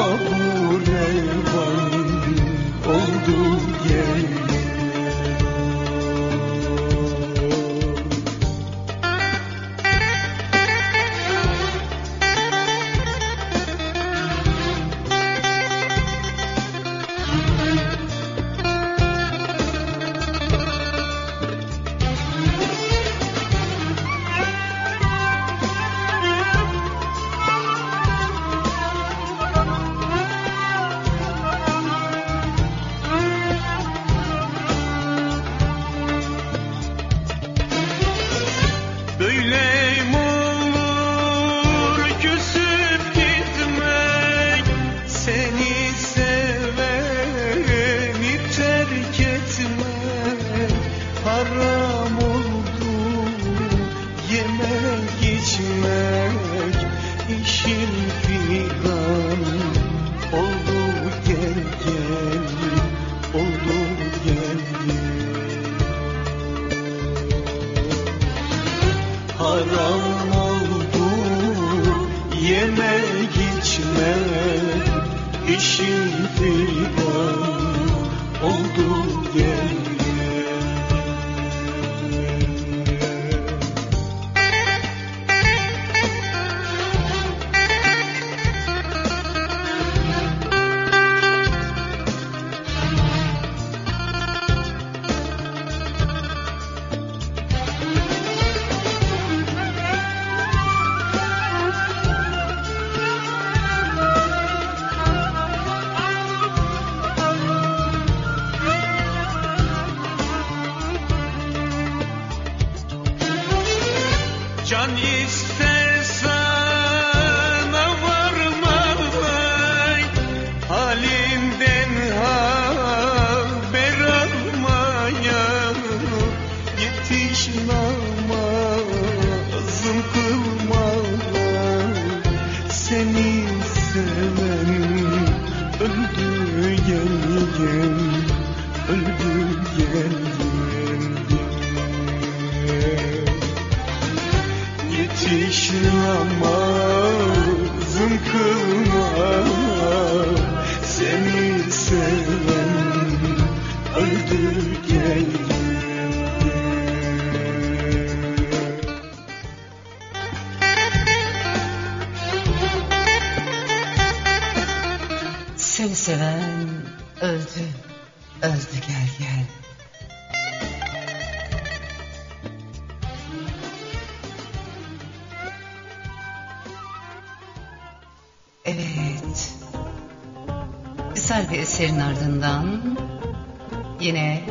bu revan oldu gel. Seni seven öldü, öldü gel gel. Evet, güzel bir eserin ardından yine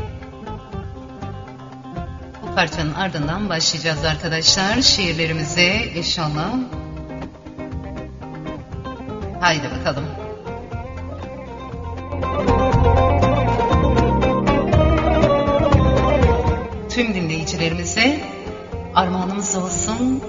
bu parçanın ardından başlayacağız arkadaşlar şiirlerimize inşallah. Haydi bakalım. Tüm dinleyicilerimize armağanımız olsun.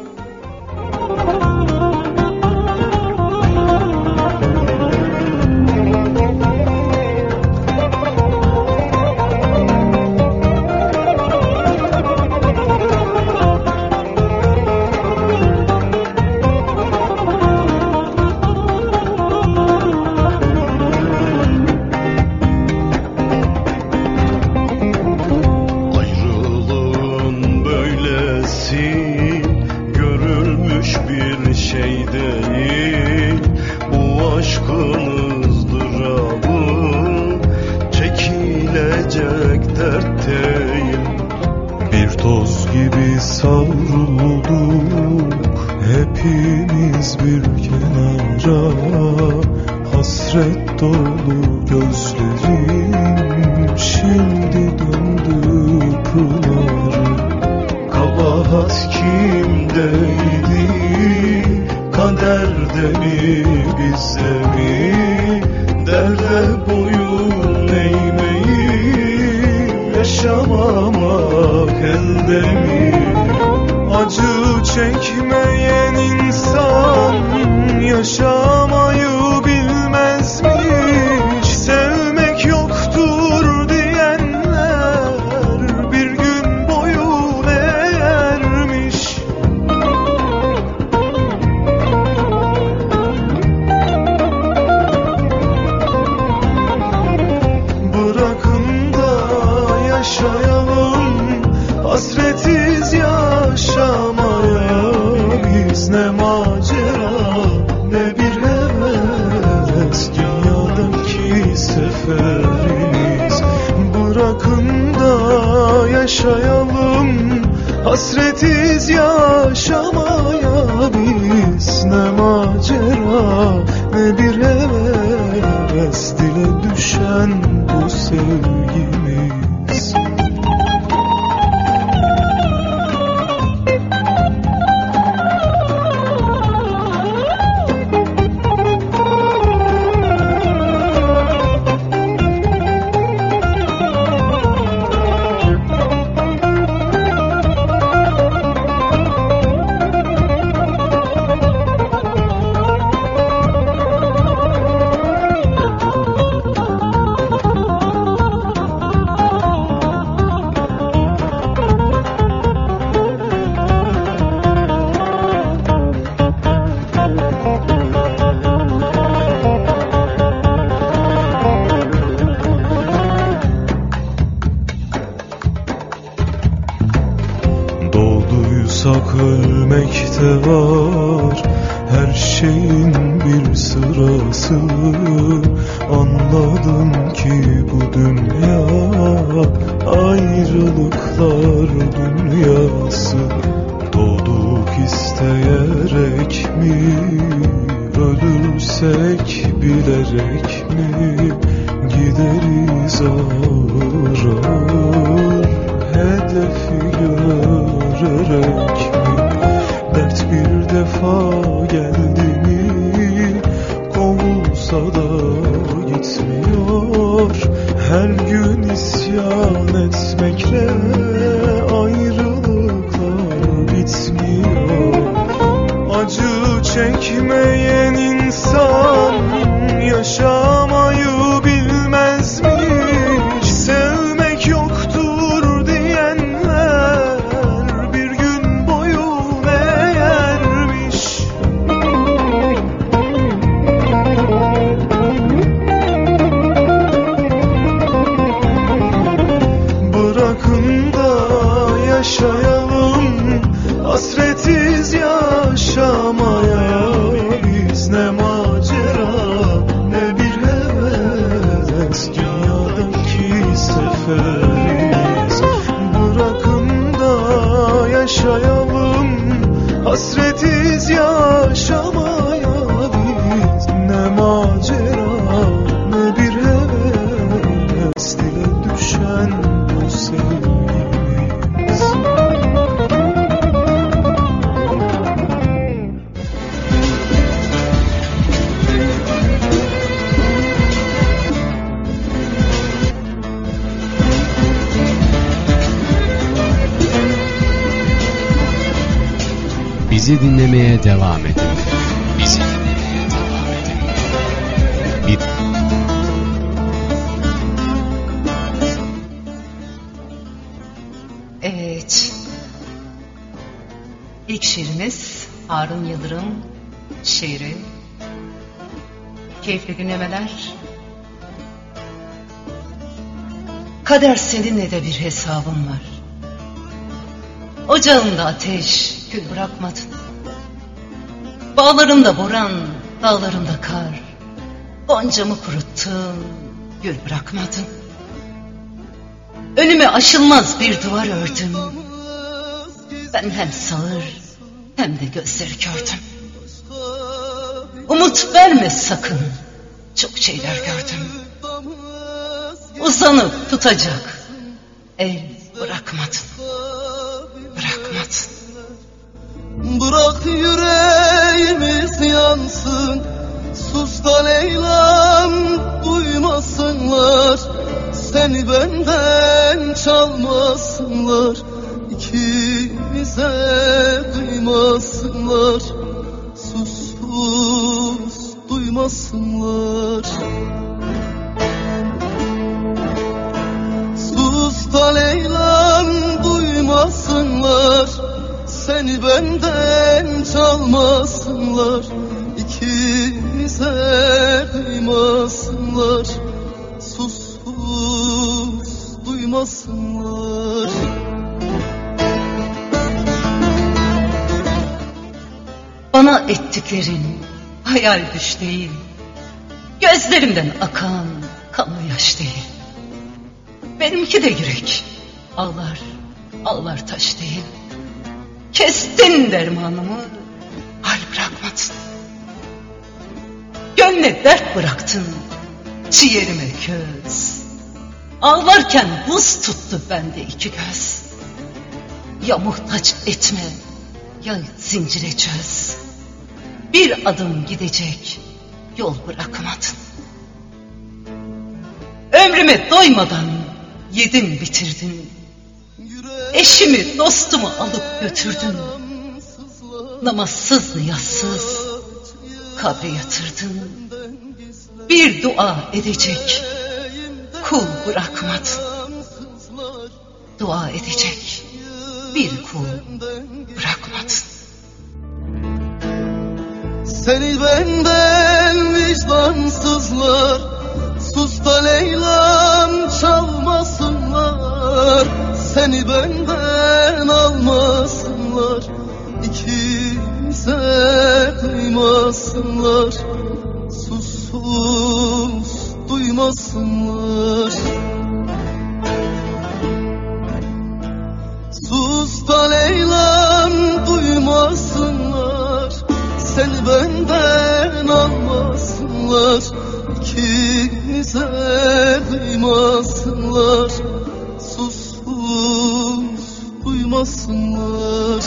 yaşayalım. Hasretiz yaşamaya biz, ne macera ne bir heves, dile düşen bu sevgimiz. Doğduysak ölmekte var, her şeyin bir sırası. Anladım ki bu dünya ayrılıklar dünyası. Doğduk isteyerek mi, ölürsek bilerek mi, gideriz ağır ağır, hedefi görerek mi? Dert bir defa geldi mi, kovulsa da gitmiyor. Her gün isyan etmekle ayrılıklar bitmiyor. Acı çekmeyen insan yaşamayı bilmezmiş. Sevmek yoktur diyenler bir gün boyun eğermiş. Bırakın da yaşayalım, hasretiz yaşamaya biz, ne macera ne bir heves, dünyadaki seferiz. Bırakın da yaşayalım, hasretiz yaşamaya biz, ne macera ne bir heves, dile düşen bu sevgimiz. Bizi dinlemeye devam edin. Bizi dinlemeye devam edin. Evet. İlk şiirimiz Harun Yıldırım şiiri. Keyifli dinlemeler. Kader, seninle de bir hesabım var. Ocağımda ateş, kül bırakmadın. Bağlarımda boran, dağlarımda kar. Goncamı kuruttun, gül bırakmadın. Önüme aşılmaz bir duvar ördüm. Ben hem sağır hem de gözleri kördüm. Umut verme sakın, çok şeyler gördüm. Uzanıp tutacak el bırakmadın. Bırakmadın. Bırak yüreğimiz yansın, sus da Leyla'm duymasınlar. Seni benden çalmasınlar, ikimize kıymasınlar. Sus sus duymasınlar. Sus da Leyla'm duymasınlar, seni benden çalmasınlar, ikimize kıymasınlar. Sus sus duymasınlar. Bana ettiklerin hayal düş değil, gözlerimden akan kanlı yaş değil. Benimki de yürek ağlar ağlar taş değil. Kestin dermanımı, hal bırakmadın. Gönle dert bıraktın, ciğerime köz. Ağlarken buz tuttu bende iki göz. Ya muhtaç etme, ya zincire çöz. Bir adım gidecek yol bırakmadın. Ömrüme doymadan yedin bitirdin. Eşimi dostumu alıp götürdün. Namazsız niyazsız kabre yatırdın. Bir dua edecek kul bırakmadın. Dua edecek bir kul bırakmadın. Seni benden vicdansızlar, sus da Leyla'm çalmasınlar. Seni benden almasınlar, ikimize kıymasınlar. Sus sus duymasınlar. Sus da Leyla'm duymasınlar. Seni benden almasınlar, ikimize kıymasınlar. Sus sus duymasınlar.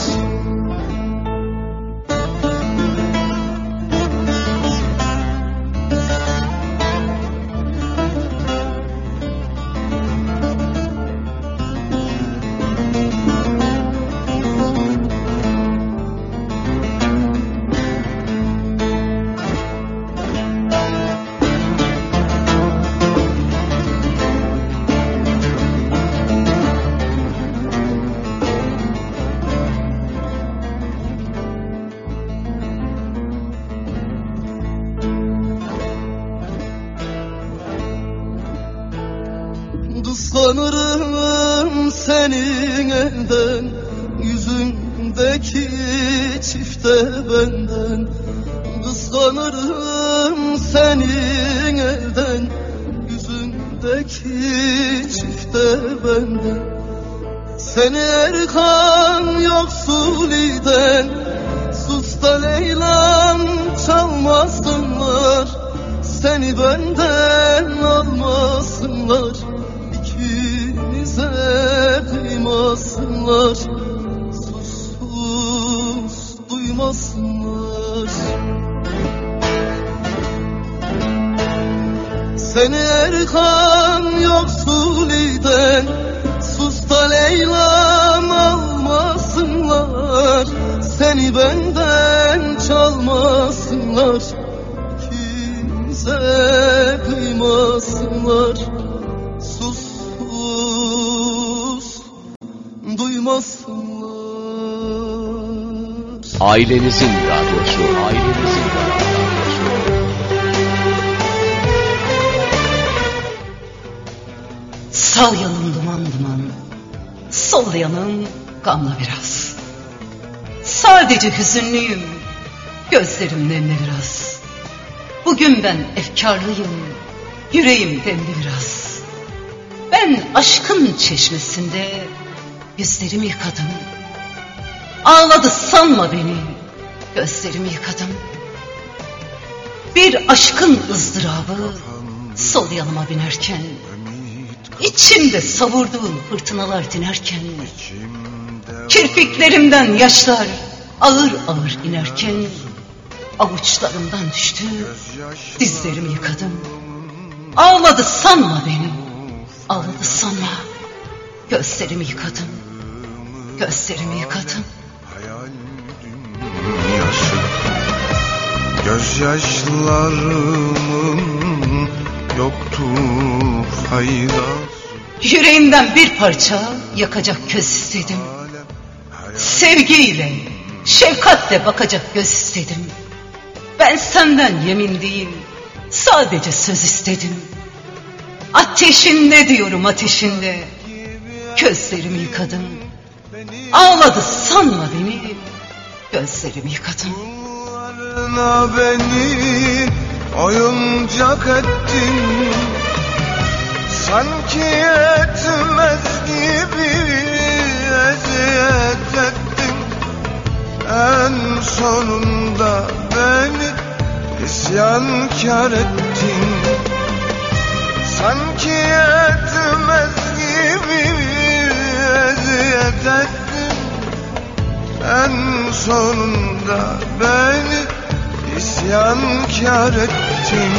Kıskanırım senin elden, yüzündeki çifte benden. Kıskanırım senin elden, yüzündeki çifte benden. Seni Erkan Yoksuli'den, sus da Leyla'm çalmasınlar. Seni benden almasınlar, ikimize kıymasınlar. Sus sus duymasınlar. Seni Erkan Yoksuli'den, sus da Leyla'm almasınlar. Seni benden çalmasınlar, ikimize kıymasınlar. Sus sus duymasınlar. Ailenizin radyosu, ailenizin radyosu. Sağ yanım duman duman, sol yanım gamla biraz. Sadece hüzünlüyüm, gözlerim nemli biraz. Bugün ben efkarlıyım, yüreğim demli biraz. Ben aşkın çeşmesinde yüzlerimi yıkadım. Ağladı sanma beni, gözlerimi yıkadım. Bir aşkın ızdırabı sol yanıma binerken, İçimde savurduğum fırtınalar dinerken, kirpiklerimden yaşlar ağır ağır inerken, avuçlarımdan düştü, dizlerimi yıkadım. Ağladı sanma beni, ağladı sanma, gözlerimi yıkadım, gözlerimi yıkadım. Gözyaşlarımın yoktu faydası. Yüreğimden bir parça yakacak göz istedim. Sevgiyle, şefkatle bakacak göz istedim. Ben senden yemin değil, sadece söz istedim. Ateşinde diyorum, ateşinde gözlerimi yıkadım. Ağladı sanma beni, gözlerimi yıkadım. Kullarına beni oyuncak ettin, sanki yetmez gibi eziyet ettin. En sonunda beni isyankar ettin. Sanki yetmez gibi eziyet ettin. En sonunda beni isyankar ettin.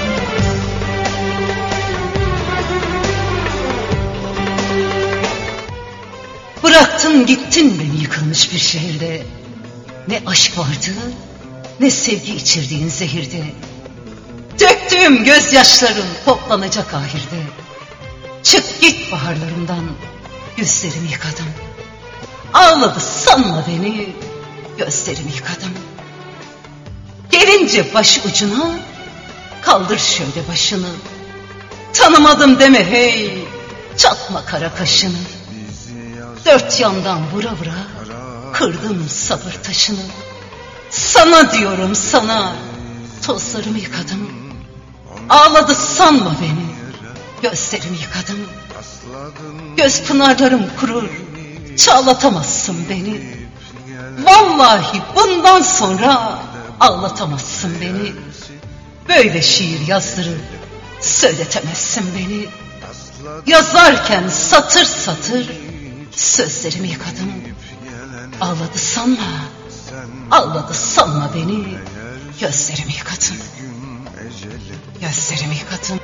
Bıraktın gittin beni yıkılmış bir şehirde. Ne aşk vardı, ne sevgi içirdiğin zehirde. Döktüğüm gözyaşların toplanacak ahirde. Çık git baharlarımdan, yüzlerimi yıkadım. Ağladı sanma beni, gözlerimi yıkadım. Gelince baş ucuna, kaldır şöyle başını. Tanımadım deme hey, çatma kara kaşını. Dört yandan vura vura, kırdım sabır taşını. Sana diyorum sana, tozlarımı yıkadım. Ağladı sanma beni, gözlerimi yıkadım. Göz pınarlarım kurur, çağlatamazsın beni. Vallahi bundan sonra ağlatamazsın beni. Böyle şiir yazdırıp söyletemezsin beni. Yazarken satır satır sözlerimi yıkadım. Ağladı sanma, ağladı sanma beni. Gözlerimi yıkadım, gözlerimi yıkadım.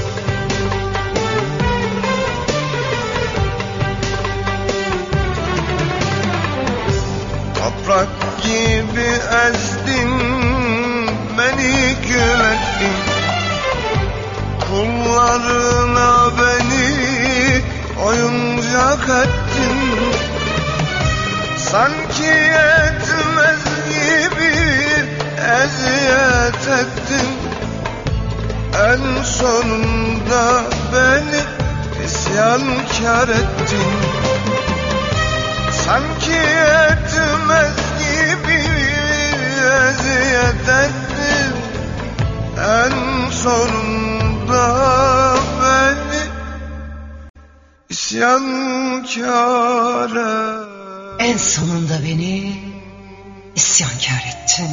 Toprak gibi ezdin, beni kül ettin. Kullarına beni oyuncak ettin. Sanki yetmez gibi eziyet ettin. En sonunda beni isyankar ettin. Sanki yetmez gibi eziyet ettin. En sonunda beni isyankar ettin. En sonunda beni isyankar ettin.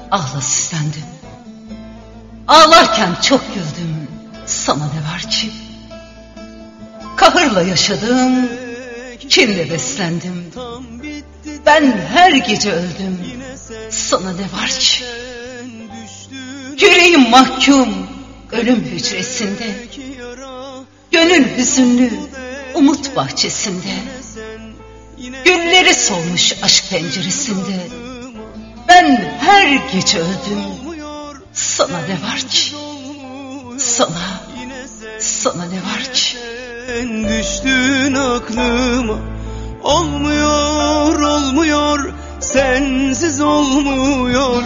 ahla süslendim. Ağlarken çok güldüm, sana ne var ki? Kahırla yaşadım, kinle beslendim. Ben her gece öldüm, sana ne var ki? Yüreğim mahkum, ölüm hücresinde. Gönül hüzünlü, umut bahçesinde. Gülleri solmuş aşk penceresinde. Ben her gece öldüm, sana ne var ki? Sana ne var ki? Düştün aklıma, olmuyor olmuyor, sensiz olmuyor.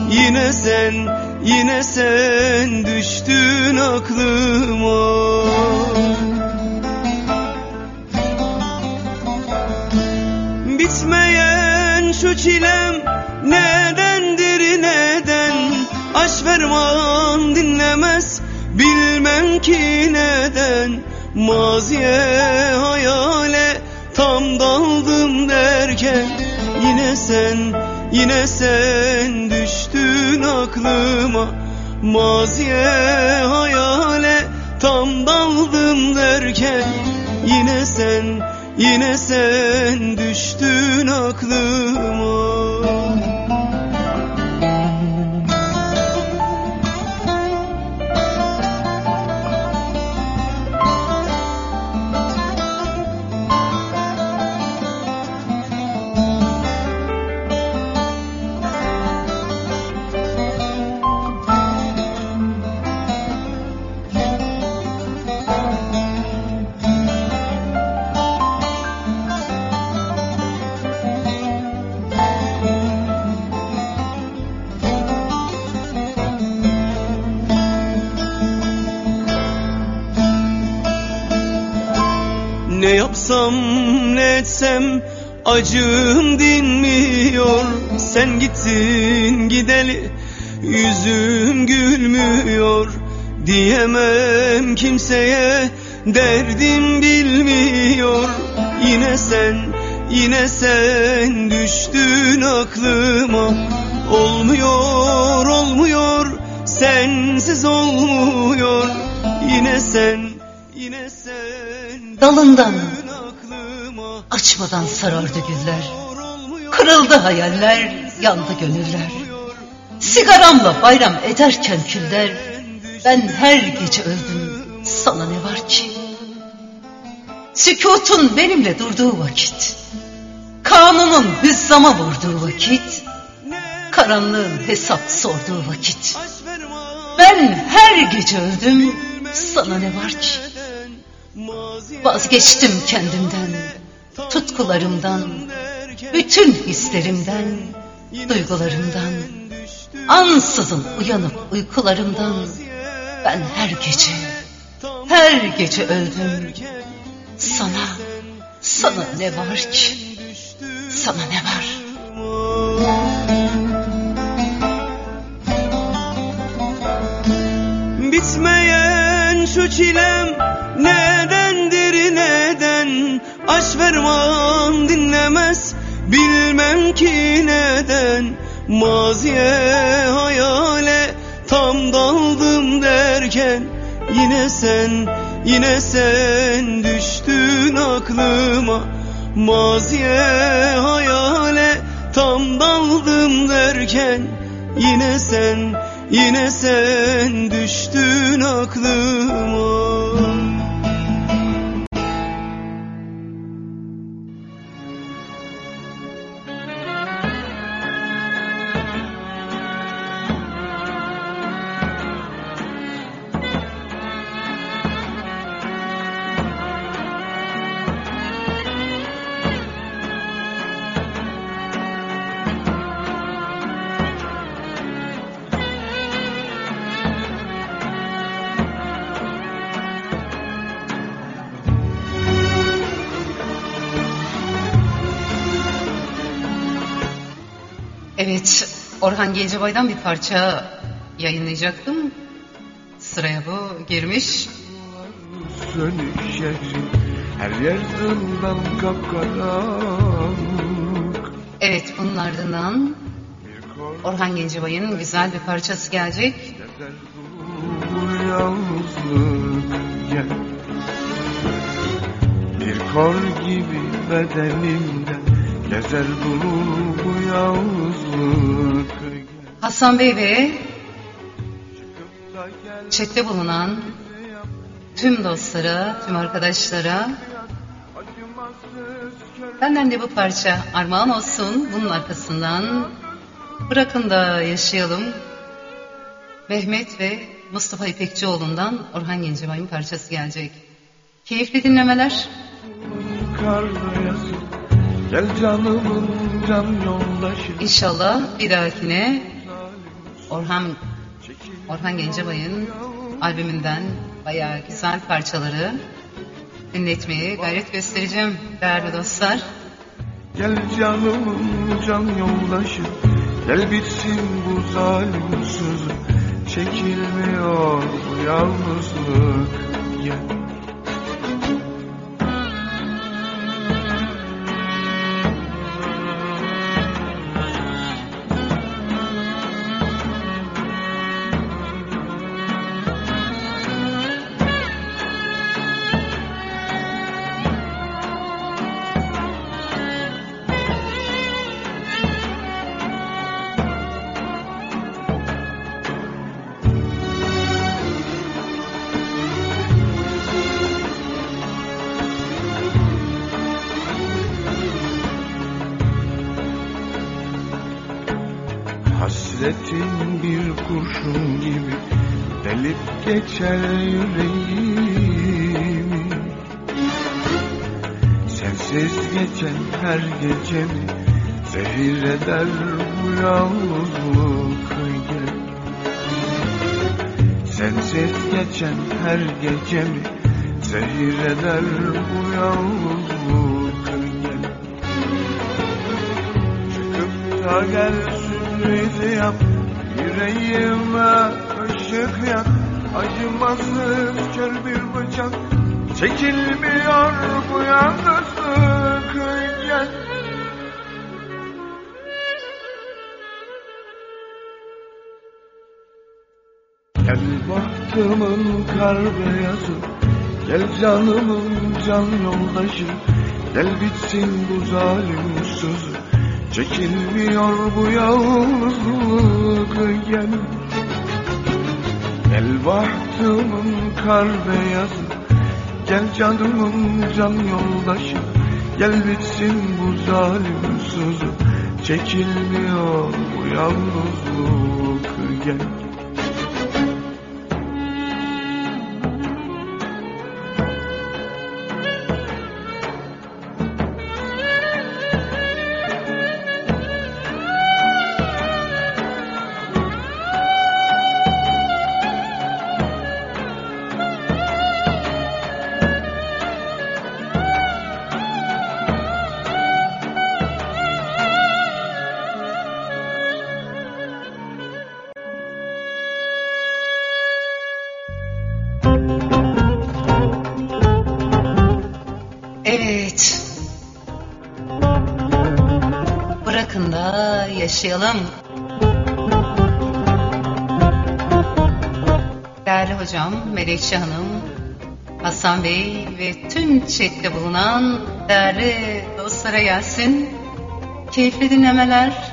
Yine sen düştün aklıma. Bitmeyen şu çilem nedendir neden? Aşk ferman dinlemez, bilmem ki neden. Maziye hayale tam daldım derken, yine sen düştün aklıma. Maziye hayale tam daldım derken, yine sen düştün aklıma. Ne yapsam ne etsem acım dinmiyor. Sen gittin gideli yüzüm gülmüyor. Diyemem kimseye derdim bilmiyor. Yine sen düştün aklıma. Olmuyor sensiz olmuyor. Yine sen Dalından açmadan sarardı güller. Kırıldı hayaller, yandı gönüller. Sigaramla bayram ederken küller. Ben her gece öldüm, sana ne var ki? Sükutun benimle durduğu vakit, kanunun hüzzama vurduğu vakit, karanlığın hesap sorduğu vakit, ben her gece öldüm, sana ne var ki? Vazgeçtim kendimden, tutkularımdan, bütün hislerimden, duygularımdan, ansızın uyanıp uykularımdan. Ben her gece öldüm, sana ne var ki? Sana ne var? Bitmeyen şu çilem nedendir neden? Aşk ferman dinlemez, bilmem ki neden. Maziye hayale tam daldım derken, yine sen düştün aklıma. Maziye hayale tam daldım derken, yine sen düştün aklıma. Evet, Orhan Gencebay'dan bir parça yayınlayacaktım. Sıraya bu girmiş. Sönük şehrin her yerden kapkaranlık. Evet, bunun ardından Bir kor Orhan Gencebay'ın güzel bir parçası gelecek. Gezer bu yalnızlık gel. Bir kor gibi bedenimden gezer bu yalnızlık gel. Hasan Bey ve chatte bulunan tüm dostlara, tüm arkadaşlara benden de bu parça armağan olsun. Bunun arkasından Bırakın da Yaşayalım, Mehmet ve Mustafa İpekçioğlu'ndan Orhan Gencebay'ın parçası gelecek. Keyifli dinlemeler. Kar yazı, gel canımın can yoldaşı. İnşallah bir dahakine Orhan Gencebay'ın albümünden bayağı güzel parçaları dinletmeye gayret göstereceğim değerli dostlar. Gel canımın can yoldaşı, gel bitsin bu zalim sözü, çekilmiyor bu yalnızlık, gel. Hasretin bir kurşun gibi delip geçer yüreğimi. Sensiz geçen her gecemi zehir eder bu yalnızlık, gel. Sensiz geçen her gecemi zehir eder bu yalnızlık, gel. Çıkıp da gel sürpriz yap, yüreğime ışık yak. Acımasız kör bir bıçak, çekilmiyor bu yalnızlık, gel. Gel bahtımın kar beyazı, gel canımın can yoldaşı, gel bitsin bu zalim sözü, çekilmiyor bu yalnızlık, gel. Gel bahtımın kar beyazı, gel canımın can yoldaşı, gel bitsin bu zalim sözü, çekilmiyor bu yalnızlık, gel. Yaşayalım. Değerli hocam, Melekçe Hanım, Hasan Bey ve tüm chatte bulunan değerli dostlara gelsin. Keyifli dinlemeler.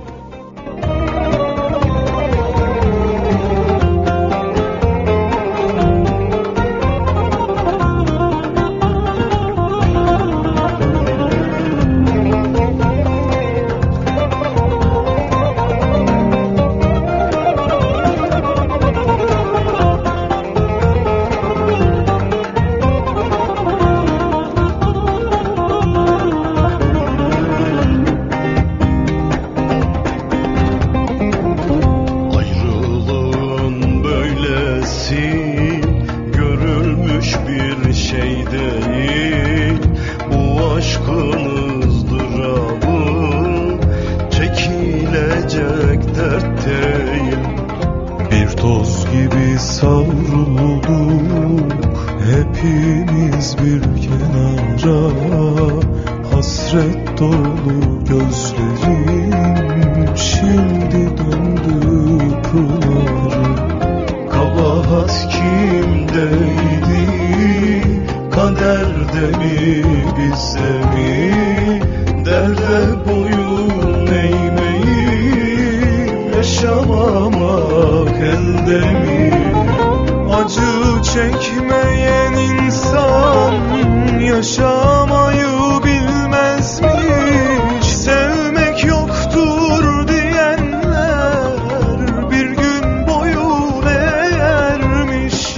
Hepimiz bir kenara, hasret dolu gözlerim şimdi kimdeydi? Kaderde mi, bizde mi? Derde boyun eğmeyip yaşamamak elde mi? Acı çekmeyen insan yaşamayı bilmezmiş. Sevmek yoktur diyenler bir gün boyun eğermiş.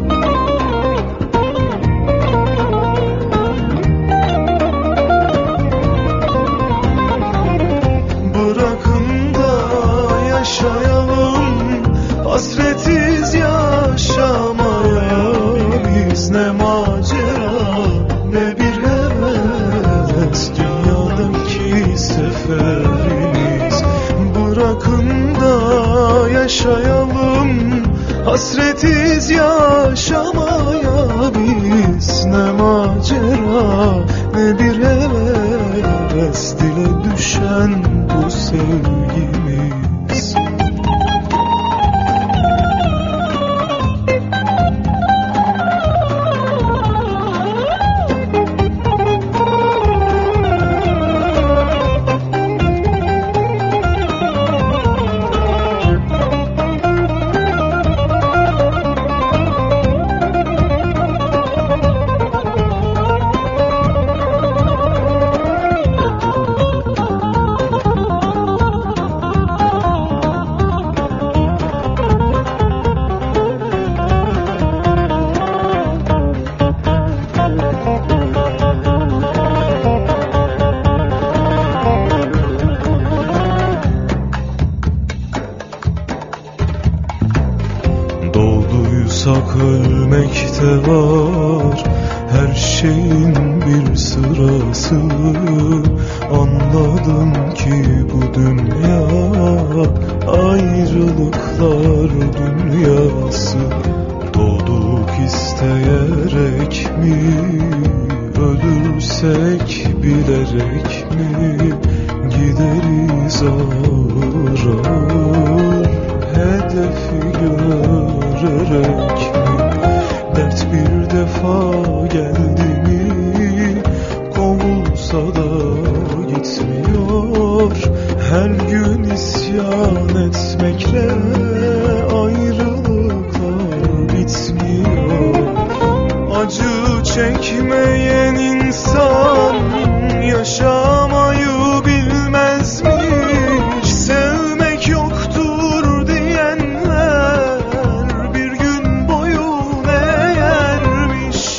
Bırakın da yaşayalım, hasretiz yaşamaya. Biz ne macera ne bir heves, dünyadaki seferimiz. Bırakın da yaşayalım, hasretiz yaşamaya. Biz ne macera ne bir heves, dile düşen bu sevgimiz. Dolduysak ölmekte var her şeyin bir sırası. Anladım ki bu dünya ayrılıklar dünyası. Doğduk isteyerek mi, ölürsek bilerek mi? Gideriz ağır ağır, hedefi görerek mi? Dert bir defa geldi mi, kovulsa da gitmiyor. Her gün isyan etmekle ayrılıklar bitmiyor. Acı çekmeyen insan yaşamayı bilmezmiş. Sevmek yoktur diyenler bir gün boyun eğermiş.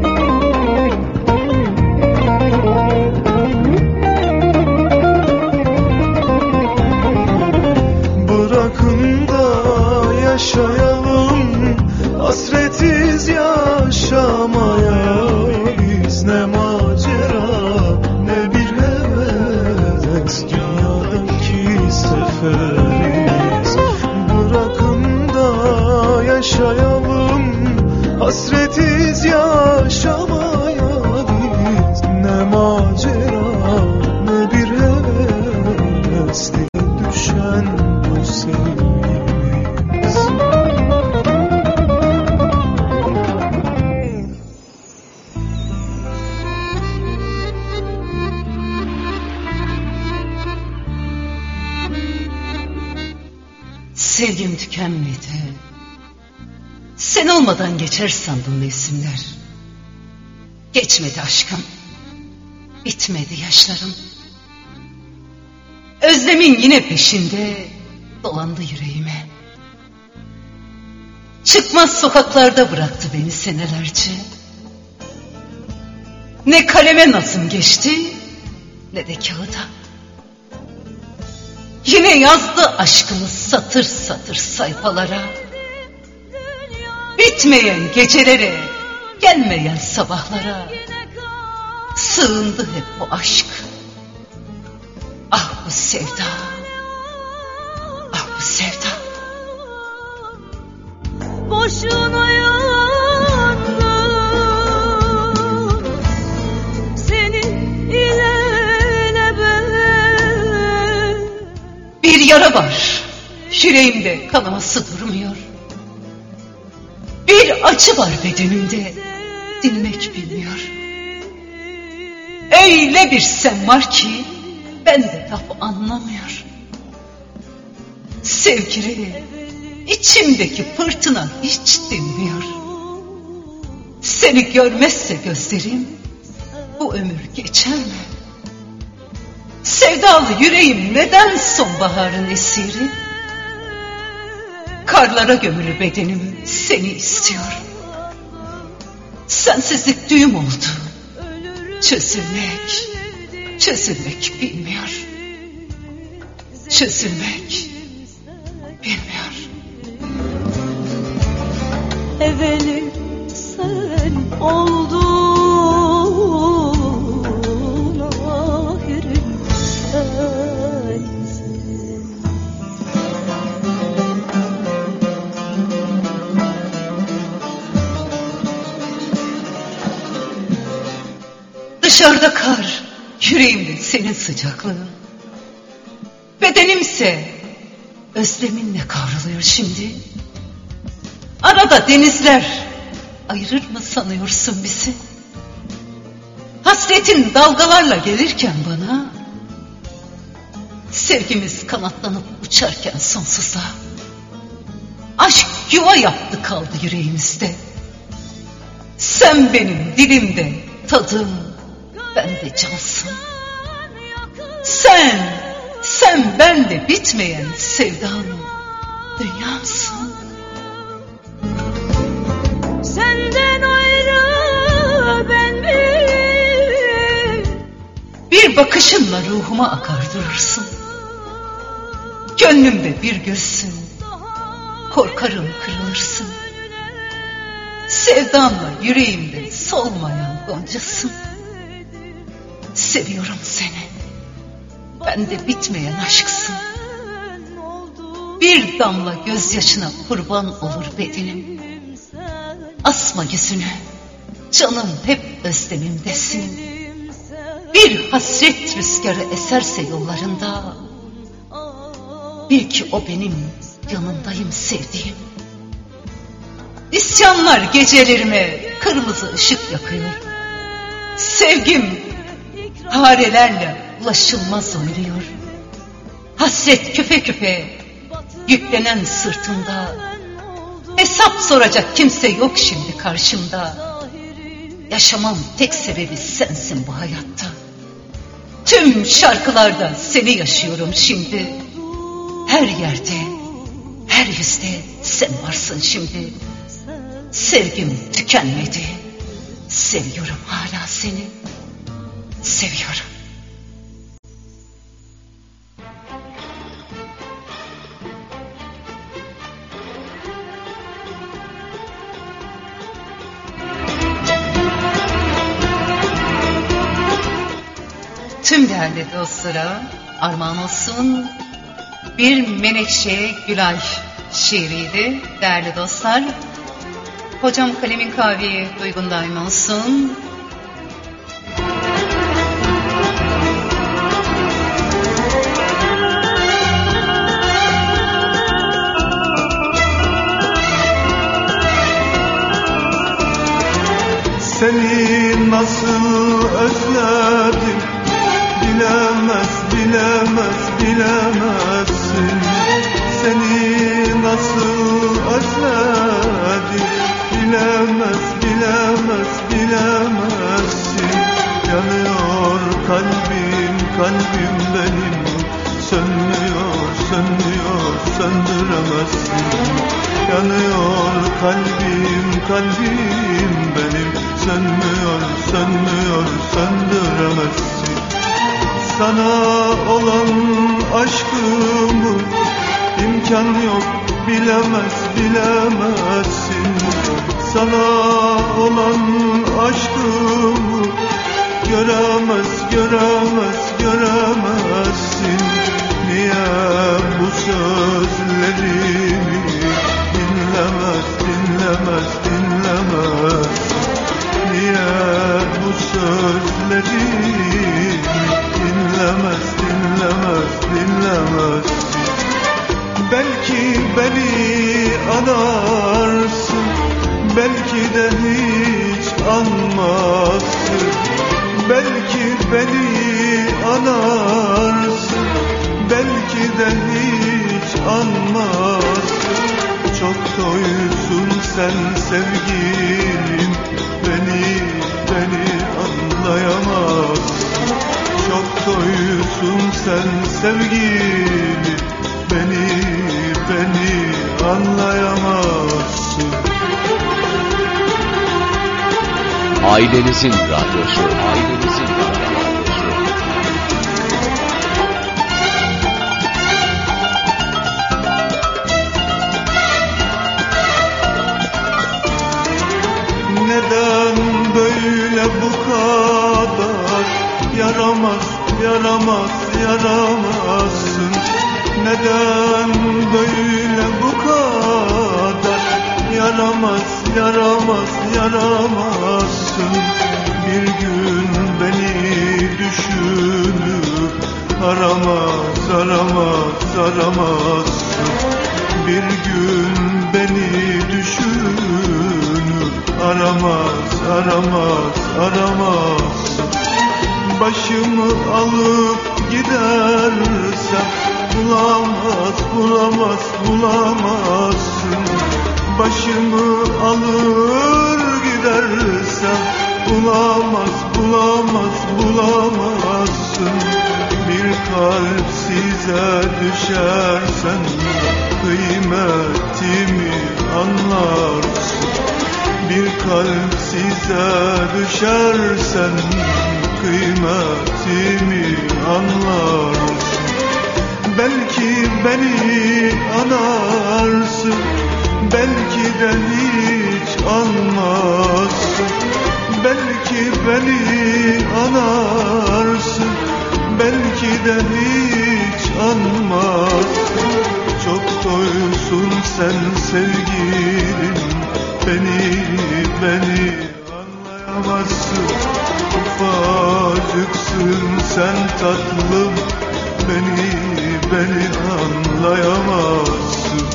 Bırakın da yaşayalım, hasretiz yaşamaya. Biz ne macera ne bir heves, dünyadaki seferimiz. Bırakın da yaşayalım, hasretiz yaşamaya. Biz ne macera ne bir heves, diye düşen bu sevgimiz. Sevgim tükenmedi. Sen olmadan geçer sandım mevsimler. Geçmedi aşkım, bitmedi yaşlarım. Özlemin yine peşinde dolandı yüreğime. Çıkmaz sokaklarda bıraktı beni senelerce. Ne kaleme nazım geçti, ne de kağıda. Yine yazdı aşkımız satır satır sayfalara. Bitmeyen gecelere, gelmeyen sabahlara sığındı hep bu aşk. Ah bu sevda, ah bu sevda. Boşuna yandım senin ile ben. Bir yara var yüreğimde, kanaması durmuyor. Bir acı var bedenimde, dinmek bilmiyor. Öyle bir sen var ki bende laf anlamıyor. Sevgili, içimdeki fırtına hiç dinmiyor. Seni görmezse gözlerim, bu ömür geçer mi? Sevdalı yüreğim neden sonbaharın esiri? Karlara gömülü bedenim seni istiyor. Sensizlik düğüm oldu. Çözülmek bilmiyor. Çözülmek bilmiyor. Evelim sen oldun, ahirim sensin. Dışarıda kar, yüreğimde senin sıcaklığın. Bedenimse özleminle kavruluyor şimdi. Arada denizler ayırır mı sanıyorsun bizi? Hasretin dalgalarla gelirken bana, sevgimiz kanatlanıp uçarken sonsuzluğa. Aşk yuva yaptı kaldı yüreğimizde. Sen benim dilimde tadım, bende cansın. Sen bende bitmeyen sevdanın dünyamsın. Senden ayrı ben bir bakışınla ruhuma akar durursun. Gönlümde bir gülsün, korkarım kırılırsın. Sevdanla yüreğimde solmayan goncasın. Seviyorum seni, bende bitmeyen aşksın. Bir damla gözyaşına kurban olur bedenim. Asma yüzünü, canım hep özlemimdesin. Bir hasret rüzgarı eserse yollarında, bil ki o benim yanındayım sevdiğim. İsyanlar gecelerime kırmızı ışık yakıyor. Sevgim harelerle ulaşılmaz oynuyor. Hasret küpe küpe yüklenen sırtımda. Hesap soracak kimse yok şimdi karşımda. Yaşamam tek sebebi sensin bu hayatta. Tüm şarkılarda seni yaşıyorum şimdi. Her yerde, her yüzde sen varsın şimdi. Sevgim tükenmedi. Seviyorum hala seni. Seviyorum. Tüm değerli dostlara armağan olsun bir Menekşe Gülay şiiriydi değerli dostlar. Hocam kalemin kaviyi uygun daim olsun. Seni nasıl özledim, bilemezsin. Seni nasıl özledim, bilemezsin. Yanıyor kalbim benim, sönmüyor, söndüremezsin. Yanıyor kalbim benim, sönmüyor, söndüremezsin. Sana olan aşkımı imkan yok, bilemezsin. Sana olan aşkımı göremezsin. Niye bu sözlerimi dinlemez? Niye bu sözlerimi dinlemez? Belki beni anarsın, belki de hiç anmazsın. Belki beni anarsın, belki de hiç anmazsın. Çok toysun sen sevgilim, beni anlayamazsın. Çok toysun sen sevgilim, beni anlayamazsın. Ailenizin radyosu, ailenizin radyosu. Neden böyle bu kadar yaramazsın? Neden böyle bu kadar yaramazsın? Bir gün beni düşünüp aramazsın. Bir gün beni düşünüp aramazsın. Başımı alıp gidersem bulamazsın. Başımı alır gidersem bulamazsın. Bir kalp size düşersen kıymetimi anlarsın. Bir kalp size düşersen kıymetimi anlarsın. Belki beni anarsın, belki de hiç anmazsın. Belki beni anarsın, belki de hiç anmazsın. Çok toysun sen sevgilim, beni anlayamazsın. Ufacıksın sen tatlım, beni anlayamazsın.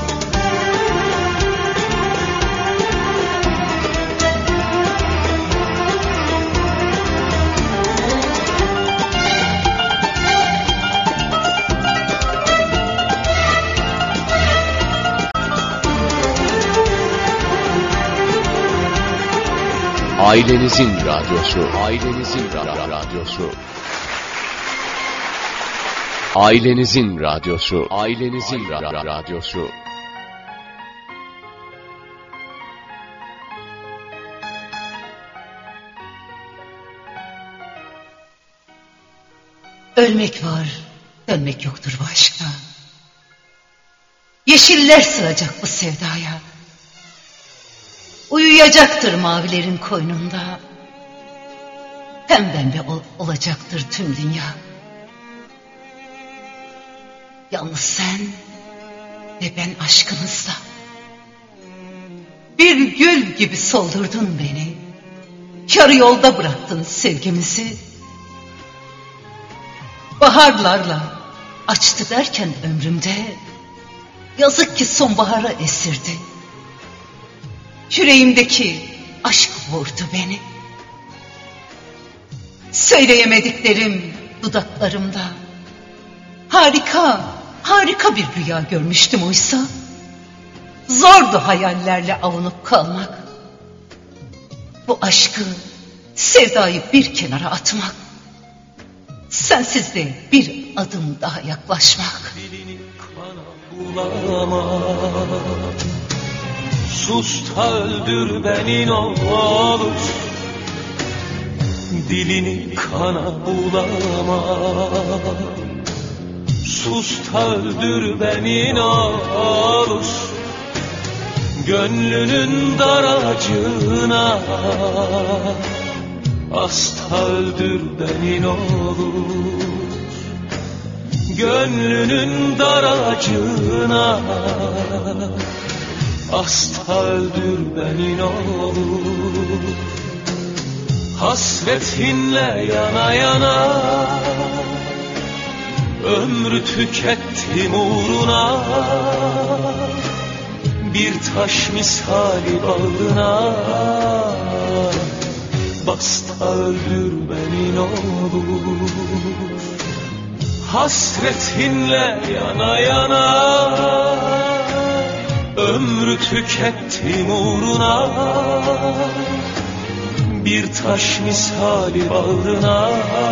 Ailenizin radyosu, ailenizin radyosu. Ailenizin radyosu, ailenizin radyosu. Ölmek var, dönmek yoktur bu aşkta. Yeşiller sığacak bu sevdaya. Uyuyacaktır mavilerin koynunda. Pembe olacaktır tüm dünya. Yalnız sen ve ben aşkımızda. Bir gül gibi soldurdun beni. Yarı yolda bıraktın sevgimizi. Baharlarla açtı derken ömrümde, yazık ki sonbahara esirdi. Yüreğimdeki aşk vurdu beni. Söyleyemediklerim dudaklarımda. Harika bir rüya görmüştüm oysa. Zordu hayallerle avunup kalmak. Bu aşkı, sevdayı bir kenara atmak. Sensiz de bir adım daha yaklaşmak. Dilini kana bulama, sus da öldür beni ne olur. Dilini kana bulama, sus da öldür beni ne olur. Gönlünün daracığına hasta öldür beni ne olur. Gönlünün daracığına hasta öldür beni ne olur. Hasretinle yana yana ömrü tükettim uğruna. bir taş misali bağrına bas da öldür beni ne olur. Hasretinle yana yana ömrü tükettim uğruna, bir taş misali bağrına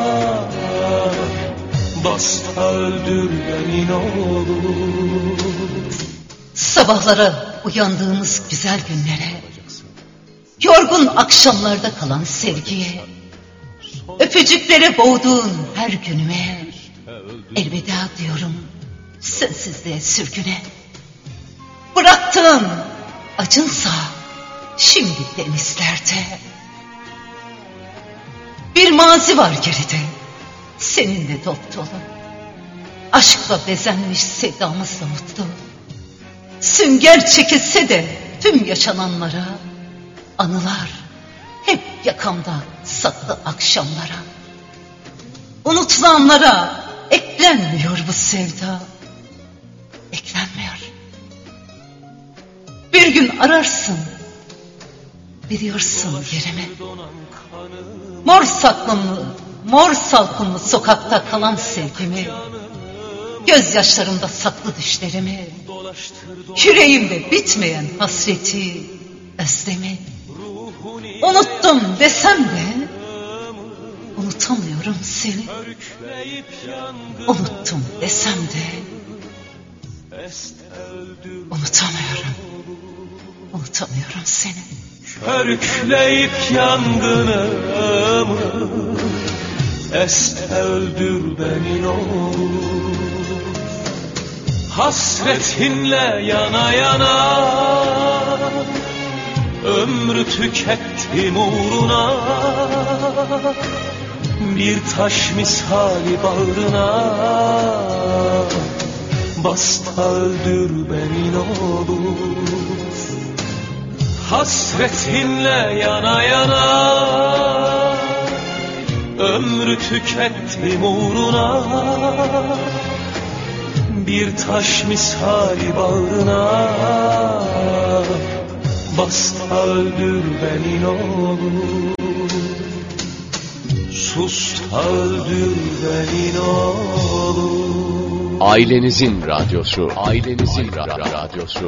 bas da öldür beni ne olur. Sabahlara uyandığımız güzel günlere, yorgun akşamlarda kalan sevgiye, öpücüklere boğduğun her günüme elveda diyorum sensizliğe sürgüne. Bıraktığın acınsa şimdi denizlerde. Bir mazi var geride, seninle dop dolu. Aşkla bezenmiş sevdamızla mutlu. Sünger çekilse de tüm yaşananlara, anılar hep yakamda saklı akşamlara. Unutulanlara eklenmiyor bu sevda, eklenmiyor. Bir gün ararsın, biliyorsun yerimi. Mor salkımlı sokakta kalan sevgimi, gözyaşlarımda saklı düşlerimi, yüreğimde bitmeyen hasreti, özlemi. Unuttum desem de unutamıyorum seni. Unuttum desem de unutamıyorum seni. Körükleyip yangınımı est öldür beni ne olur. Hasretinle yana yana ömrü tükettim uğruna, bir taş misali bağrına bas da öldür beni ne olur. Hasretinle yana yana ömrü tükettim uğruna, bir taş misali bağrına bas da öldür beni ne olur. Sus da öldür beni ne olur. Ailenizin radyosu, ailenizin radyosu.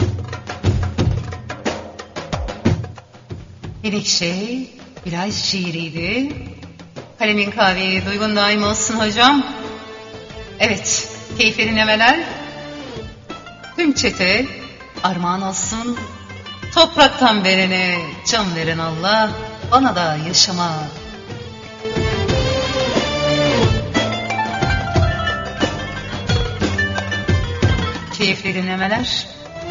Menekşe biraz şiiriydi. Kalemin kahveyi duygun daim olsun hocam. Evet, keyifli dinlemeler. Tüm çete armağan olsun. Topraktan verene can veren Allah, bana da yaşama. Keyifli dinlemeler.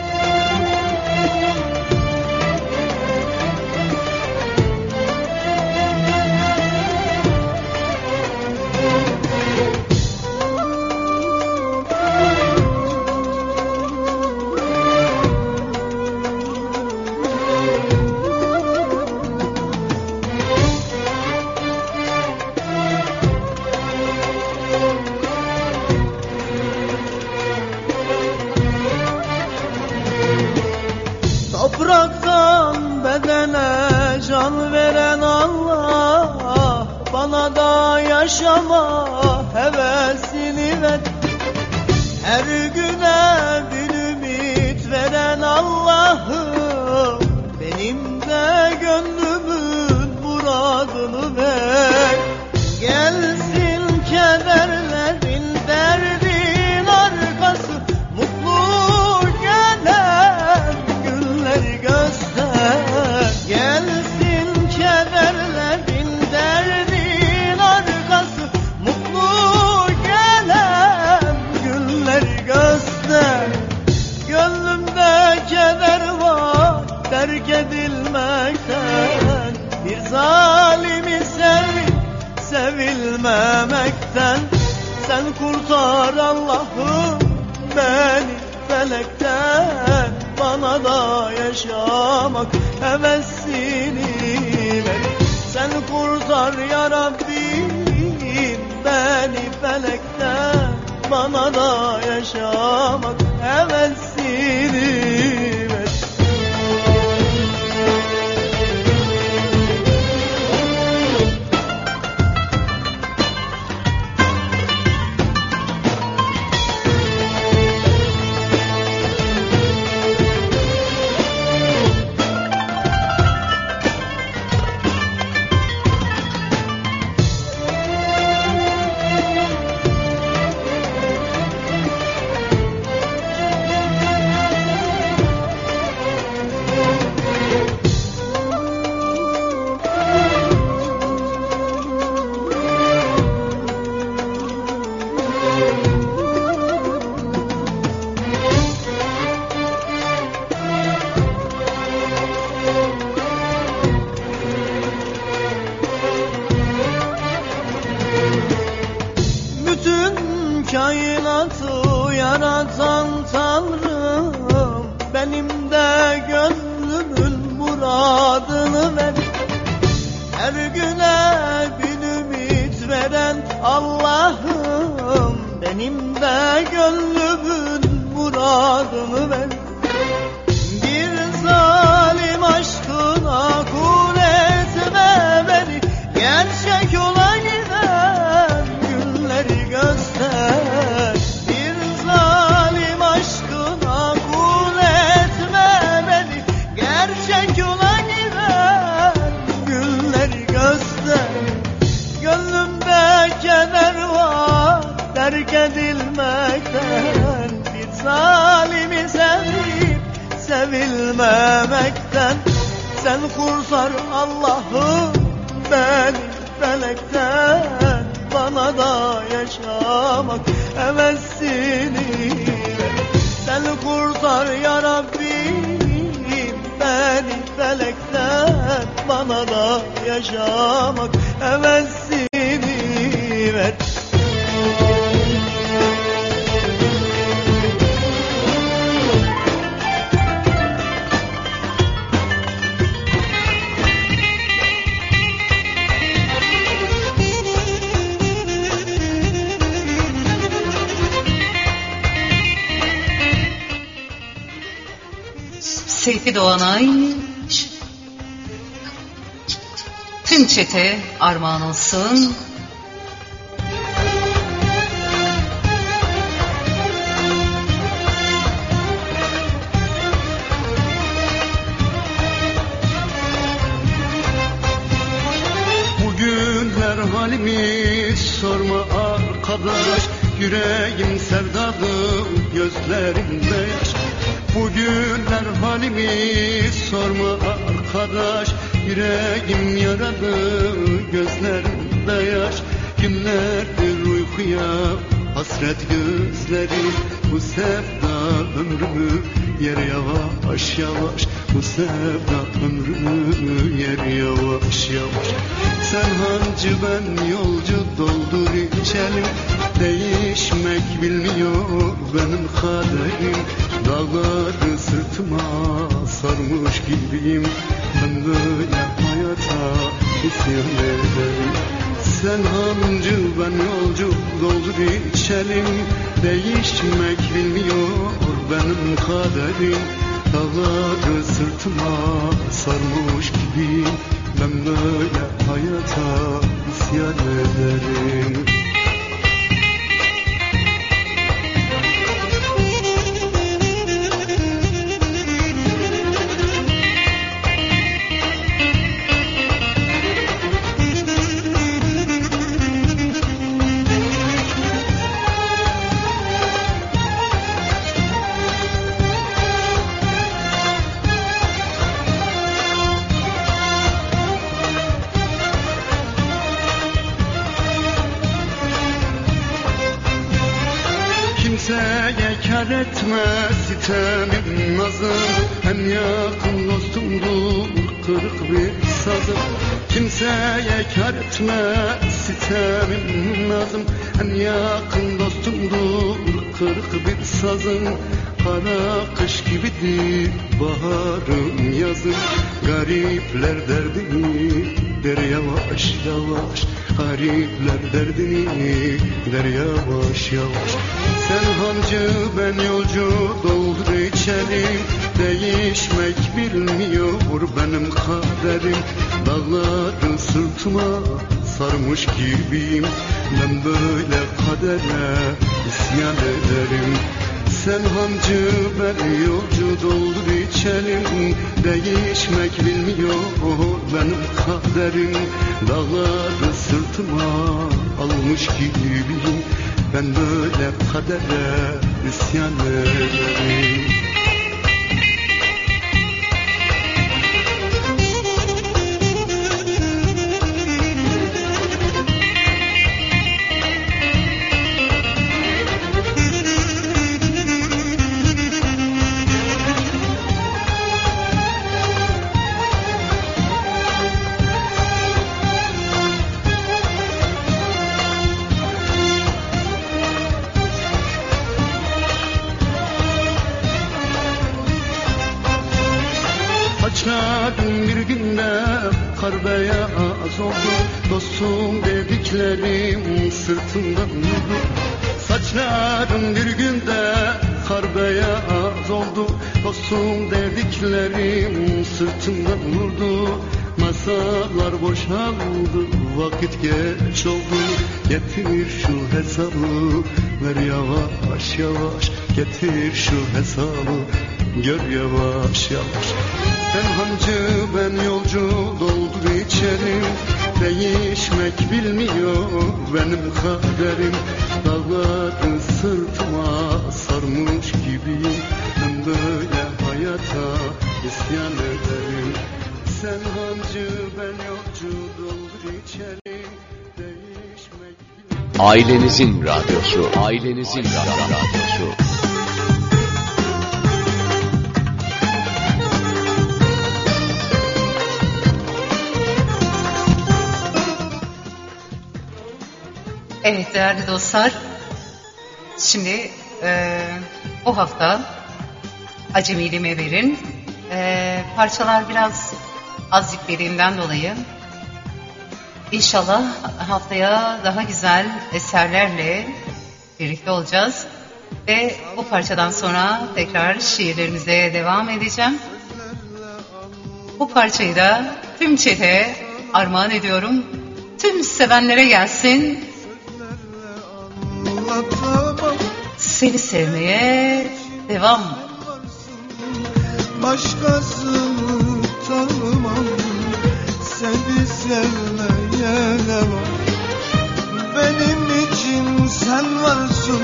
Topraktan bedene can veren Allah, bana da yaşama hevesini ver. Her güne bir ümit veren Allah'ım, benim de gönlümün muradını ver. Gelsin kederlerin derdin arkası, mutlu gelen göster. Gelsin kederlerin derdin arkası, mutlu gelen günler göster. Gönlümde keder var terk edilmekten, bir zalimi sevilmemekten. Sen kurtar Allah'ım beni felekten, bana da yaşamak hevesini ver. Sen kurtar ya Rabbim beni felekten, bana da yaşamak hevesini ver. Gönlümde gönlümün muradını ver. Her güne bin ümit veren Allah'ım, benim de gönlümün muradını ver. Bir zalim aşkına kul etme beni, gerçek ola giden günleri göster. Bir zalim aşkına kul etme beni, gerçek ola giden günleri göster. Gönlümde keder var terk edilmekten, bir zalimi sevip sevilmemekten. Sen kurtar Allah'ım beni felekten, bana da yaşamak hevesini ver. Sen kurtar ya Rabbim beni felekten, bana da yaşamak hevesini ver. Seyfi Doğanay tüm çete armağan olsun. Bugünler halimi sorma arkadaş, yüreğim sevdadım, gözlerimde yaş. Bugünler halimi sorma arkadaş, yüreğim yaralı, gözlerimde yaş. Günlerdir uykuya hasret gözlerim, bu sevda ömrümü yer yavaş yavaş. Bu sevda ömrümü yer yavaş yavaş. Sen hancı ben yolcu, doldur içelim. Değişmek bilmiyor benim kaderim. Dağları sırtıma sarmış gibiyim. Ben böyle hayata isyan ederim. Sen hancı ben yolcu, doldur içelim. Değişmek bilmiyor benim kaderim. Dağları sırtıma sarmış gibiyim. Ben böyle hayata isyan ederim. Kimseye kar etme sitemim nazım, hem yakın dostumdur kırık bir sazım. Kimseye kar etme sitemim nazım, hem yakın dostumdur kırık bir sazım. Kara kış gibidir baharım yazım, garipler derdini der yavaş yavaş. Garipler derdini der yavaş yavaş. Sen hancı ben yolcu, doldur içelim. Değişmek bilmiyor benim kaderim. Dağları sırtıma sarmış gibiyim. Ben böyle kadere isyan ederim. Sen hancı ben yolcu, doldur içelim. Değişmek bilmiyor benim kaderim. Dağları sırtıma almış gibiyim. Ben böyle kadere isyan ederim. Saçlarım bir günde kar beyaz oldu. Dostum dediklerim sırtımdan vurdu. Saçlarım bir günde kar beyaz oldu. Dostum dediklerim sırtımdan vurdu. Masalar boşaldı, vakit geç oldu. Getir şu hesabı, ver yavaş yavaş. Getir şu hesabı, gör yavaş yavaş. Sen hancı ben yolcu, doldur içerim. Değişmek bilmiyor benim kaderim. Dağları sırtıma sarmış gibiyim. Ben böyle hayata isyan ederim. Sen hancı ben yolcu, doldur içerim. Değişmek bilmiyor. Ailenizin radyosu, ailenizin radyosu. Evet değerli dostlar, şimdi bu hafta acemiliğime verin. Parçalar biraz az yüklediğimden dolayı İnşallah haftaya daha güzel eserlerle birlikte olacağız. Ve bu parçadan sonra tekrar şiirlerimize devam edeceğim. Bu parçayı da tüm çete armağan ediyorum. Tüm sevenlere gelsin. Seni sevmeye devam. Başkasını tanımam, seni sevmeye devam. Benim için sen varsın,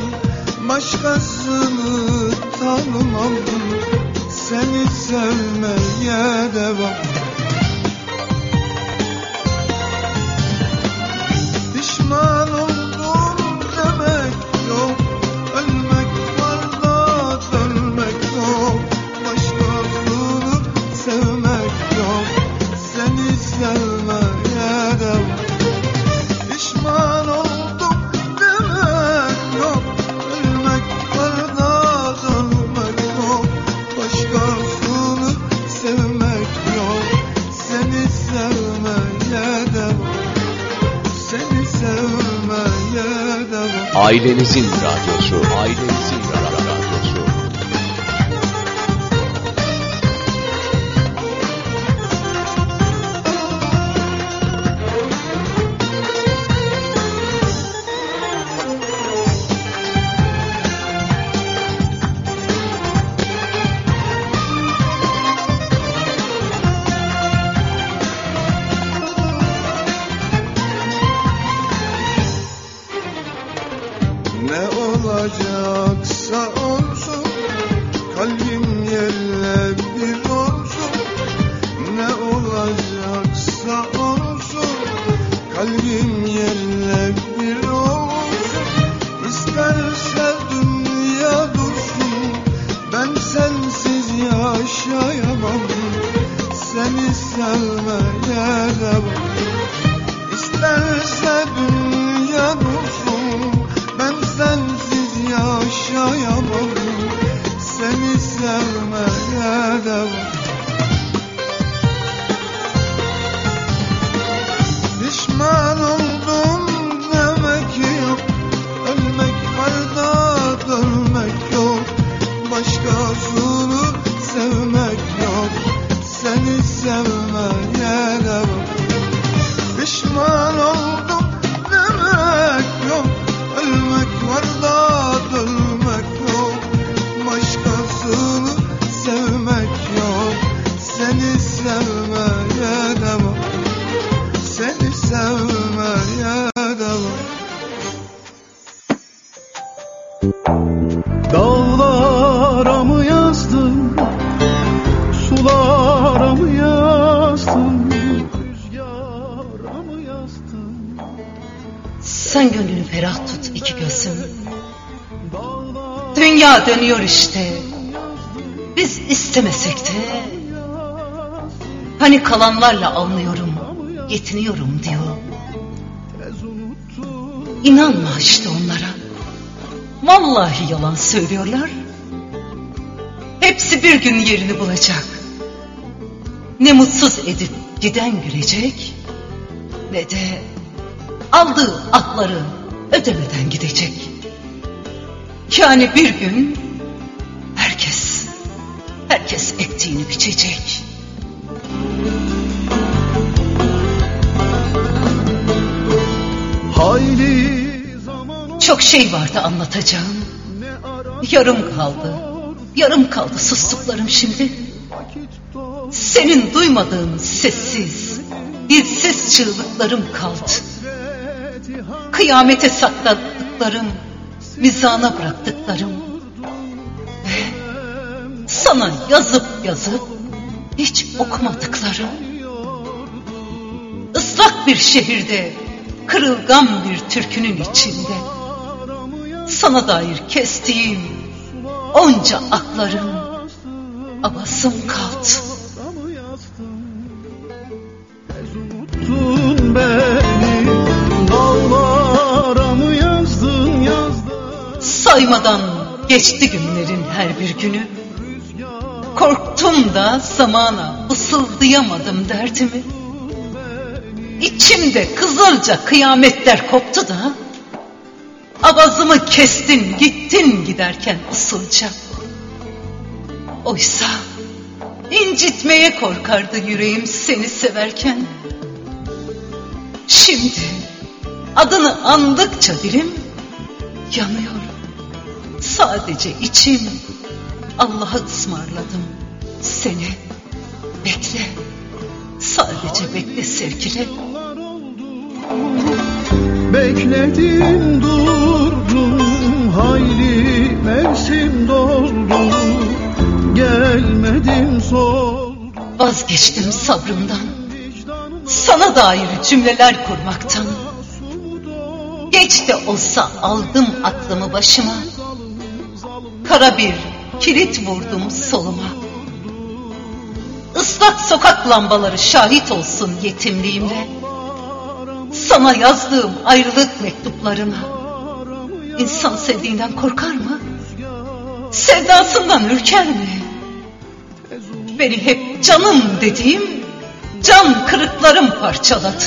başkasını tanımam, seni sevmeye devam. Pişman oldum demek yok, ölmek var da dönmek yok. Başkasını sevmek yok, seni sevmeye devam. Pişman oldum demek yok, ölmek var da dönmek yok. Başkasını sevmek yok, seni sevmeye devam. Seni sevmeye devam. Ailenizin radyosu, ailenizin radyosu. Ne olacaksa olsun, kalbim yerle bir olsun. Ne olacaksa olsun, kalbim yerle bir olsun. İsterse dünya dursun, ben sensiz yaşayamam. Seni sevmeye devam. İsterse dünya dursun, ben sensiz yaşayamam. Seni sevmeye devam. Pişman oldum demek yok, ölmek var da dönmek yok. Başkasını sevmek yok, seni sevmeye devam. Pişman oldum demek yok, ölmek var da dönmek yok. Başkasını sevmek yok, seni sevmeye devam. Seni sevmeye devam. Dağlara mı yazdım, sulara mı yazdım, rüzgara mı yazdım? Sen gönlünü ferah tut iki gözüm. Dünya dönüyor işte. Biz istemesek de. Hani kalanlarla anlıyorum, yetiniyorum diyor. İnanma işte onlara. Vallahi yalan söylüyorlar. Hepsi bir gün yerini bulacak. ne mutsuz edip giden gülecek, ne de aldığı akları ödemeden gidecek. Yani bir gün herkes ektiğini biçecek. Çok şey vardı anlatacağım. Yarım kaldı sustuklarım şimdi. Senin duymadığın sessiz, dilsiz çığlıklarım kaldı. Kıyamete sakladıklarım, mizana bıraktıklarım ve sana yazıp hiç okumadıklarım. Islak bir şehirde, kırılgan bir türkünün içinde sana dair kestiğim onca aklarım, avazım kaldı. Unuttun beni, dağlara mı yazdın? Saymadan geçti günlerin her bir günü. Korktum da zamana fısıldayamadım derdimi. İçimde kızılca kıyametler koptu da avazımı kestin gittin giderken usulca. Oysa incitmeye korkardı yüreğim seni severken. Şimdi adını andıkça dilim yanıyor. Sadece içim Allah'a ısmarladım seni. Bekle, sadece bekle sevgili. Bekledim durdum, hayli mevsim doldu, gelmedim soldum. Vazgeçtim sabrımdan, sana dair cümleler kurmaktan. Geç de olsa aldım aklımı başıma, kara bir kilit vurdum soluma. Islak sokak lambaları şahit olsun yetimliğimle. Sana yazdığım ayrılık mektuplarına. İnsan sevdiğinden korkar mı? Sevdasından ürker mi? Beni hep canım dediğim can kırıklarım parçaladı.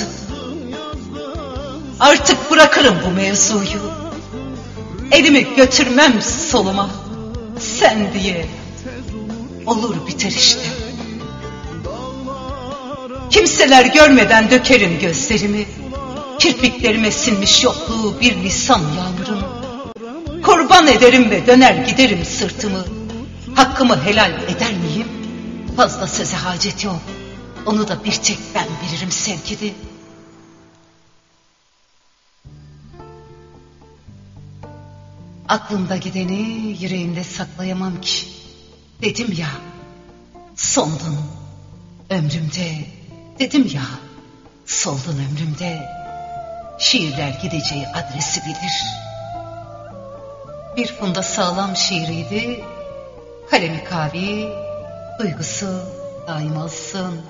Artık bırakırım bu mevzuyu. Elimi götürmem soluma. Sen diye olur biter işte. Kimseler görmeden dökerim gözlerimi. Kirpiklerime sinmiş yokluğu bir lisan yağmurun. Kurban ederim ve döner giderim sırtımı. Hakkımı helal eder miyim? Fazla söze hacet yok. Onu da bir tek ben bilirim sevgili. Aklımda gideni yüreğimde saklayamam ki. Dedim ya, sondun ömrümde. Dedim ya, soldun ömrümde. Şiirler gideceği adresi bilir. Bir funda sağlam şiiriydi. Kalemi kavi, duygusu daim olsun.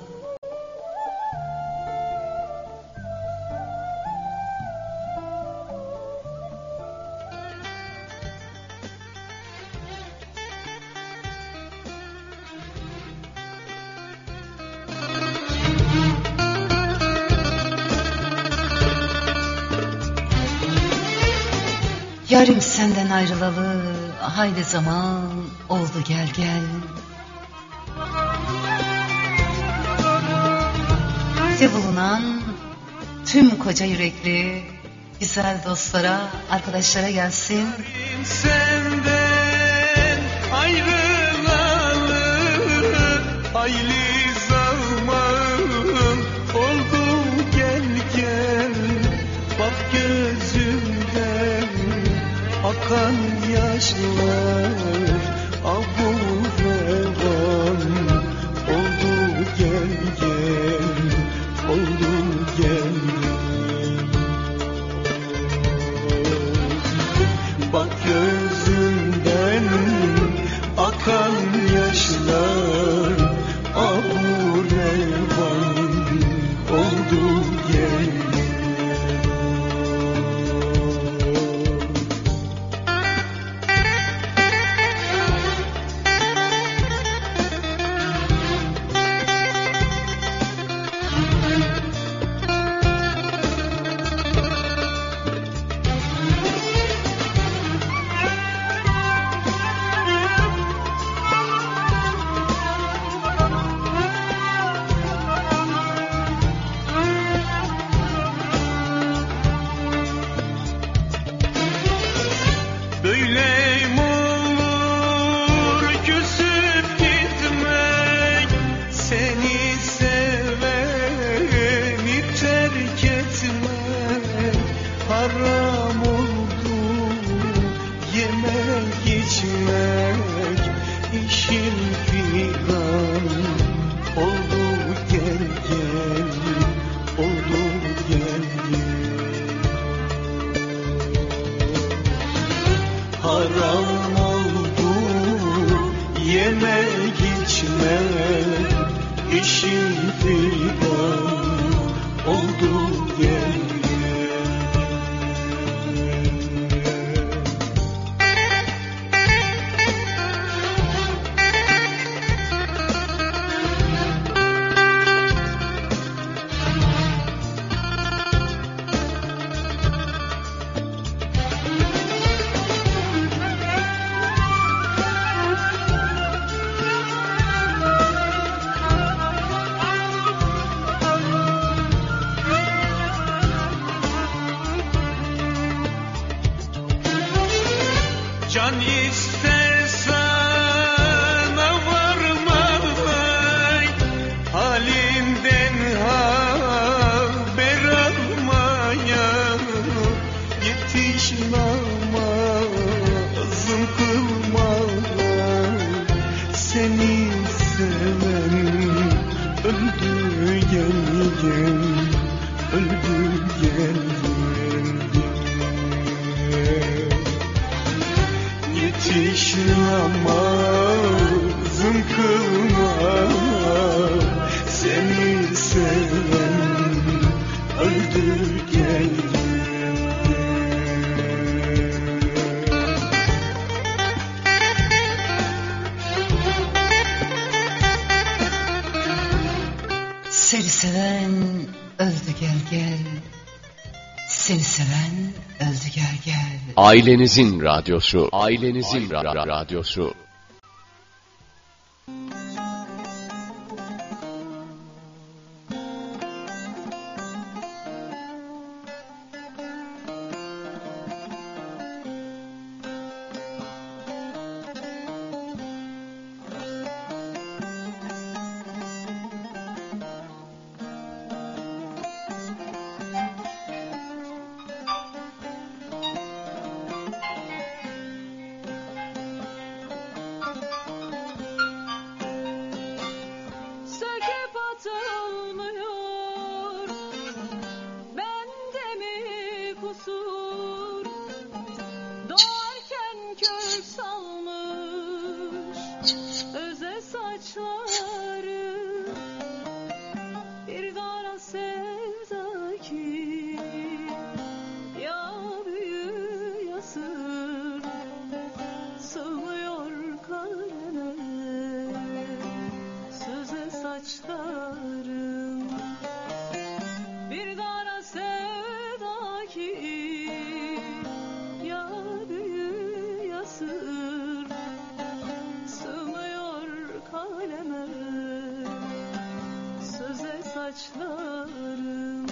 Yarim senden ayrılalı hayli zaman oldu gel gel. Bize bulunan tüm koca yürekli güzel dostlara, arkadaşlara gelsin. Senden ayrılalı hayli zaman oldu gel gel. Bak gözümden akan yaşlar abu revan oldu gel gel, oldu gel gel. Bak gözümden akan yaşlar abu işim figan oldu gel. Can istersen varmay, halinden haber almaya, yetiş namazım kılmaya. Seni seven öldü gel gel, öldü gel gel. Yetiş namazım kılma, seni seven öldü gel. Seni seven öldü gel gel. Seni seven öldü gel gel. Ailenizin radyosu. Ailenizin radyosu. Söküp atılmıyor, bende mi kusur? Doğarken kök salmış öze saçları, bir kara sevda ki ya büyü ya sır, sığmıyor kaleme söze saçlarım. Bir kara sevda ki ya büyü ya sır, sığmıyor kaleme söze saçlarım.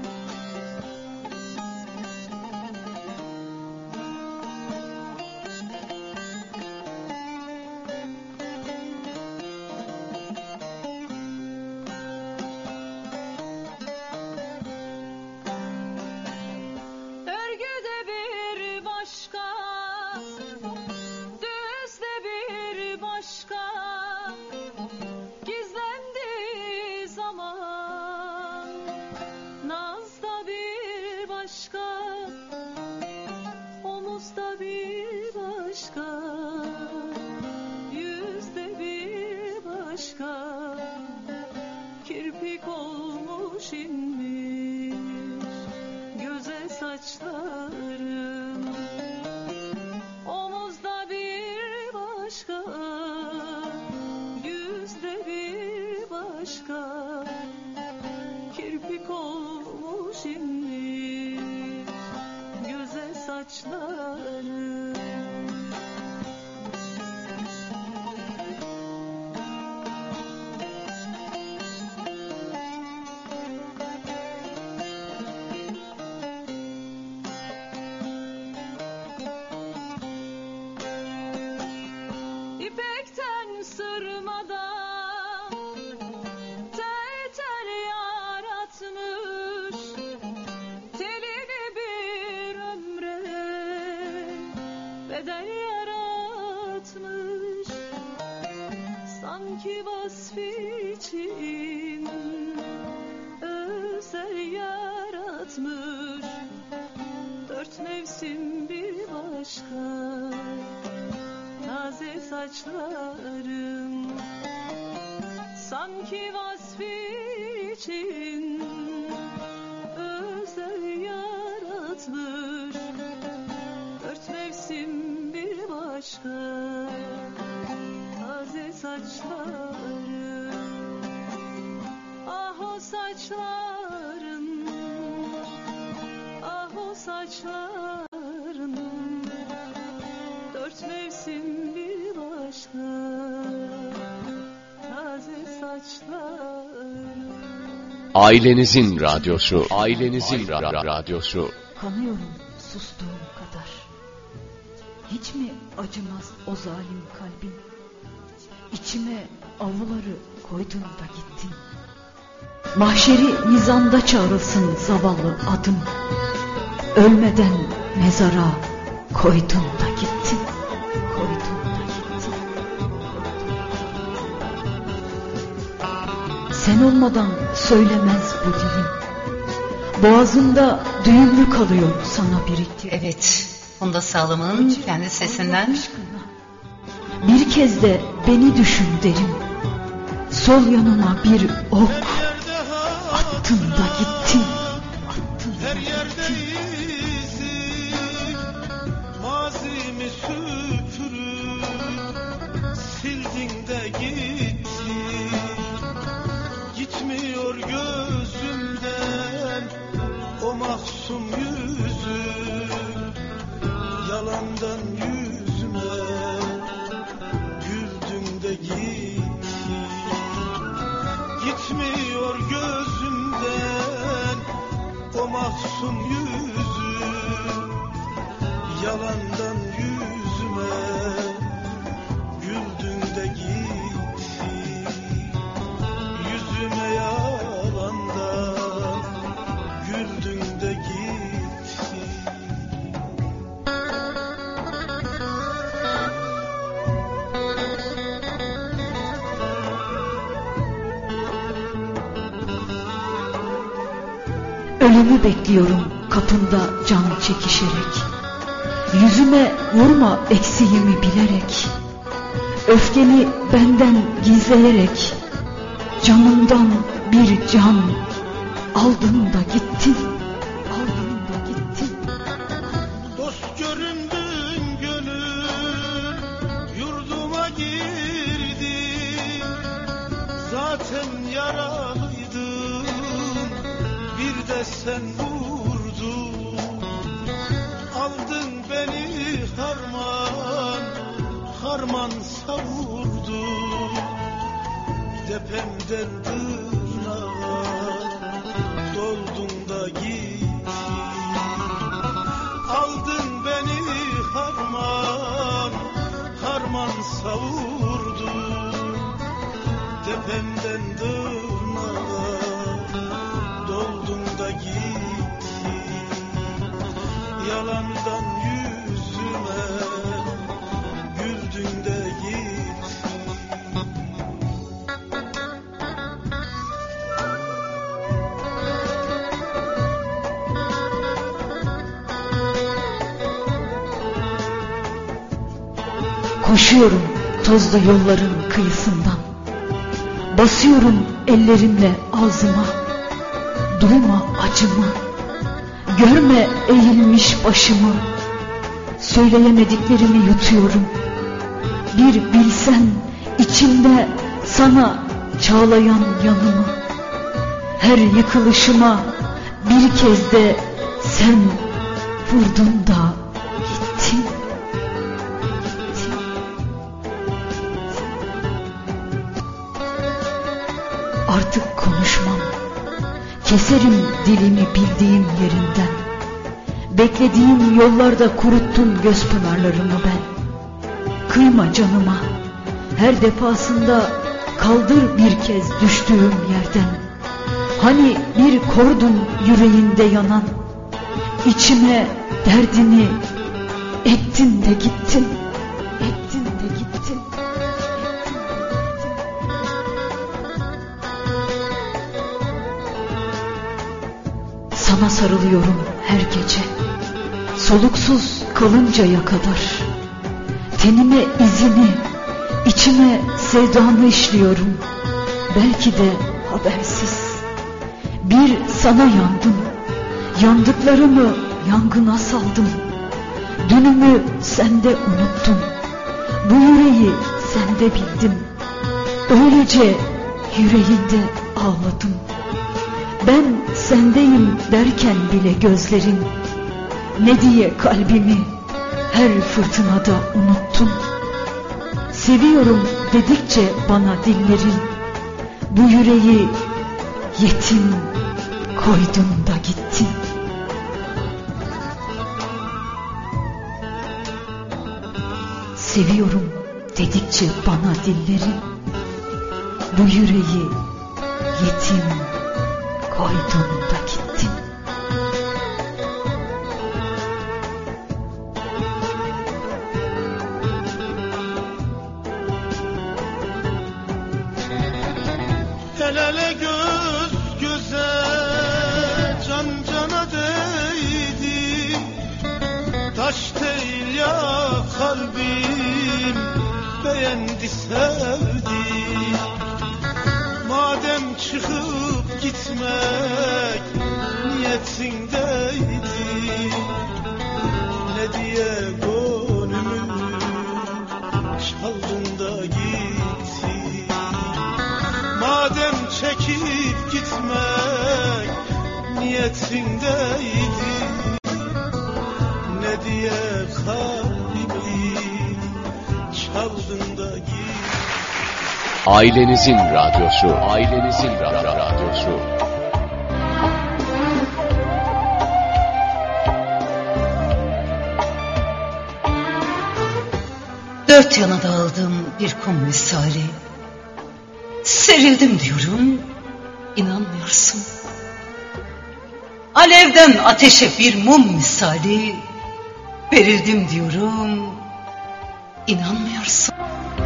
Örgüde bir başka, düzde bir başka, gizlendiği zaman nazda bir başka, omuzda bir başka, yüzde bir başka, kirpik olmuş inmiş göze saçlarım. Omuzda bir başka, yüzde bir başka, kirpik olmuş inmiş göze saçlarım. İpekten sırmadan tel tel yaratmış, telini bir ömre bedel yaratmış. Sanki vasfı için özel yaratmış, dört mevsim bir başka, taze saçlarım. sanki vasfi için özel yaratmış. Dört mevsim bir başka, taze saçları, ah o saçların, ah o saçların. Dört mevsim bir başka, taze saçların. Ailenizin radyosu, ailenizin radyosu. Kanıyorum sustuğum kadar. Hiç mi acımaz o zalim kalbin? İçime avluları koydun da gittin. Mahşeri nizamda çağrılsın zavallı adım. Ölmeden mezara koydun da gittin. Koydun da gittin. Sen olmadan söylemez bu dilim. Boğazımda düğümlü kalıyor sana birikti. Evet, Funda Sağlam'ın kendi sesinden. Bir kez de beni düşün derim. Sol yanıma bir ok attın da gittin. Attın da gittin. Mazimi süpürüp sildin de gittin. Gitmiyor gözümden o mahzun yüzün. Yalandan yüzüme güldün de gittin. Gitmiyor gözümden o mahzun yüzün. Yalandan yüzüme güldün de gittin. Yüzüme yalandan güldün de gittin. Ölümü bekliyorum kapında can çekişerek. Yüzüme vurma eksiğimi bilerek. Öfkeni benden gizleyerek. Canımdan bir can aldın da gittin. Aldın da gittin. Dost göründün gönül yurduma girdin. Zaten yaralıydın, bir de sen vurdun. Aldın beni harman, harman savurdun. Tepemden tırnağa doldun da gittin. Aldın beni harman, harman savurdun. Tepemden tırnağa doldun da gittin. Yalandan yüzüme güldün de gittin. Koşuyorum tozlu yolların kıyısından. Basıyorum ellerimle ağzıma. Duyma acımı. Görme eğilmiş başımı. Söyleyemediklerimi yutuyorum. Bir bilsen içimde sana çağlayan yanımı. Her yıkılışıma bir kez de sen vurdun da gittin. Artık konuşmam. Keserim dilimi bildiğim yerinden. Beklediğim yollarda kuruttum göz pınarlarımı ben. Kıyma canıma. Her defasında kaldır bir kez düştüğüm yerden. Hani bir kordun yüreğinde yanan. İçime derdini ettin de gittin. Ettin de gittin. Sana sarılıyorum her gece, soluksuz kalıncaya kadar. Tenime izini, içime sevdanı işliyorum. belki de habersiz. Bir sana yandım, yandıklarımı yangına saldım. Dünümü sende unuttum, bu yüreği sende bildim. Öylece yüreğinde ağladım. Ben sendeyim derken bile gözlerin, ne diye kalbimi her fırtınada unuttum. Seviyorum dedikçe bana dillerin, bu yüreği yetim koydun da gittin. Seviyorum dedikçe bana dillerin, bu yüreği yetim koydun da gittin. El ele göz göze can cana değdi, taş değil ya kalbim beğendi sevdi. Madem çıkıp gitmek niyetindeydi, ne diye gönlümü çaldın da gitti. Madem çekip gitmek niyetindeydi, ne diye kalbimi çaldın da gitti. Ailenizin radyosu, ailenizin radyosu. Dört yana dağıldım bir kum misali. Serildim diyorum, inanmıyorsun. Alevden ateşe bir mum misali. Verildim diyorum, inanmıyorsun.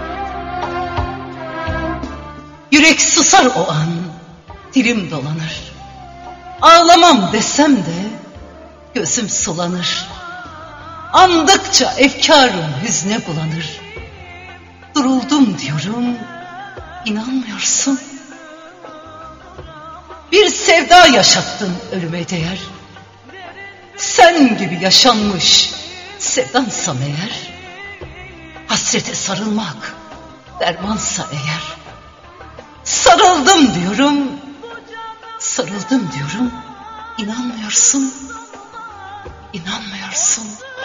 Yürek susar o an, dilim dolanır. Ağlamam desem de gözüm sulanır. Andıkça efkarım hüzne bulanır. Duruldum diyorum, İnanmıyorsun. Bir sevda yaşattın ölüme değer. Sen gibi yaşanmış sevdansam eğer, hasrete sarılmak dermansa eğer. Sarıldım diyorum, sarıldım diyorum, İnanmıyorsun, inanmıyorsun.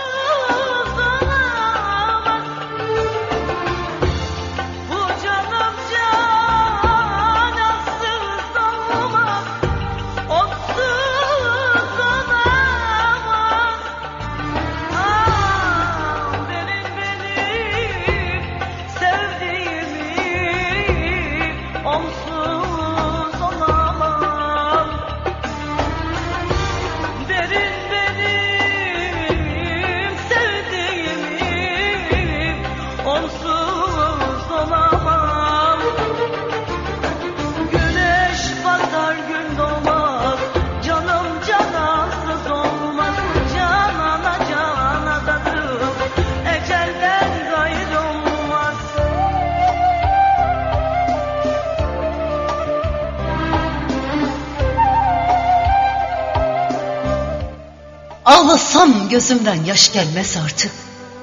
Ağlasam gözümden yaş gelmez artık.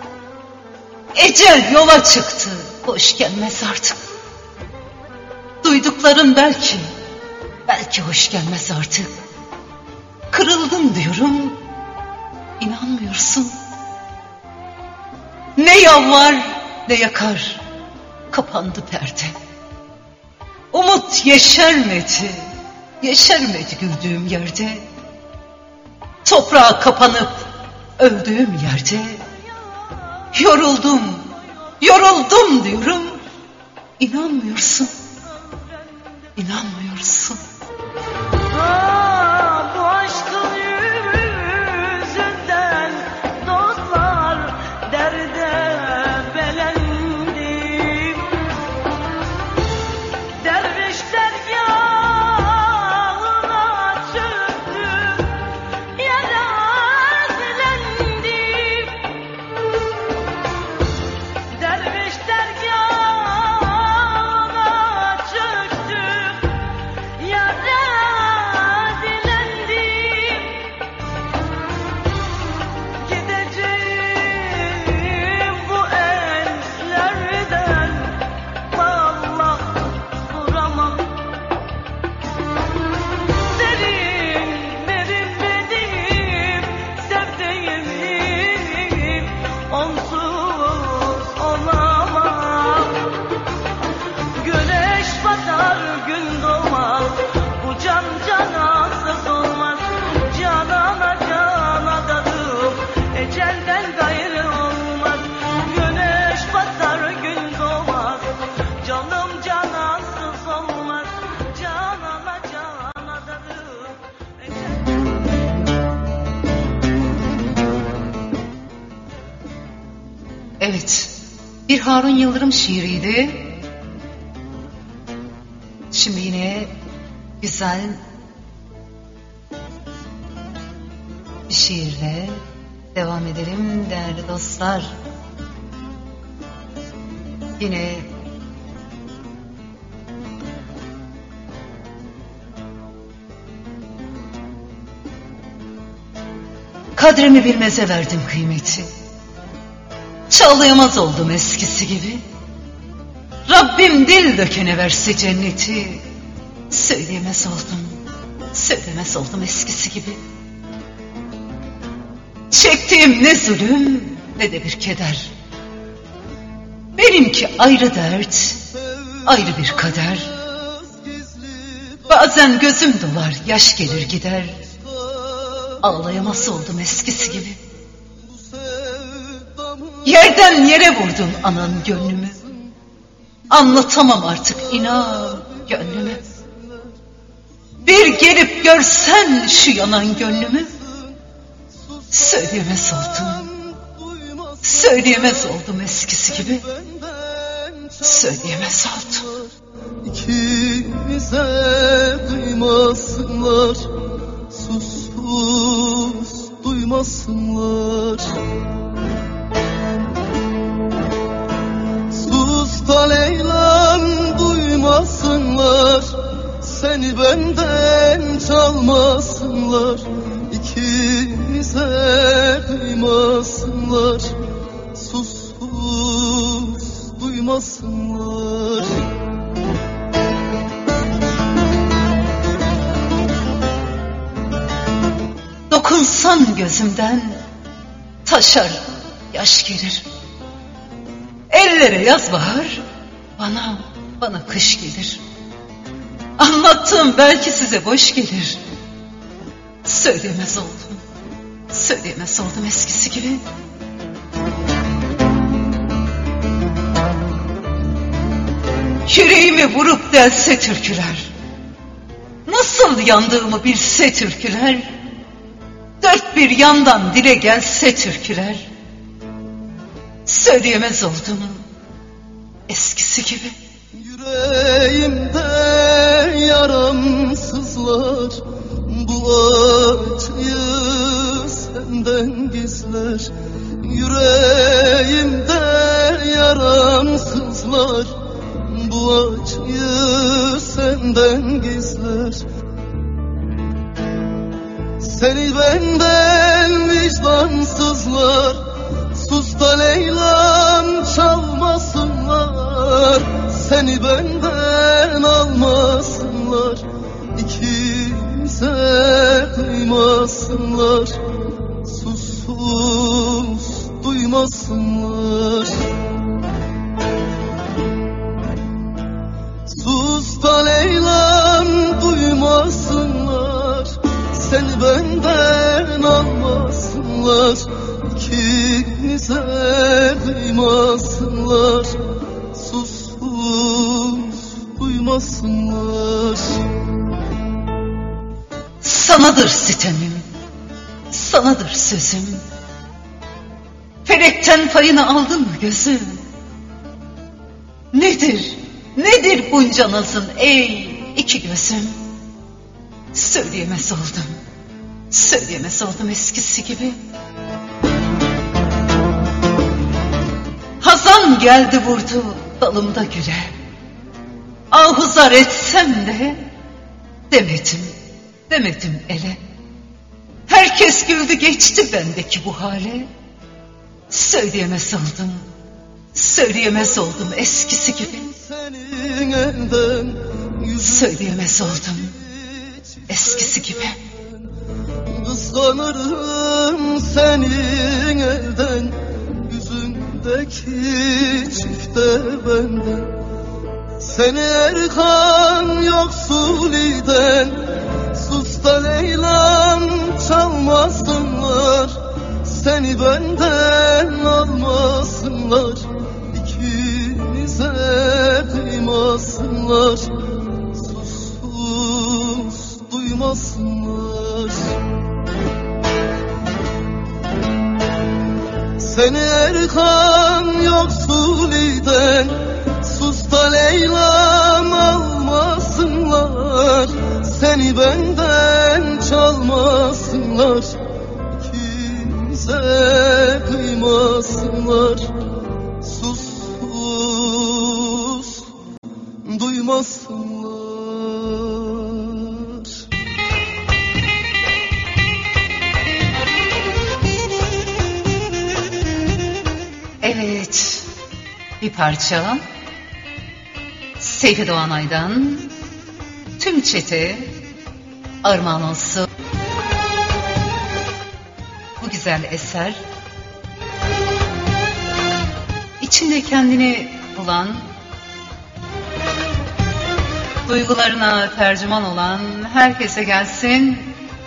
Ecel yola çıktı, hoş gelmez artık. Duydukların belki hoş gelmez artık. Kırıldım diyorum, inanmıyorsun. Ne yalvar ne yakar, kapandı perde. Umut yeşermedi güldüğüm yerde. Toprağa kapanıp öldüğüm yerde. Yoruldum diyorum, inanmıyorsun, inanmıyorsun. Bu aşkın yüzünden dostlar derde belendi. Derviş dergâhına çöktüm, yarazilendim. Derviş dergâhına çöktüm, Bir Harun Yıldırım şiiriydi. Şimdi yine güzel bir şiirle devam edelim değerli dostlar. Yine kadrimi bilmeze verdim kıymeti. Çağlayamaz oldum eskisi gibi. Rabbim dil dökene verse cenneti. Söyleyemez oldum eskisi gibi. Çektiğim ne zulüm ne de bir keder. Benimki ayrı dert, ayrı bir kader. Bazen gözüm dolar, yaş gelir gider. Ağlayamaz oldum eskisi gibi. Yerden yere vurdun anan gönlümü. Anlatamam artık inan gönlümü. Bir gelip görsen şu yanan gönlümü. Söyleyemez oldum eskisi gibi. Söyleyemez oldum. İkimize duymasınlar, sus duymasınlar. Sus da Leyla'm duymasınlar, seni benden çalmasınlar. İkimize duymasınlar, sus duymasınlar. Dokunsan gözümden taşar yaş gelir. Ellere yaz bahar, bana kış gelir. Anlattığım belki size boş gelir. Söyleyemez oldum eskisi gibi. Yüreğimi vurup delse türküler, nasıl yandığımı bilse türküler, dört bir yandan dile gelse türküler, söyleyemez oldum eskisi gibi. Yüreğimde yaramsızlar, bu acıyı senden gizler. Yüreğimde yaramsızlar, bu acıyı senden gizler. Seni benden vicdansızlar, sus da Leyla'm çalmasınlar. Seni benden almasınlar, ikimize kıymasınlar. Sus duymasınlar. Sus da Leyla'm duymasınlar, seni benden almasınlar. İkimize kıymasınlar, sus duymasınlar. Sanadır sitemim, sanadır sözüm. Felekten payını aldın mı gözüm? Nedir bunca nazın ey iki gözüm? Söyleyemez oldum eskisi gibi. Hazan geldi vurdu dalımda güle. Ahuzar etsem de demedim ele. Herkes güldü geçti bendeki bu hale. Söyleyemez oldum eskisi gibi. Söyleyemez oldum eskisi gibi. Kıskanırım senin elden, yüzündeki çifte benden. Seni Erkan Yoksuli'den, sus da Leyla'm çalmasınlar. Seni benden almasınlar, ikimize kıymasınlar. Sus duymasınlar. Seni Erkan Yoksuli benden, sus da Leyla'm almasınlar, seni benden çalmasınlar, kimse kıymasınlar. Sus sus, duymasınlar. Evet, bir parça Seyfi Doğanay'dan tüm çete armağan olsun. Bu güzel eser içinde kendini bulan, duygularına tercüman olan herkese gelsin.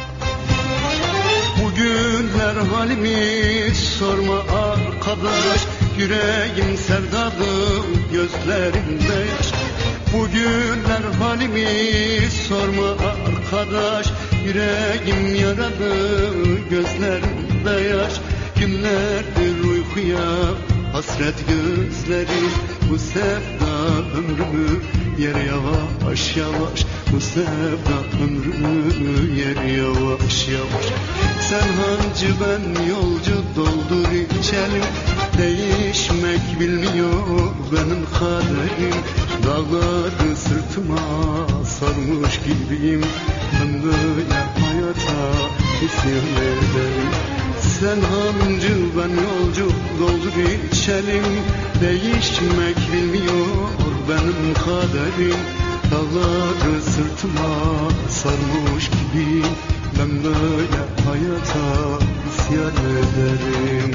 Bugünler halimi sorma arkadaş, yüreğim serdadım, gözlerimde yaş. Bugünler halimi sorma arkadaş, yüreğim yaralı, gözlerimde yaş. Günlerdir uykuya hasret gözlerim, bu sevda ömrümü yer yavaş yavaş, bu sevda ömrümü yer yavaş yavaş. Sen hancı ben yolcu, doldur içelim, değişmek bilmiyor benim kaderim. Dağları sırtıma sarmış gibiyim, ben böyle hayata isyan ederim. Sen hancı ben yolcu, doldur içelim, değişmek bilmiyor benim kaderim. Dağları sırtıma sarmış gibiyim, ben böyle hayata isyan ederim.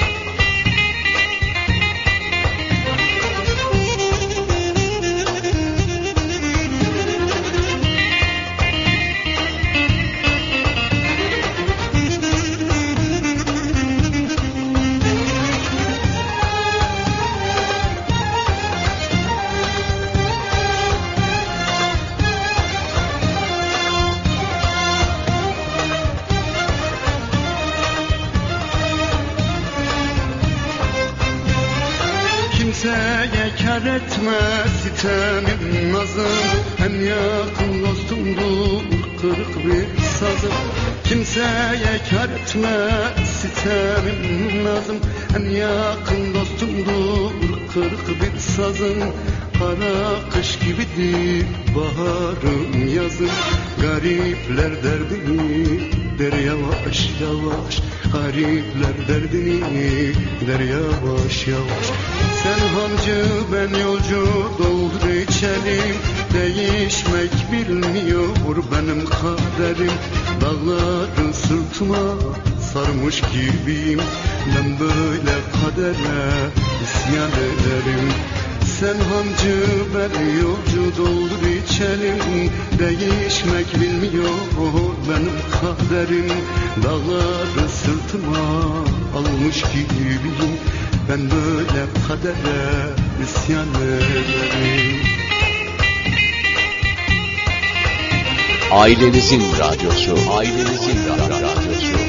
Kimseye kar etme sitemin nazım, en yakın dostumdur kırık bir sazım. Kimseye kar etme sitemin nazım, en yakın dostumdur kırık bir sazım. Kara kış gibidir baharım yazım, garipler derdini der yavaş yavaş, garipler derdini der yavaş yavaş. Sen hancı ben yolcu, doldur içelim, değişmek bilmiyor benim kaderim. Dağları sırtıma sarmış gibiyim, ben böyle kadere isyan ederim. Sen hancı ben yolcu, doldur içelim, değişmek bilmiyor benim kaderim. Dağları sırtıma almış gibiyim, ben böyle kadere isyan ederim. Ailenizin radyosu, ailenizin radyosu.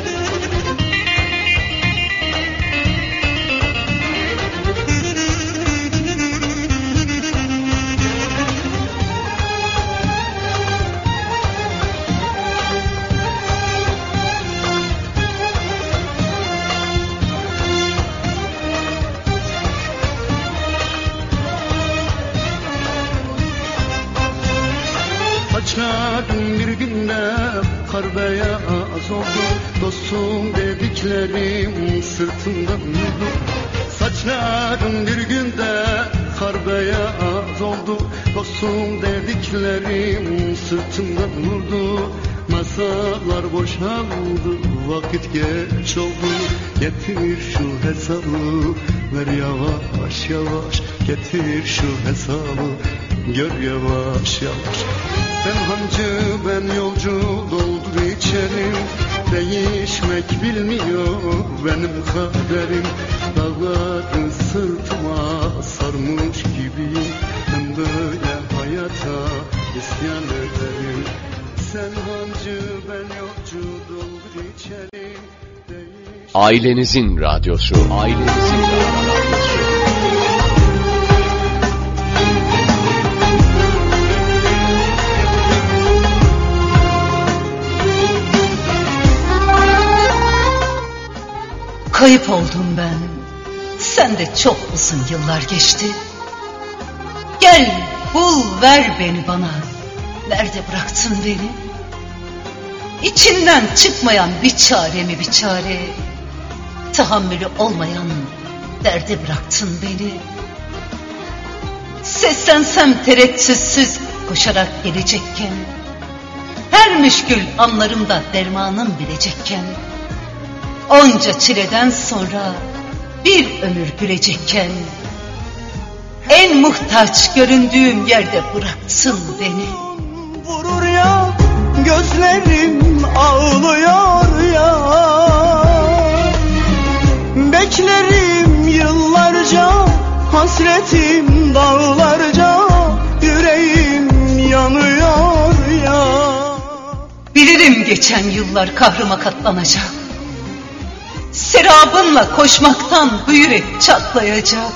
Saçlarım bir günde kar beyaz oldu, dostum dediklerim sırtımdan vurdu. Saçlarım bir günde kar beyaz oldu, dostum dediklerim sırtımdan vurdu. Masalar boşaldı, vakit geç oldu, getir şu hesabı, ver yavaş yavaş, getir şu hesabı, gör yavaş yavaş. Sen hancı ben yolcu, doldur içelim, değişmek bilmiyor benim kaderim. Dağları sırtıma sarmış gibiyim, ben böyle hayata isyan ederim. Sen hancı ben yolcu, doldur içelim, Ailenizin radyosu, ailenizin radyosu. kayıp oldum ben. Sen de çok uzun yıllar geçti. Gel bul ver beni bana. Nerede bıraktın beni? İçinden çıkmayan bir çare mi bir çare? Tahammülü olmayan derde bıraktın beni. Seslensem tereddütsüz koşarak gelecekken, her müşkül anlarımda dermanım bilecekken, onca çileden sonra bir ömür gülecekken, en muhtaç göründüğüm yerde bıraktın beni. Vurur ya gözlerim ağlıyor ya, beklerim yıllarca, hasretim dağlarca, yüreğim yanıyor ya. Bilirim geçen yıllar kahrıma katlanacak, serabınla koşmaktan bu yürek çatlayacak.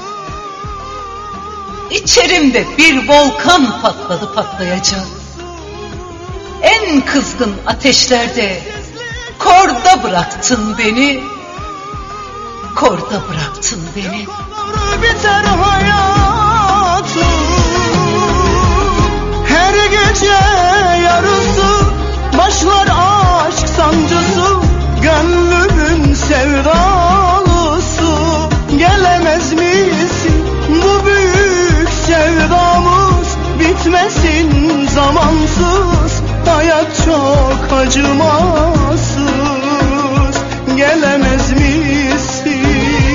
İçerimde bir volkan patladı patlayacak. En kızgın ateşlerde korda bıraktın beni, korda bıraktın beni. Biter hayatım, her gece yarısı başlar aşk sancısı, gönlümün sevdalısı. Gelemez misin bu büyük sevdamız, bitmesin zamansız, hayat çok acımasız. Gelemez misin?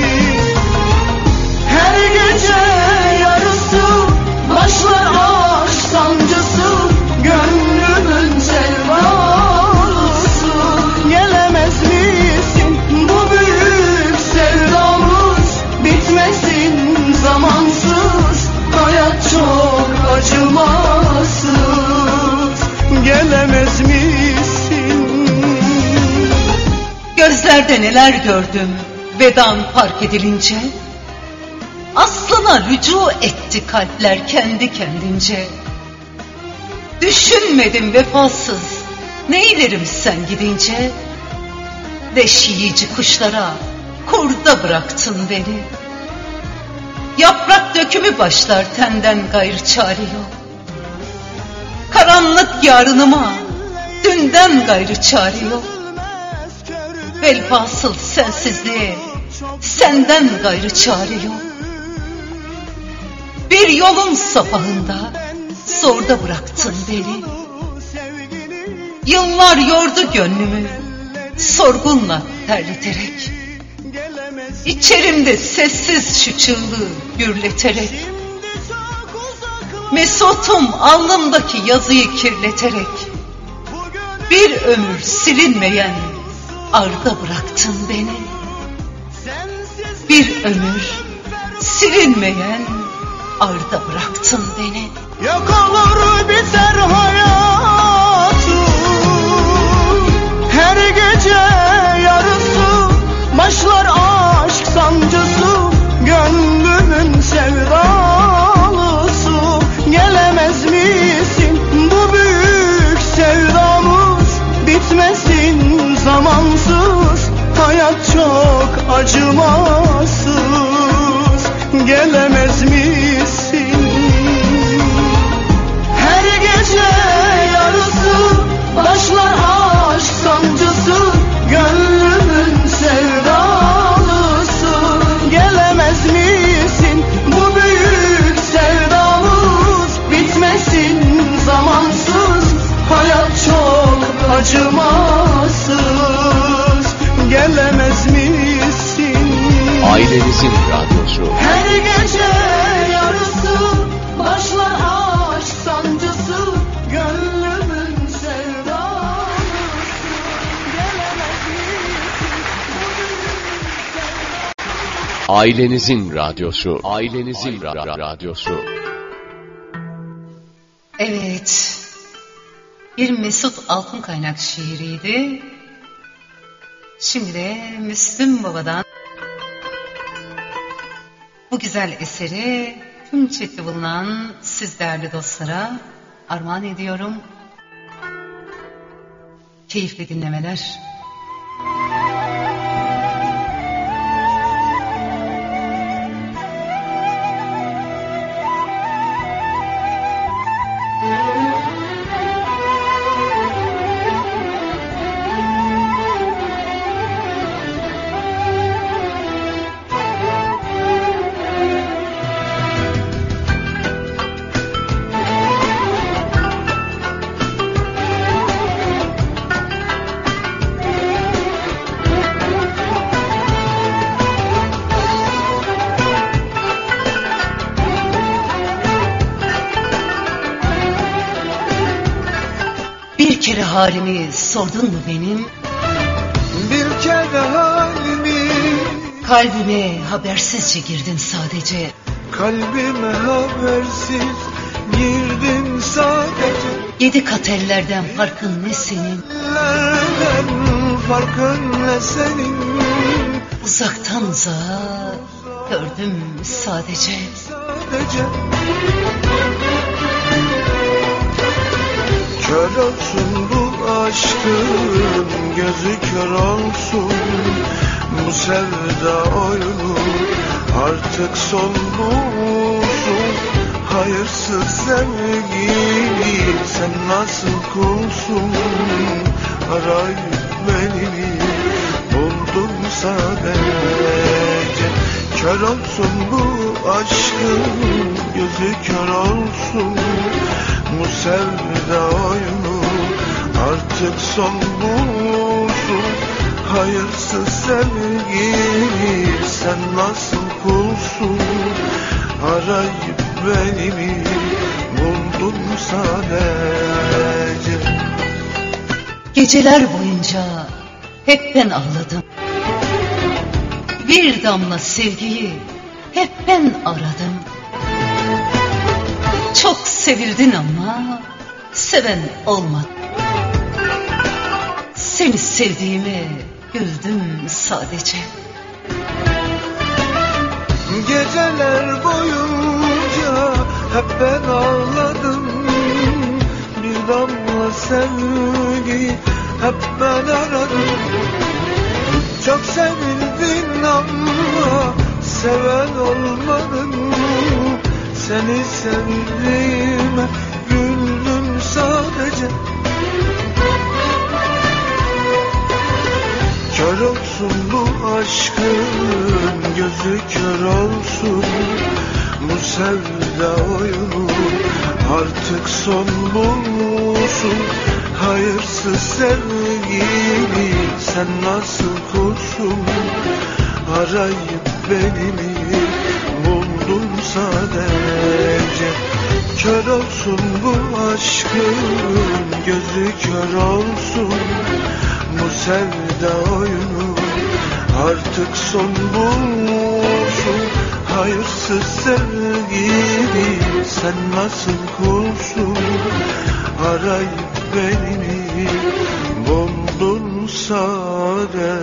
Her gece yarısı başlar aşk sancısı, gönlümün sevdalısı. Gelemez misin bu büyük sevdamız, bitmesin zamansız, hayat çok acımasız. Gelemez misin? Gözlerde neler gördüm vedan fark edilince, aslına rücu etti kalpler kendi kendince. Düşünmedim vefasız neylerim sen gidince, leş yiyici kuşlara kurda bıraktın beni. Yaprak dökümü başlar tenden gayrı çare yok, karanlık yarınıma dünden gayrı çare yok. Velhasıl sensizliğe senden gayrı çare yok. Bir yolun sapağında zorda bıraktın beni. Yıllar yordu gönlümü sorgunla terleterek, İçerimde sessiz şu çığlığı gürleterek, mesutum alnımdaki yazıyı kirleterek, bir ömür silinmeyen arda bıraktın beni. Bir ömür silinmeyen arda bıraktın beni. Yok olur biter hayatım, her gece yarısı başlar aşk sancısı, gönlümün sevdalısı. Gelemez misin bu büyük sevdamız, bitmesin zamansız, hayat çok acımasız. Gelemez misin? Her gece yarısı başlar aşk sancısı, gönlümün sevdalısı. Gelemez misin bu büyük sevdamız, bitmesin zamansız, hayat çok acımasız. Gelemez misin? Ailenizin radyosu. Her gece yarısı başlar aşk sancısı, gönlümün sevdalısı. Gelemez misin? Ailenizin radyosu. Ailenizin radyosu. Evet, bir Mesut Altınkaynak şiiriydi. Şimdi de Müslüm Baba'dan bu güzel eseri tüm chatte bulunan siz değerli dostlara armağan ediyorum. Keyifli dinlemeler. kere halimi sordun mu benim? Bir kere halimi, Kalbime habersizce girdin sadece. kalbime habersiz girdin sadece. 7 kat ellerden farkın ne senin? Ellerden farkın ne senin? Uzaktan uzağa gördüm sadece. Sadece kör olsun bu aşkın, gözü kör olsun bu sevda oyunu, artık son bulsun. Hayırsız sevgili, sen nasıl kulsun? Arayıp beni buldun sadece. Kör olsun bu aşkın, gözü kör olsun bu sevda oyunu, artık son bulsun. Hayırsız sevgili, sen nasıl kulsun? Arayıp beni mi buldun sadece. Geceler boyunca hep ben ağladım. Bir damla sevgiyi hep ben aradım. Çok sevildin ama seven olmadı. Seni sevdiğime güldüm sadece. Geceler boyunca hep ben ağladım. Bir damla sevgi hep ben aradım. Çok sevildin ama seven olmadın. Seni sevdiğime güldüm sadece. Kör olsun bu aşkın, gözü kör olsun bu sevda oyunu, artık son bulsun. Hayırsız sevgili, sen nasıl kulsun? Arayıp beni mi buldun sadece. Kör olsun bu aşkın, gözü kör olsun bu sevda oyunu, artık son bulsun. Hayırsız sevgili, sen nasıl kulsun? Arayıp beni mi buldun sadece.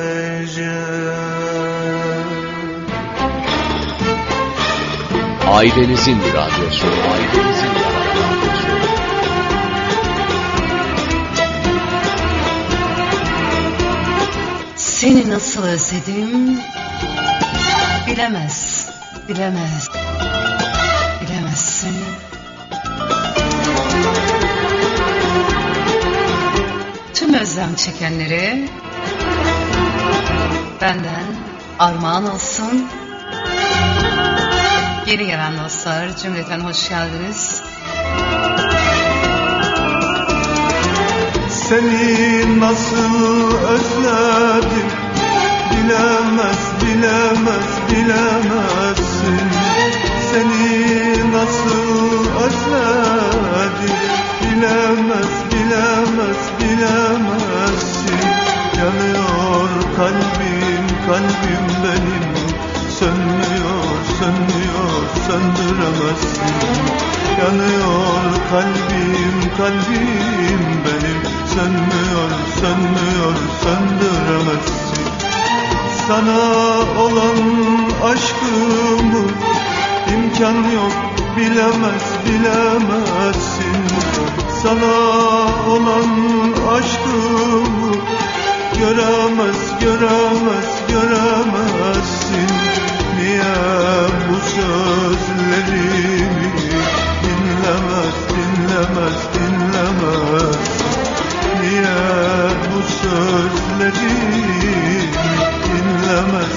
Ailenizin radyosu, ailenizin radyosu. Seni nasıl özledim bilemezsin. Tüm özlem çekenlere benden armağan olsun. Yeni gelen dostlar cümleten hoş geldiniz. Seni nasıl özledim, bilemezsin. Seni nasıl özledim, bilemezsin. Yanıyor kalbim benim, sönmüyor, söndüremezsin. Yanıyor kalbim benim, sönmüyor, söndüremezsin. Sana olan aşkımı imkan yok, bilemezsin. Sana olan aşkımı göremezsin. Niye bu sözlerimi dinlemez? Niye bu sözlerimi dinlemez?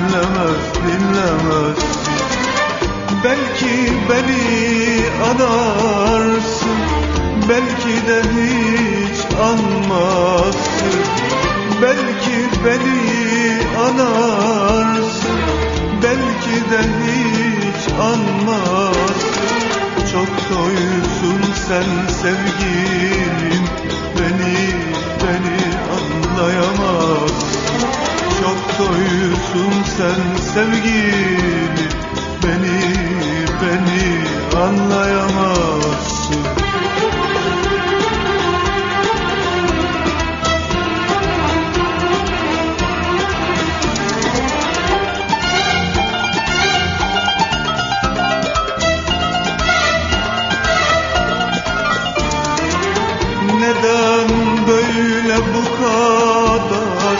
Belki beni anarsın, belki de hiç anmazsın. Belki beni anarsın, belki de hiç anmazsın. Çok doysun sen sevgilim, sen sevgili, beni anlayamazsın. Neden böyle bu kadar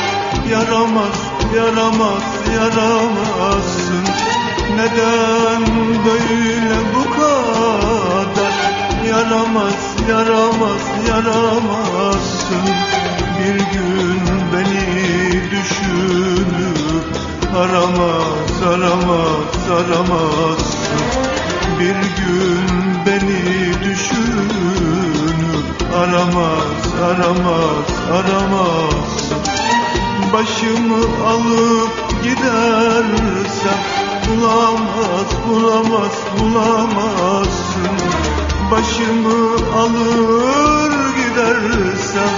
yaramazsın? Neden böyle bu kadar yaramazsın? Bir gün beni düşünüp aramazsın. Bir gün beni düşünüp aramazsın. Başımı alıp gidersen bulamazsın. Başımı alır gidersen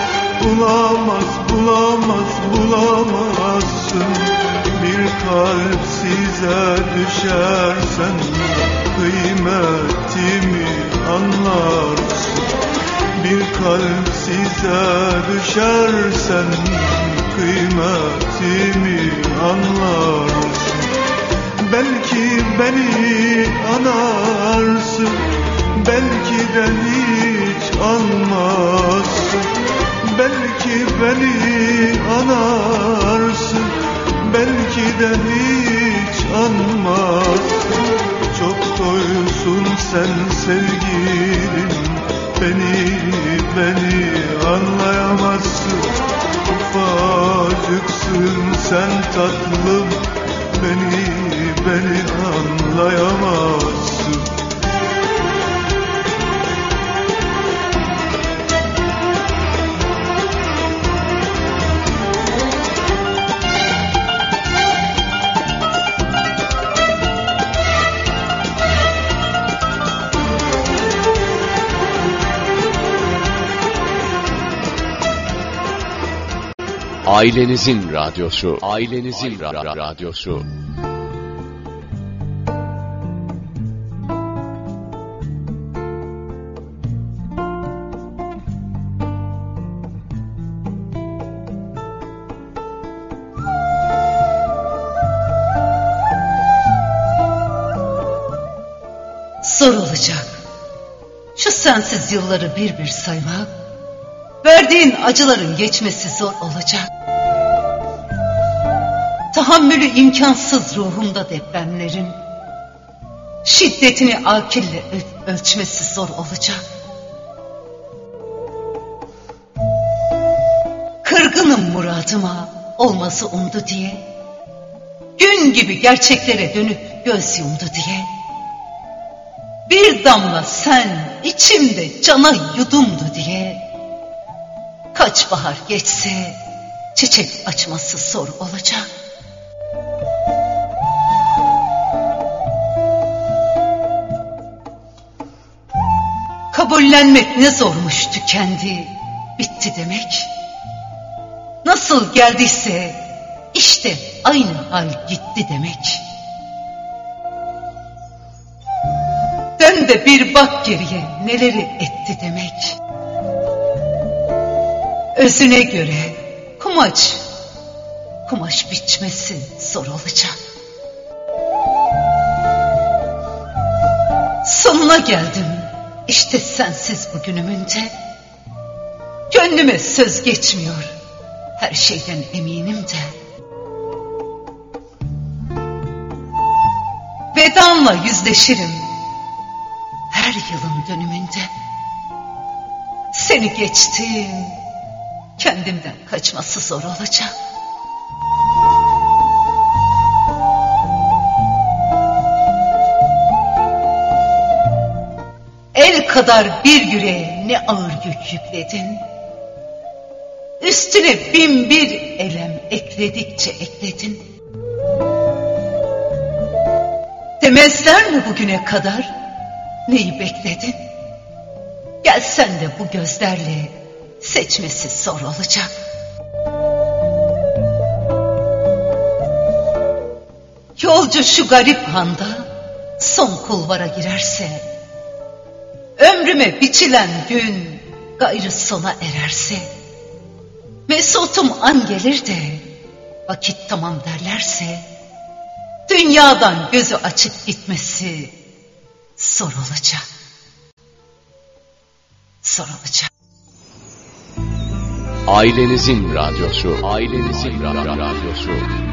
bulamazsın. Bir kalp size düşersen kıymetimi anlarsın. Bir kalp size düşersen kıymetimi anlarsın. Belki beni anarsın, belki de hiç anmazsın. Belki beni anarsın, belki de hiç anmazsın. Çok doysun sen sevgilim, beni anlayamazsın. Ufacıksın sen tatlım, beni anlayamazsın. Ailenizin radyosu. Ailenizin radyosu. Zor olacak şu sensiz yılları bir bir saymak. Verdiğin acıların geçmesi zor olacak. Tahammülü imkansız ruhumda depremlerin. Şiddetini akille ölçmesi zor olacak. Kırgınım muradıma olması umdu diye. Gün gibi gerçeklere dönüp göz yumdu diye. Bir damla sen içimde cana yudumdu diye. Kaç bahar geçse çiçek açması zor olacak. Kabullenmek ne zormuş, tükendi, bitti demek. Nasıl geldiyse işte aynı hal gitti demek. Dön de bir bak geriye neleri etti demek. Özüne göre kumaş biçmesi zor olacak. Sonuna geldim işte sensiz bugünümünde. Gönlüme söz geçmiyor, her şeyden eminim de. Vedanla yüzleşirim her yılın dönümünde. Seni geçtim, kendimden kaçması zor olacak. El kadar bir yüreğe ne ağır yük yükledin. Üstüne bin bir elem ekledikçe ekledin. Demezler mi bugüne kadar neyi bekledin? Gelsen de bu gözlerle seçmesi zor olacak. Yolcu şu garip handa son kulvara girerse, ömrüme biçilen gün gayrı sona ererse, mesutum an gelir de vakit tamam derlerse, dünyadan gözü açık gitmesi zor olacak. Zor olacak. Ailenizin radyosu, ailenizin radyosu.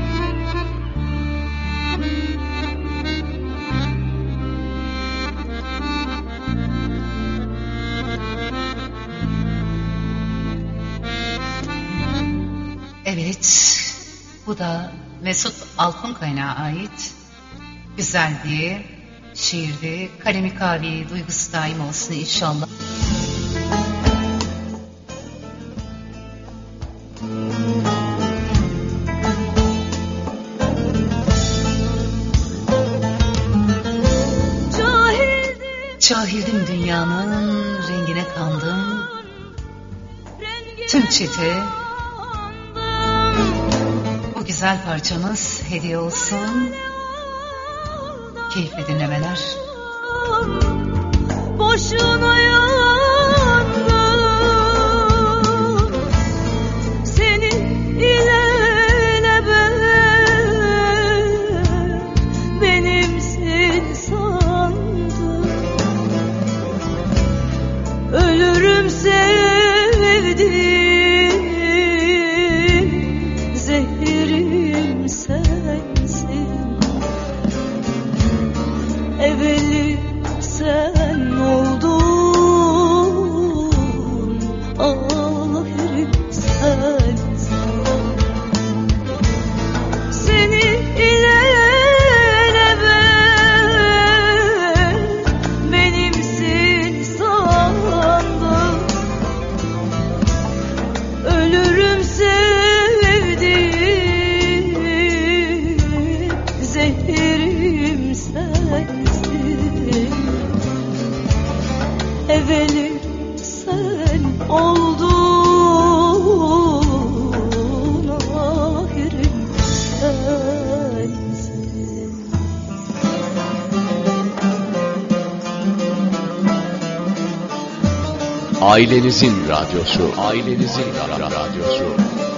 Evet, bu da Mesut Altunkaynak'a ait güzel bir şiirdi. Kalemi kavi, duygusu daim olsun inşallah. Cahildim dünyanın rengine kandım. Tüm çete bu güzel parçamız hediye olsun. Keyifli dinlemeler. Boşuna yandım seni ilelebet benimsin sandım. Ölürüm sevdiğim, zehirim sensin. Evveli sen oldun, ahirim sensin. Seni ilelebet benimsin sandım. Ölürüm sevdiğim, zehirim sensin. Evveli sen oldun, ahirim sensin. Ailenizin radyosu, ailenizin radyosu.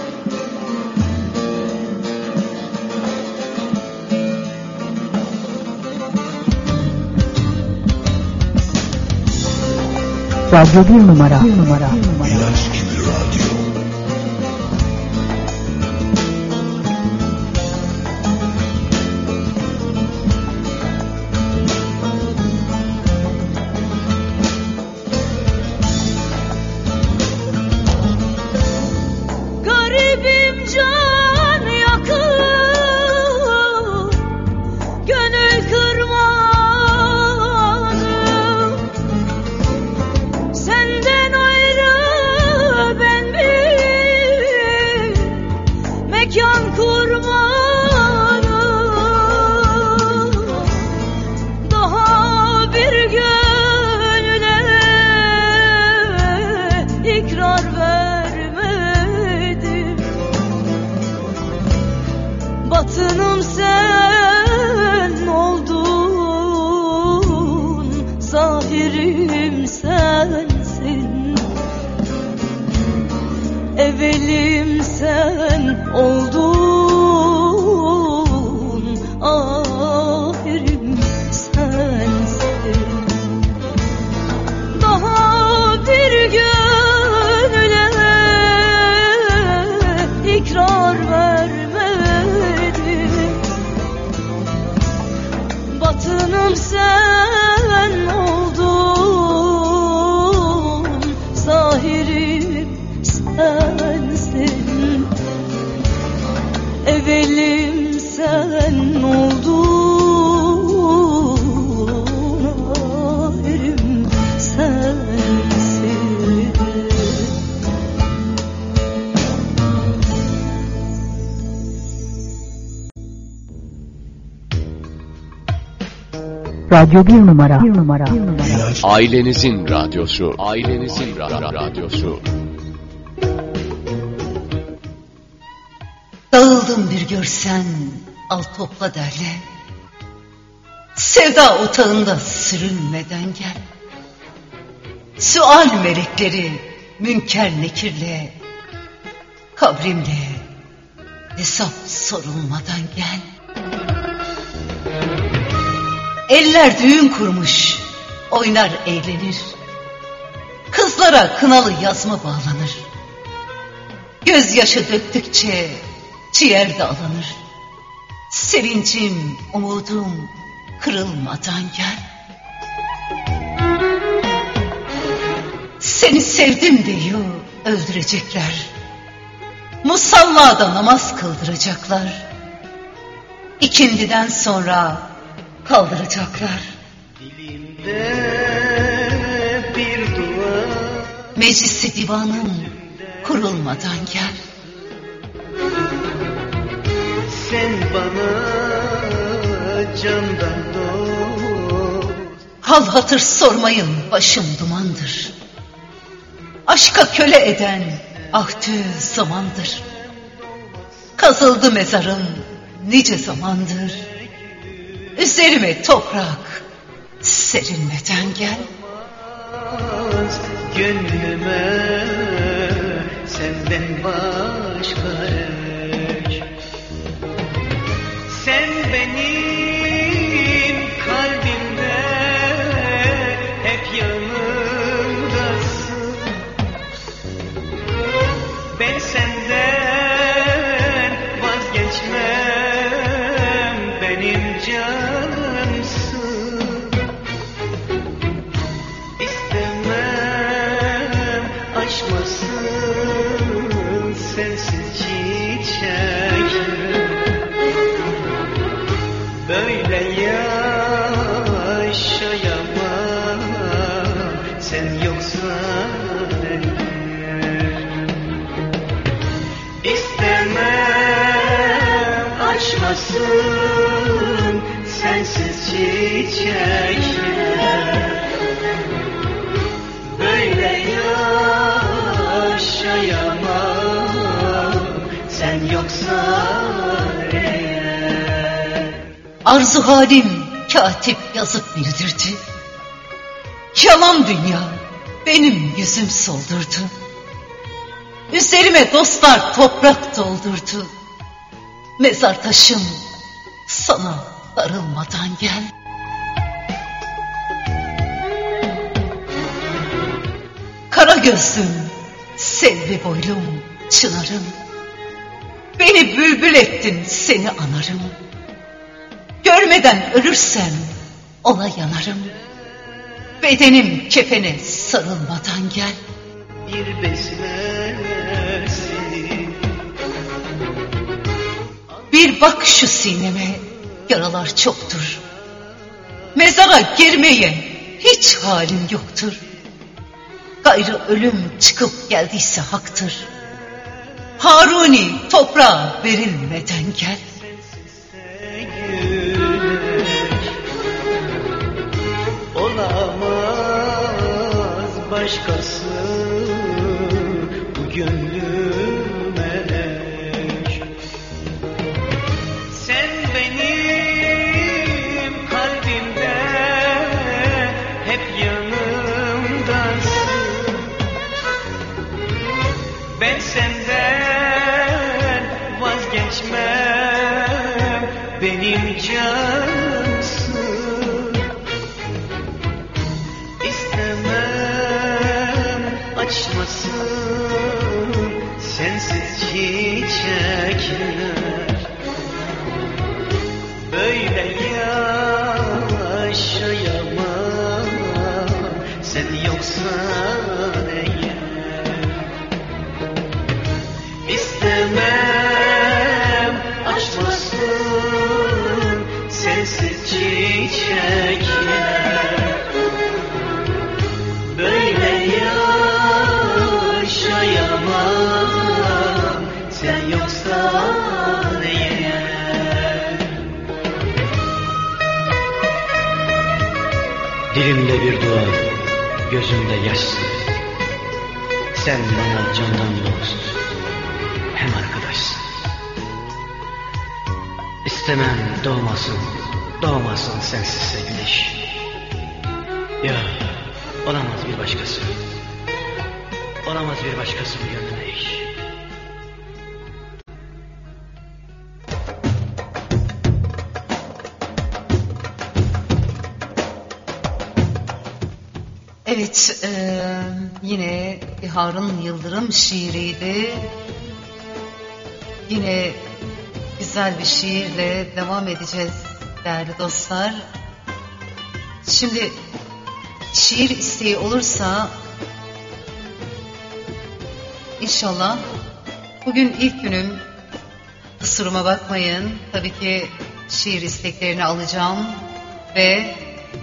Radyo 1 numara. İlaç gibi radyo. Garibim can yakın, gönül kırmadım. Senden ayrı ben bir mekan kurmadım. Daha bir gönüle ikrar vermedim. Batınım sen oldun, zahirim sensin. Evvelim sen oldun, ahirim sensin. Daha bir gönüle ikrar vermedim. Batınım sen oldun, zahirim sensin. Evvelim sen oldun, ahirim sensin. Radyo 1 numara. Ailenizin radyosu, ailenizin radyosu. Dağıldım bir görsen al topla derle. Sevda otağında sürünmeden gel. Sual melekleri münker nekirle, kabrimde hesap sorulmadan gel. Eller düğün kurmuş, oynar eğlenir. Kızlara kınalı yazma bağlanır. Gözyaşı döktükçe ciğer dağlanır. Sevincim, umudum kırılmadan gel. Seni sevdim diyor öldürecekler. Musallada namaz kıldıracaklar. İkindiden sonra kaldıracaklar. Dilimde bir dua, meclisi divanım kurulmadan gel. Sen bana candan dost. Hal hatır sormayın, başım dumandır. Aşka köle eden ahdü zamandır. Kazıldı mezarım nice zamandır. Üzerime toprak serilmeden gel. Gönlüme senden başka eş. Sen benim kalbimde hep yanımdasın. Ben senden vazgeçmem, benim canımsın. İstemem açmasın sensiz çiçekler. Böyle yaşayamam sen yoksan eğer. İstemem açmasın sensiz çiçekler. Böyle yaşayamam sen yoksan eğer. Arzu halim katip yazıp bildirdi. Yalan dünya benim yüzüm soldurdu. Üzerime dostlar toprak doldurdu. Mezar taşım sana darılmadan gel. Kara gözlüm, selvi boylum, çınarım. Beni bülbül ettin, seni anarım. Görmeden ölürsem ona yanarım. Bedenim kefene sarılmadan gel. Bir beslersin. Bir bak şu sineme, yaralar çoktur. Mezara girmeye hiç halim yoktur. Gayrı ölüm çıkıp geldiyse haktır. Haruni toprağa verilmeden gel. Olamaz başkası bu gönlüme eş. Sen benim kalbimde hep yanımdasın. Ben senden vazgeçmem, benim cansın. İstemem açmasın sensiz çiçekler. Böyle yaşayamam sen yoksan eğer. İstemem açmasın sensiz çiçekler. Böyle yaşayamam sen yoksan eğer. Dilimde bir dua, gözümde yaşsın. Sen bana candan dost, hem arkadaşsın. İstemem doğmasın, doğmasın sensizse güneş. Ya olamaz bir başkası, olamaz bir başkası bu gönlüme eş. Evet, yine bir Harun Yıldırım şiiriydi. Yine güzel bir şiirle devam edeceğiz değerli dostlar. Şimdi şiir isteği olursa inşallah bugün ilk günüm, kusuruma bakmayın. Tabii ki şiir isteklerini alacağım ve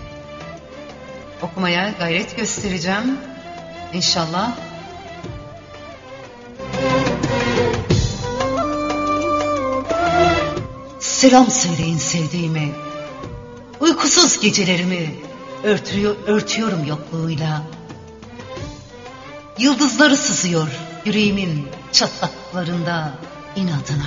okumaya gayret göstereceğim inşallah. Selam söyleyin sevdiğime, uykusuz gecelerimi örtüyorum yokluğuyla. Yıldızları sızıyor yüreğimin çatlaklarında inadına.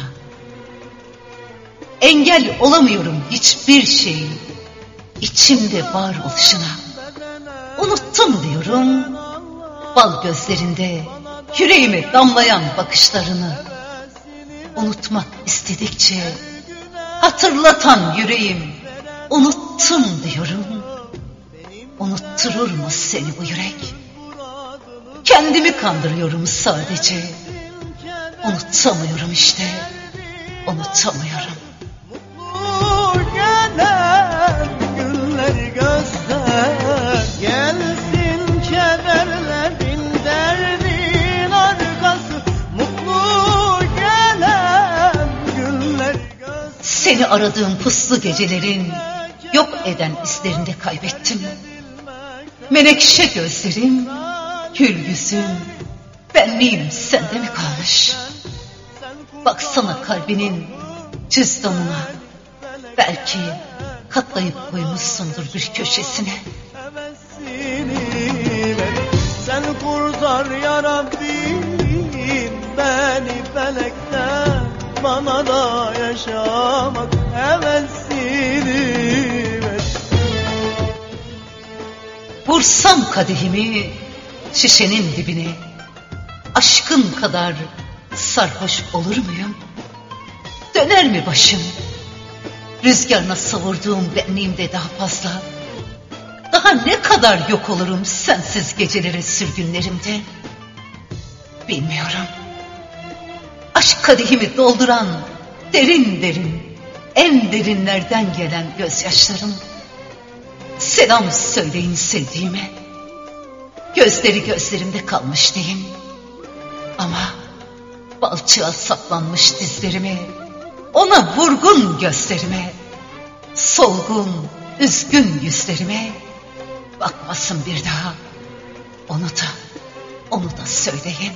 Engel olamıyorum hiçbir şeyi içimde var oluşuna. Unuttum diyorum bal gözlerinde yüreğime damlayan bakışlarını. Unutmak istedikçe hatırlatan yüreğim unuttum diyorum. Unutturur mu seni bu yürek? Kendimi kandırıyorum sadece. Unutamıyorum işte, unutamıyorum. Mutlu gelen günleri göster, gelsin kederlerin derdin arkası. Mutlu gelen günleri göster. Seni aradığım puslu gecelerin yok eden izlerinde kaybettim. Menekşe gözlerim, gül yüzün, benliğim sende mi kalmış? Baksana kalbinin cüzdanına, belki katlayıp koymuşsundur bir köşesine. Sen kurtar ya Rabbim beni felekten, bana da yaşamak hevesini ver. Vursam kadehimi şişenin dibine, aşkın kadar sarhoş olur muyum? Döner mi başım? Rüzgarına savurduğum benliğimde daha fazla. Daha ne kadar yok olurum sensiz gecelere sürgünlerimde? Bilmiyorum. Aşk kadehimi dolduran derin derin, en derinlerden gelen gözyaşlarım. Selam söyleyin sevdiğime. Gözleri gözlerimde kalmış deyin. Ama balçığa saplanmış dizlerime, ona vurgun gözlerime, solgun, üzgün yüzlerime bakmasın bir daha. Onu da söyleyin.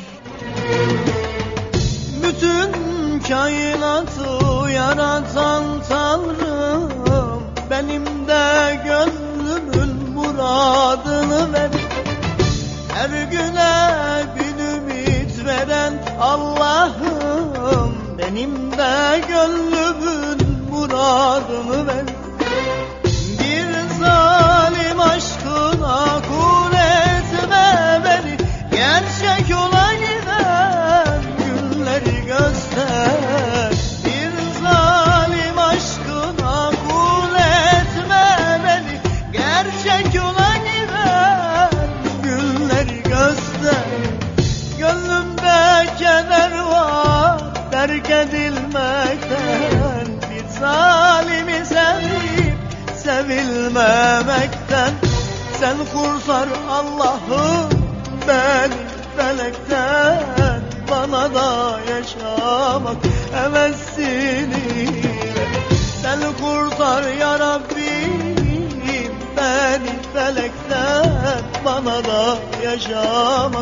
Bütün kainatı yaratan Tanrım, benim de gönlümün muradını ver. Her güne bir ümit veren Allah'ım, benim de gönlümün muradını ver. Bir zalim aşkına kul etme beni, gerçek ola giden günleri göster. Bir zalim aşkına kul etme beni, gerçek ola giden günleri göster. Gönlümde keder var terk edilmekten, bir zalimi sevip sevilmemekten. Sen kurtar Allah'ım beni felekten, bana da yaşamak hevesini ver. Sen kurtar ya Rabbim beni felekten, bana da yaşamak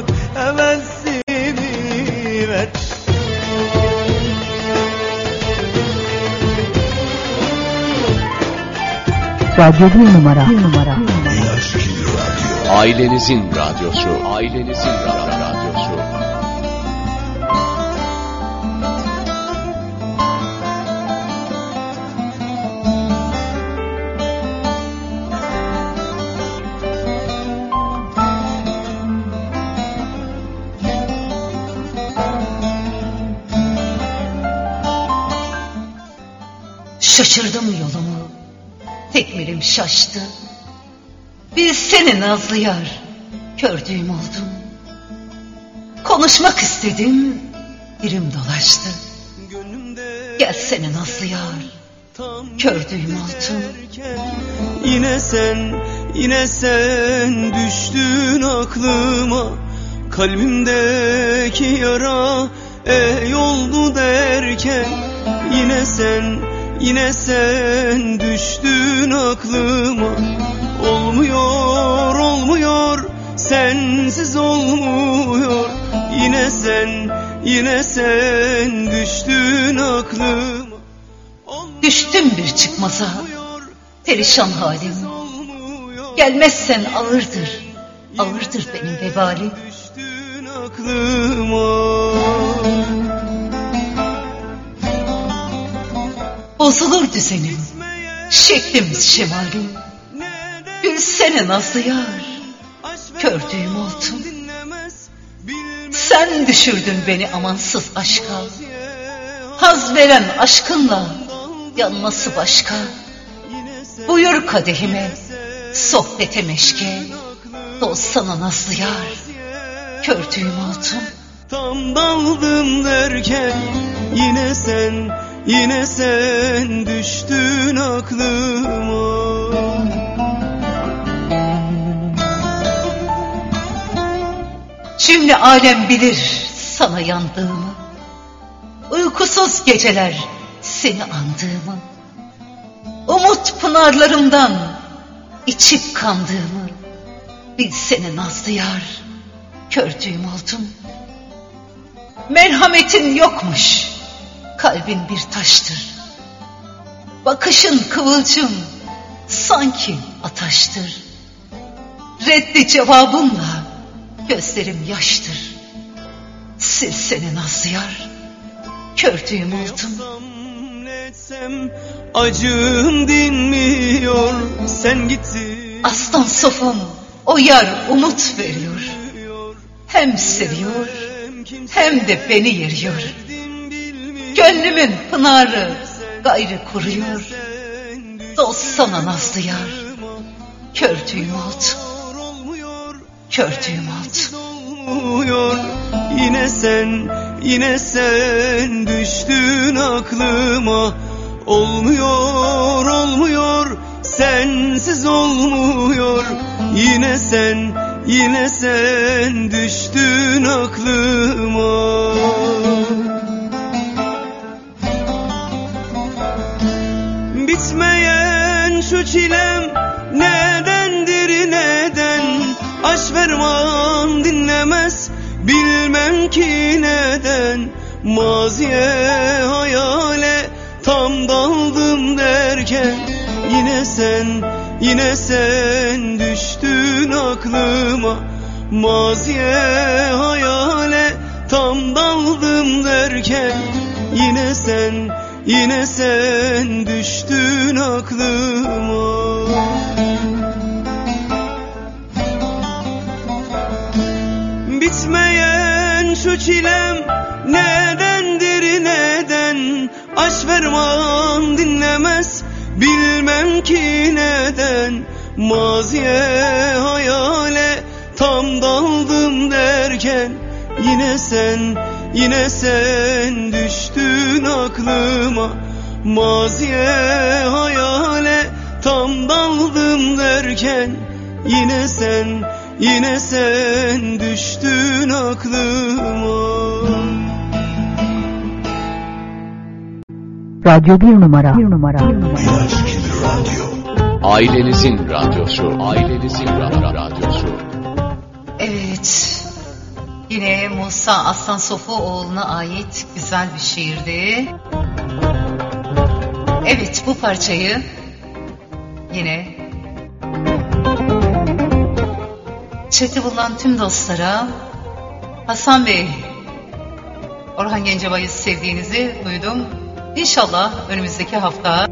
hevesini ver. Radyo 1 numara. Ailenizin radyosu. Ailenizin radyosu. Şaşırdım yolumu, tekmilim şaştı. Bir seni nazlı yar, gördüğüm oldum. Konuşmak istedim, dilim dolaştı. Gelsene nazlı yar, gördüğüm oldum. Yine sen düştün aklıma. Kalbimdeki yara ey oldu derken. Yine sen düştün aklıma. Olmuyor sensiz olmuyor. Yine sen düştün aklıma. Düştüm bir çıkmaza, perişan halim. Gelmezsen ağırdır benim vebalim. Bozulur düzenim, şeklimiz şemalim. Gülsene nazlı yar, gördüğüm oldum. Sen düşürdün beni amansız aşka. Haz veren aşkınla yanması başka. Buyur kadehime, sohbete meşke. Dolsana nazlı yar, gördüğüm oldum. Tam daldım derken yine sen düştün aklıma. Cümle alem bilir sana yandığımı. Uykusuz geceler seni andığımı. Umut pınarlarımdan içip kandığımı. Bilsene nazlı yar, gördüğüm oldum. Merhametin yokmuş, kalbin bir taştır. Bakışın kıvılcım, sanki ataştır. Reddi cevabınla gözlerim yaştır. Silsene nazlı yar, gördüğüm oldum. Acım dinmiyor, sen gittin. Aslan sofum, o yar umut veriyor. Hem seviyor, hem de beni yeriyor. Gönlümün pınarı gayrı kuruyor. Dolsana nazlı yar, gördüğüm oldu. Gördüğüm oldu. Yine sen düştün aklıma. Olmuyor sensiz olmuyor. Yine sen düştün aklıma. Bitmeyen şu çilem nedendir neden? Aşk ferman dinlemez, bilmem ki neden. Maziye hayale tam daldım derken yine sen düştün aklıma. Maziye hayale tam daldım derken yine sen düştün aklıma. Bitmeyen şu çilem nedendir neden? Aşk ferman dinlemez, bilmem ki neden. Maziye hayale tam daldım derken yine sen düştün aklıma. Maziye hayale tam daldım derken yine sen düştün aklıma. Radyo 1 numara. Ailenizin radyosu. Ailenizin radyosu. Evet, yine Musa Aslan Sofuoğlu'na ait güzel bir şiirdi. Evet, bu parçayı yine chat'i bulunan tüm dostlara, Hasan Bey, Orhan Gencebay'ı sevdiğinizi duydum. İnşallah önümüzdeki hafta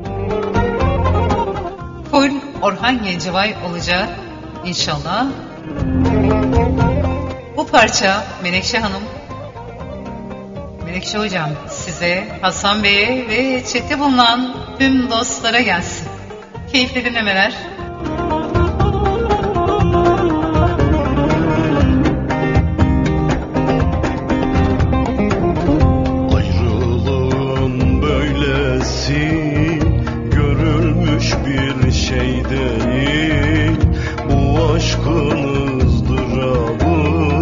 full Orhan Gencebay olacak inşallah. Bu parça Menekşe Hanım Melekşe Hocam size, Hasan Bey'e ve chatte bulunan tüm dostlara gelsin. Keyifli dinlemeler. Ayrılığın böylesi görülmüş bir şey değil. Bu aşkın ızdırabı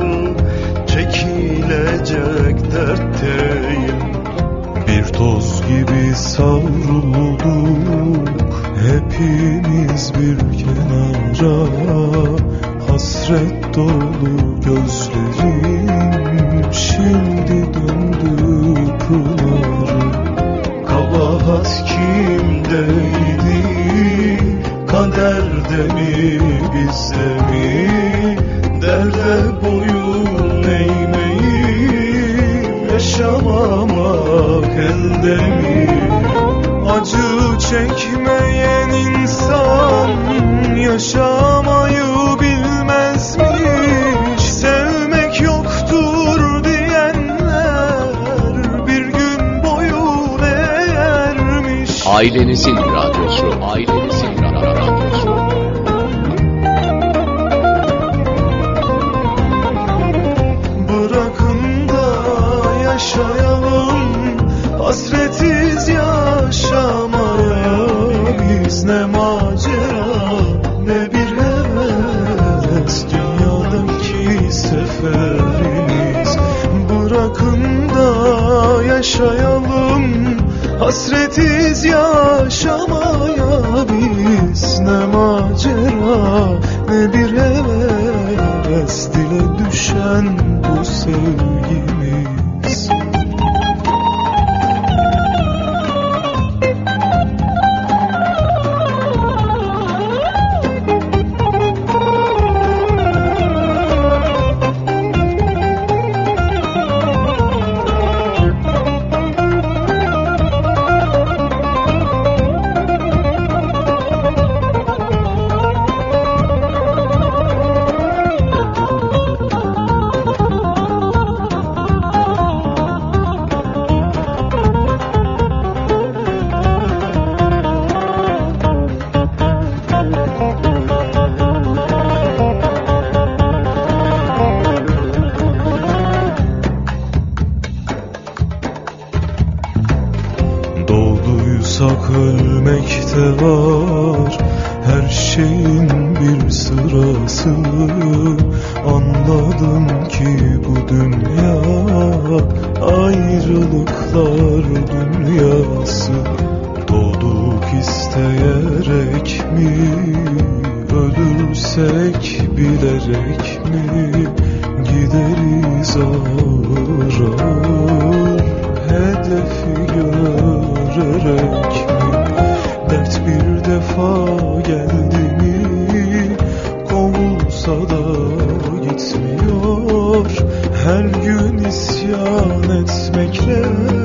çekilecek dert değil. Bir toz gibi savrulduk hepimiz bir kenara. Hasret dolu gözlerim şimdi döndü pınarı. Kabahat kimdeydi? Kaderde mi bizde mi? Derde boyun eğmeyi yaşamamak elde mi? Acı çekmeyen insan yaşamayı bilmezmiş. Sevmek yoktur diyenler bir gün boyun eğermiş. Ailenizin radyosu, ailenizin radyosu. Bırakın da yaşayalım, hasretiz yaşamaya. Biz ne macera ne bir heves, dünyadaki seferimiz. Bırakın da yaşayalım, hasretiz yaşamaya. Biz ne macera ne bir heves, dile düşen bu sevgimiz. Ölmekte var her şeyin bir sırası. Anladım ki bu dünya ayrılıklar dünyası. Doğduk isteyerek mi, ölürsek bilerek mi? Gideriz ağır ağır hedefi görerek mi? Dert bir defa geldi mi, kovulsa da gitmiyor. Her gün isyan etmekle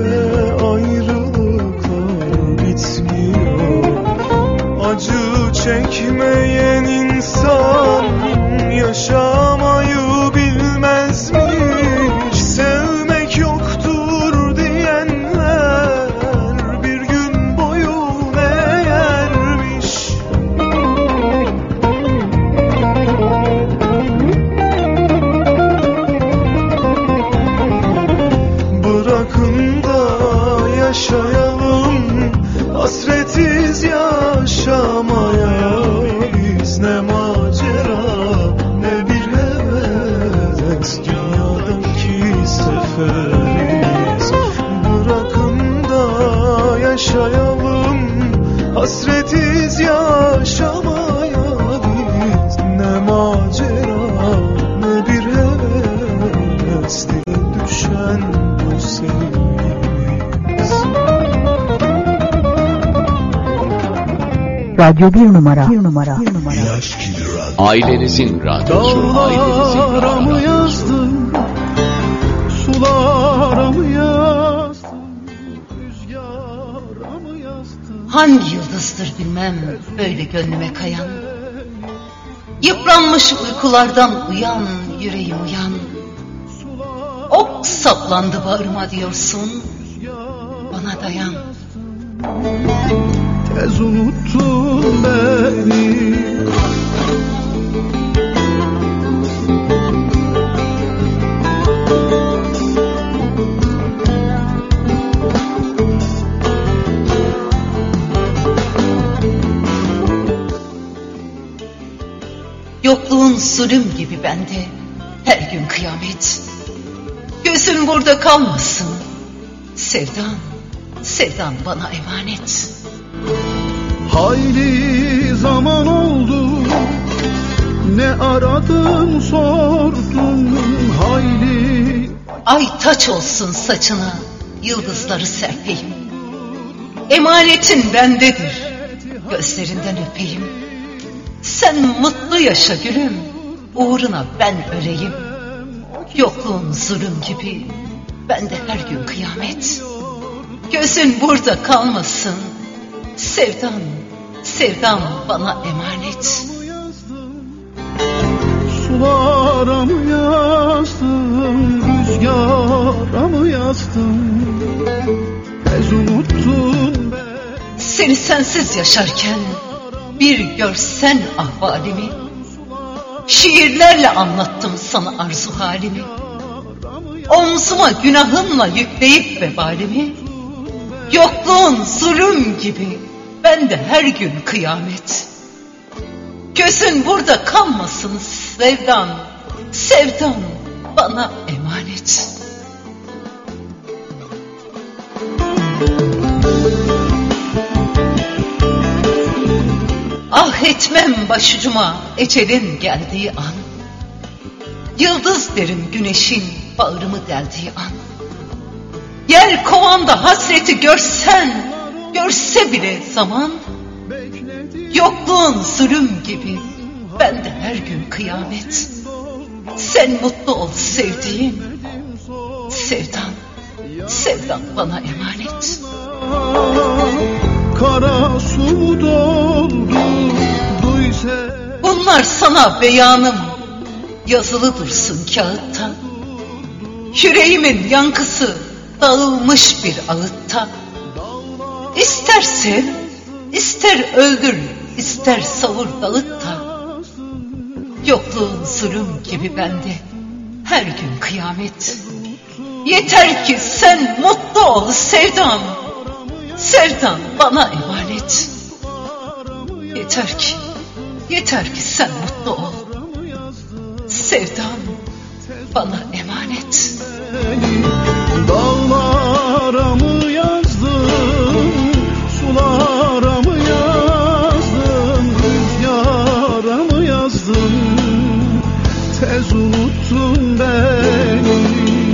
ayrılıklar bitmiyor. Acı çekmeyen insan yaşamayı bilmezmiş. Sevmek yoktur diyenler bir gün boyun eğermiş. Bırakın da yaşayalım, hasretiz yaşamaya. Biz ne macera ne bir heves, dünyadaki seferimiz. Bırakın da yaşayalım, hasretiz yaşamaya. Biz ne macera ne bir heves, dile düşen bu sevgimiz. Radyo 1 numara. Ailenizin radyosu, ailenizin Dağlara mı radyosu. yazdın, sulara mı yazdın, rüzgara mı yazdın? Hangi yıldızdır bilmem böyle gönlüme kayan? Yıpranmış uykulardan uyan yüreğim uyan. Ok saplandı bağrıma diyorsun, bana dayan. Tez unuttun beni. Yokluğun zulüm gibi bende, her gün kıyamet. Gözün burada kalmasın, sevdan, sevdan bana emanet. Hayli zaman oldu, ne aradın sordun, hayli. Ay taç olsun saçına, yıldızları serpeyim. Emanetin bendedir, gözlerinden öpeyim. Sen mutlu yaşa gülüm, uğruna ben öleyim. Yokluğun zulüm gibi, bende her gün kıyamet. Gözün burada kalmasın, sevdan, sevdan bana emanet. Sulara mı yazdım, rüzgara mı yazdım? Tez unuttun beni. Seni sensiz yaşarken bir görsen ahvalimi, şiirlerle anlattım sana arzu halimi. Omzuma günahımla yükleyip vebalimi, yokluğun zulüm gibi, bende her gün kıyamet. Gözün burada kalmasın sevdan, sevdan bana emanet. Ah etmem başucuma ecelin geldiği an. Yıldız derim güneşin bağrımı deldiği an. Yer kovanda hasreti görsen, görse bile zaman. Yokluğun zulüm gibi, bende her gün kıyamet. Sen mutlu ol sevdiğim, sevdan, sevdan bana emanet. Kara su doldu, duyse. Bunlar sana beyanım, yazılı dursun kağıtta. Yüreğimin yankısı dağılmış bir ağıtta. İster sev, ister öldür, ister savur dağıtta. Yokluğun zulüm gibi bende, her gün kıyamet. Yeter ki sen mutlu ol sevdam, sevdan bana emanet. Yeter ki sen mutlu ol, sevdam bana emanet. Dağlara mı yazdım, sulara mı yazdım, rüzgara mı yazdım, tez unuttun beni.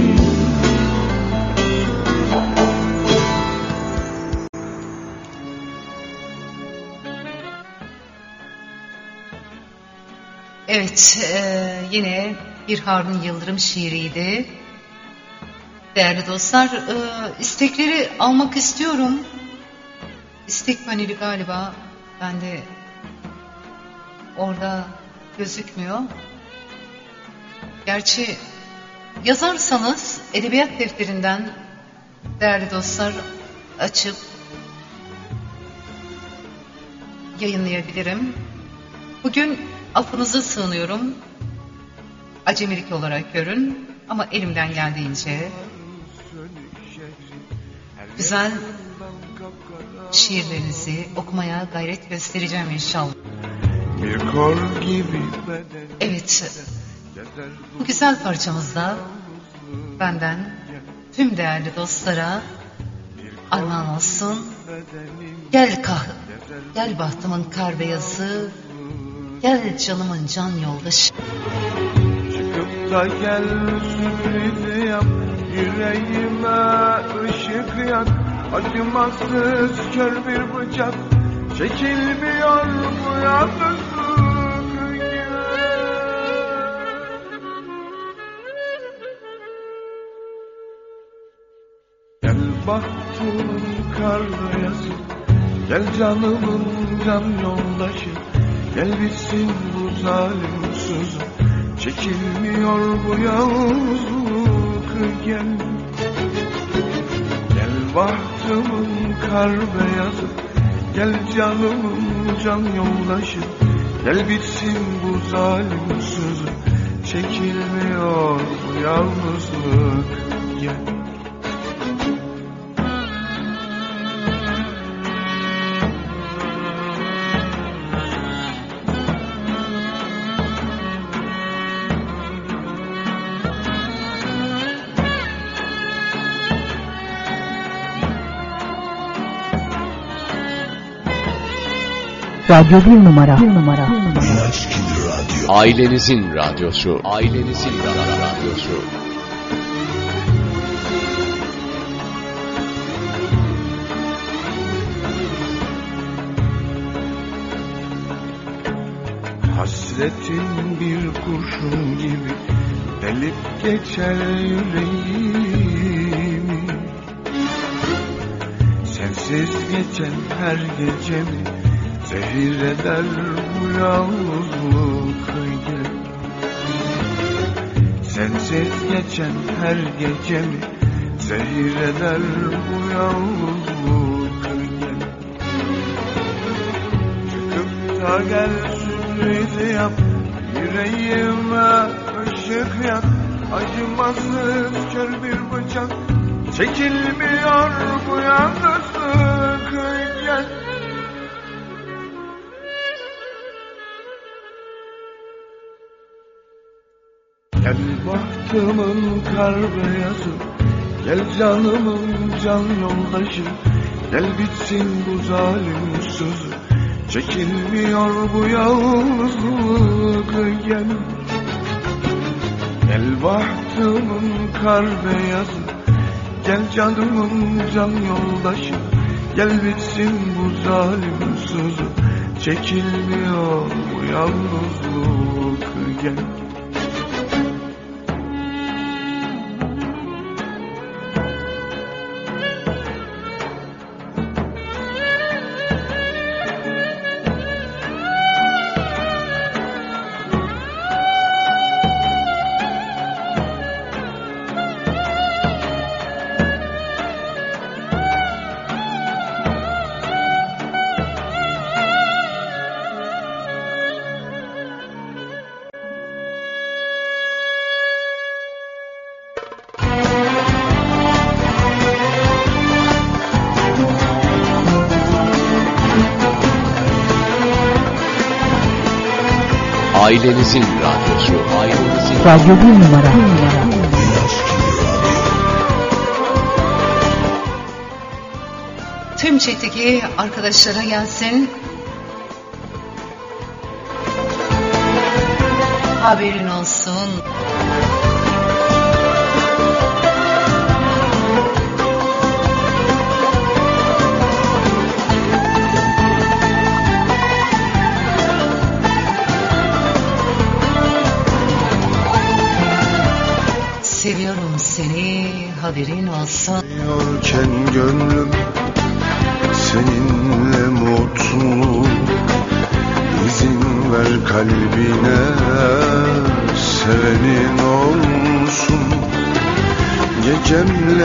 Evet, yine bir Harun Yıldırım şiiriydi. Değerli dostlar, istekleri almak istiyorum. İstek paneli galiba bende orada gözükmüyor. Gerçi yazarsanız edebiyat defterinden değerli dostlar açıp yayınlayabilirim. Bugün affınıza sığınıyorum. Acemilik olarak görün ama elimden geldiğince güzel şiirlerinizi okumaya gayret göstereceğim inşallah. Evet, bu güzel parçamızda benden tüm değerli dostlara armağan olsun. Gel bahtımın kar beyazı, gel canımın can yoldaşı. Çıkıp da gel sürpriz yap, yüreğime ışık yak. Acımasız kör bir bıçak, çekilmiyor bu yalnızlık. Gel bahtımın kar beyazı, gel canımın can yoldaşı. Gel bitsin bu zalim sözüm, çekilmiyor bu yalnızlık gel. Gel bahtımın kar beyazı, gel canımın can yoldaşı. Gel bitsin bu zalim sızı, çekilmiyor bu yalnızlık, gel. Radyo 1 numara. Ailenizin radyosu. Ailenizin radyosu. Hasretin bir kurşun gibi delip geçer yüreğimi. Sensiz geçen her gecemi zehir eder bu yalnızlık, gel. Sensiz geçen her gecemi zehir eder bu yalnızlık, gel. Çıkıp da gel sürpriz yap, yüreğime ışık yak. Acımasız kör bir bıçak, çekilmiyor bu yalnızlık, gel. Gel bahtımın kar beyazı, gel canımın can yoldaşı. Gel bitsin bu zalim sızı, çekilmiyor bu yalnızlık, gel. Gel bahtımın kar beyazı, gel canımın can yoldaşı. Gel bitsin bu zalim sızı, çekilmiyor bu yalnızlık, gel. Ailenizin radyosu. Ailenizin Radyo 1 numara. Tüm chat'teki arkadaşlara gelsin. Haberin olsun. Seviyorum seni, haberin olsun. Yorken gönlüm seninle mutlu, izin ver kalbine sevenin olsun. Gecemle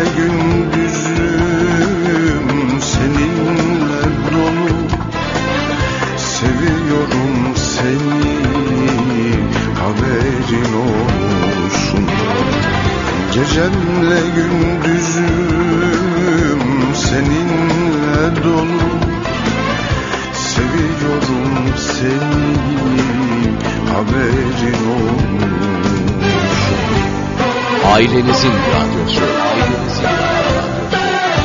gündüzüm seninle dolu, seviyorum seni, haberin olsun. Gecemle gündüzüm seninle dolu, seviyorum seni, haberin olsun. Ailenizin radyosu. Ailenizin radyosu.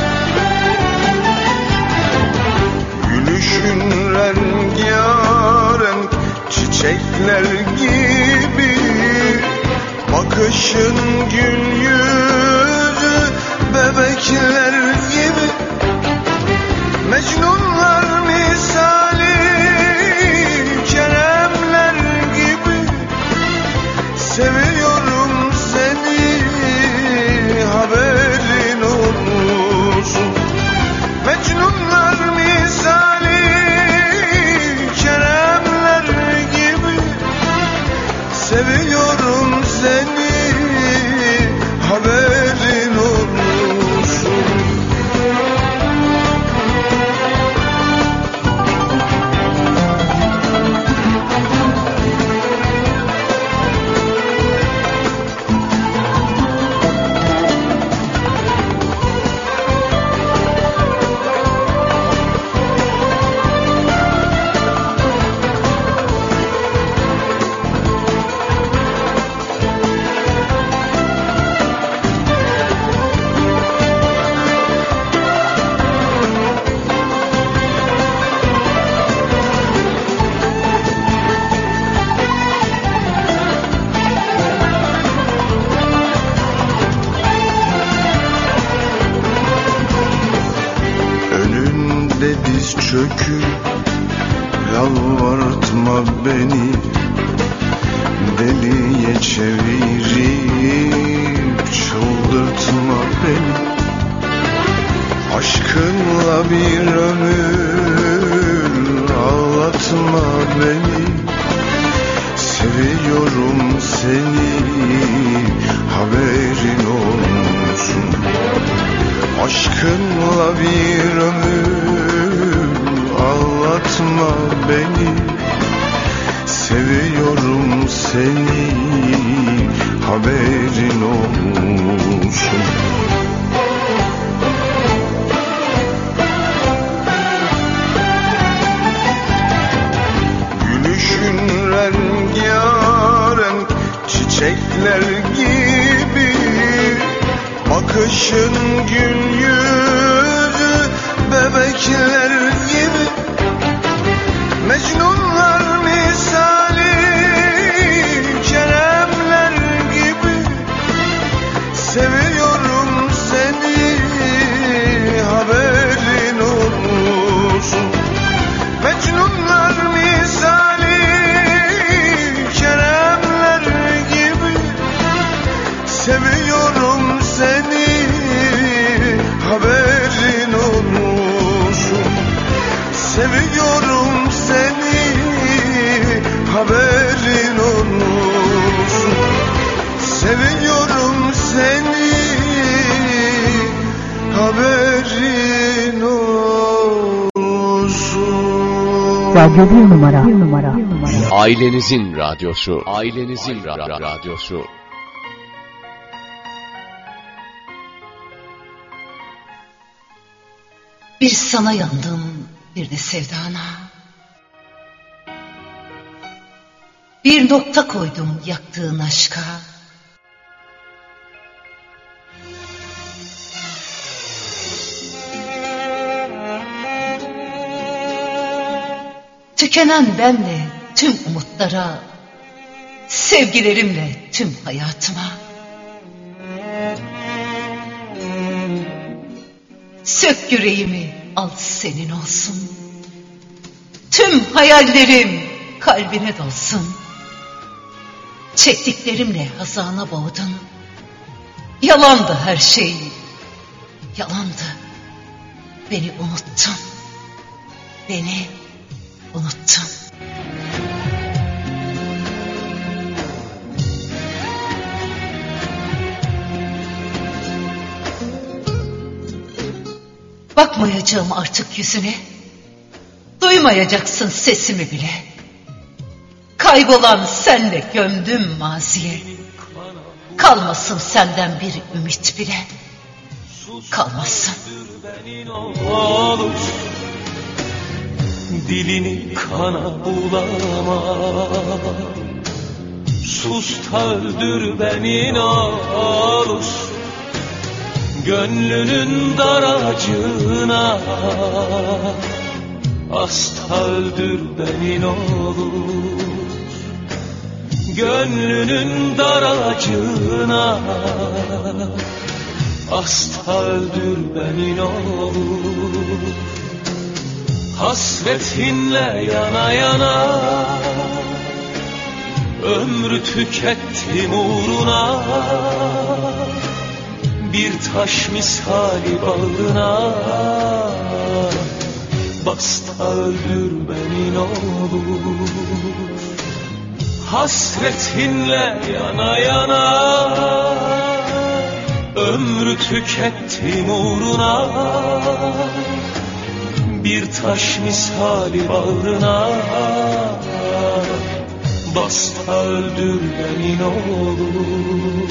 Gülüşün rengarenk çiçekler gibi, bakışın gül yüzü bebekler gibi. Mecnunlar misali Keremler gibi, seviyorum seni, haberin çöküp yalvartma beni, deliye çevirip çıldırtma beni. Aşkınla bir ömür ağlatma beni. Seviyorum seni, haberin olsun. Aşkınla bir ömür ağlatma beni. Seviyorum seni, haberin olsun. Gülüşün rengarenk çiçekler gibi, bakışın gül yüzü bebekler gibi. Mecnunlar misali keremler gibi. Seviyorum seni, haberin olsun. Mecnunlar misali keremler gibi. Seviyorum seni, haberin olsun. Seviyorum seni, haberin olsun. Seviyorum seni, haberin olsun. Radyo 1 numara. Ailenizin radyosu. Ailenizin radyosu. Bir sana yandım, bir de sevdana. Bir nokta koydum yaktığın aşka. Tükenen benle tüm umutlara, sevgilerimle tüm hayatıma. Sök yüreğimi, al senin olsun. Tüm hayallerim kalbine dolsun. Çektiklerimle hazana boğdun. Yalandı her şey, yalandı. Beni unuttun, beni unuttun. Bakmayacağım artık yüzüne, duymayacaksın sesimi bile. Kaybolan senle gömdüm maziye. Kalmasın senden bir ümit bile. Kalmasın. Dilini kana bulama. Sus da öldür beni ne olur. Gönlünün daracığına hasta öldür beni ne olur. Gönlünün daracığına hasta öldür beni ne olur. Hasretinle yana yana ömrü tükettim uğruna. Bir taş misali bağrına bas da öldür beni ne olur. Hasretinle yana yana ömrü tükettim uğruna. Bir taş misali bağrına bas da öldür beni ne olur.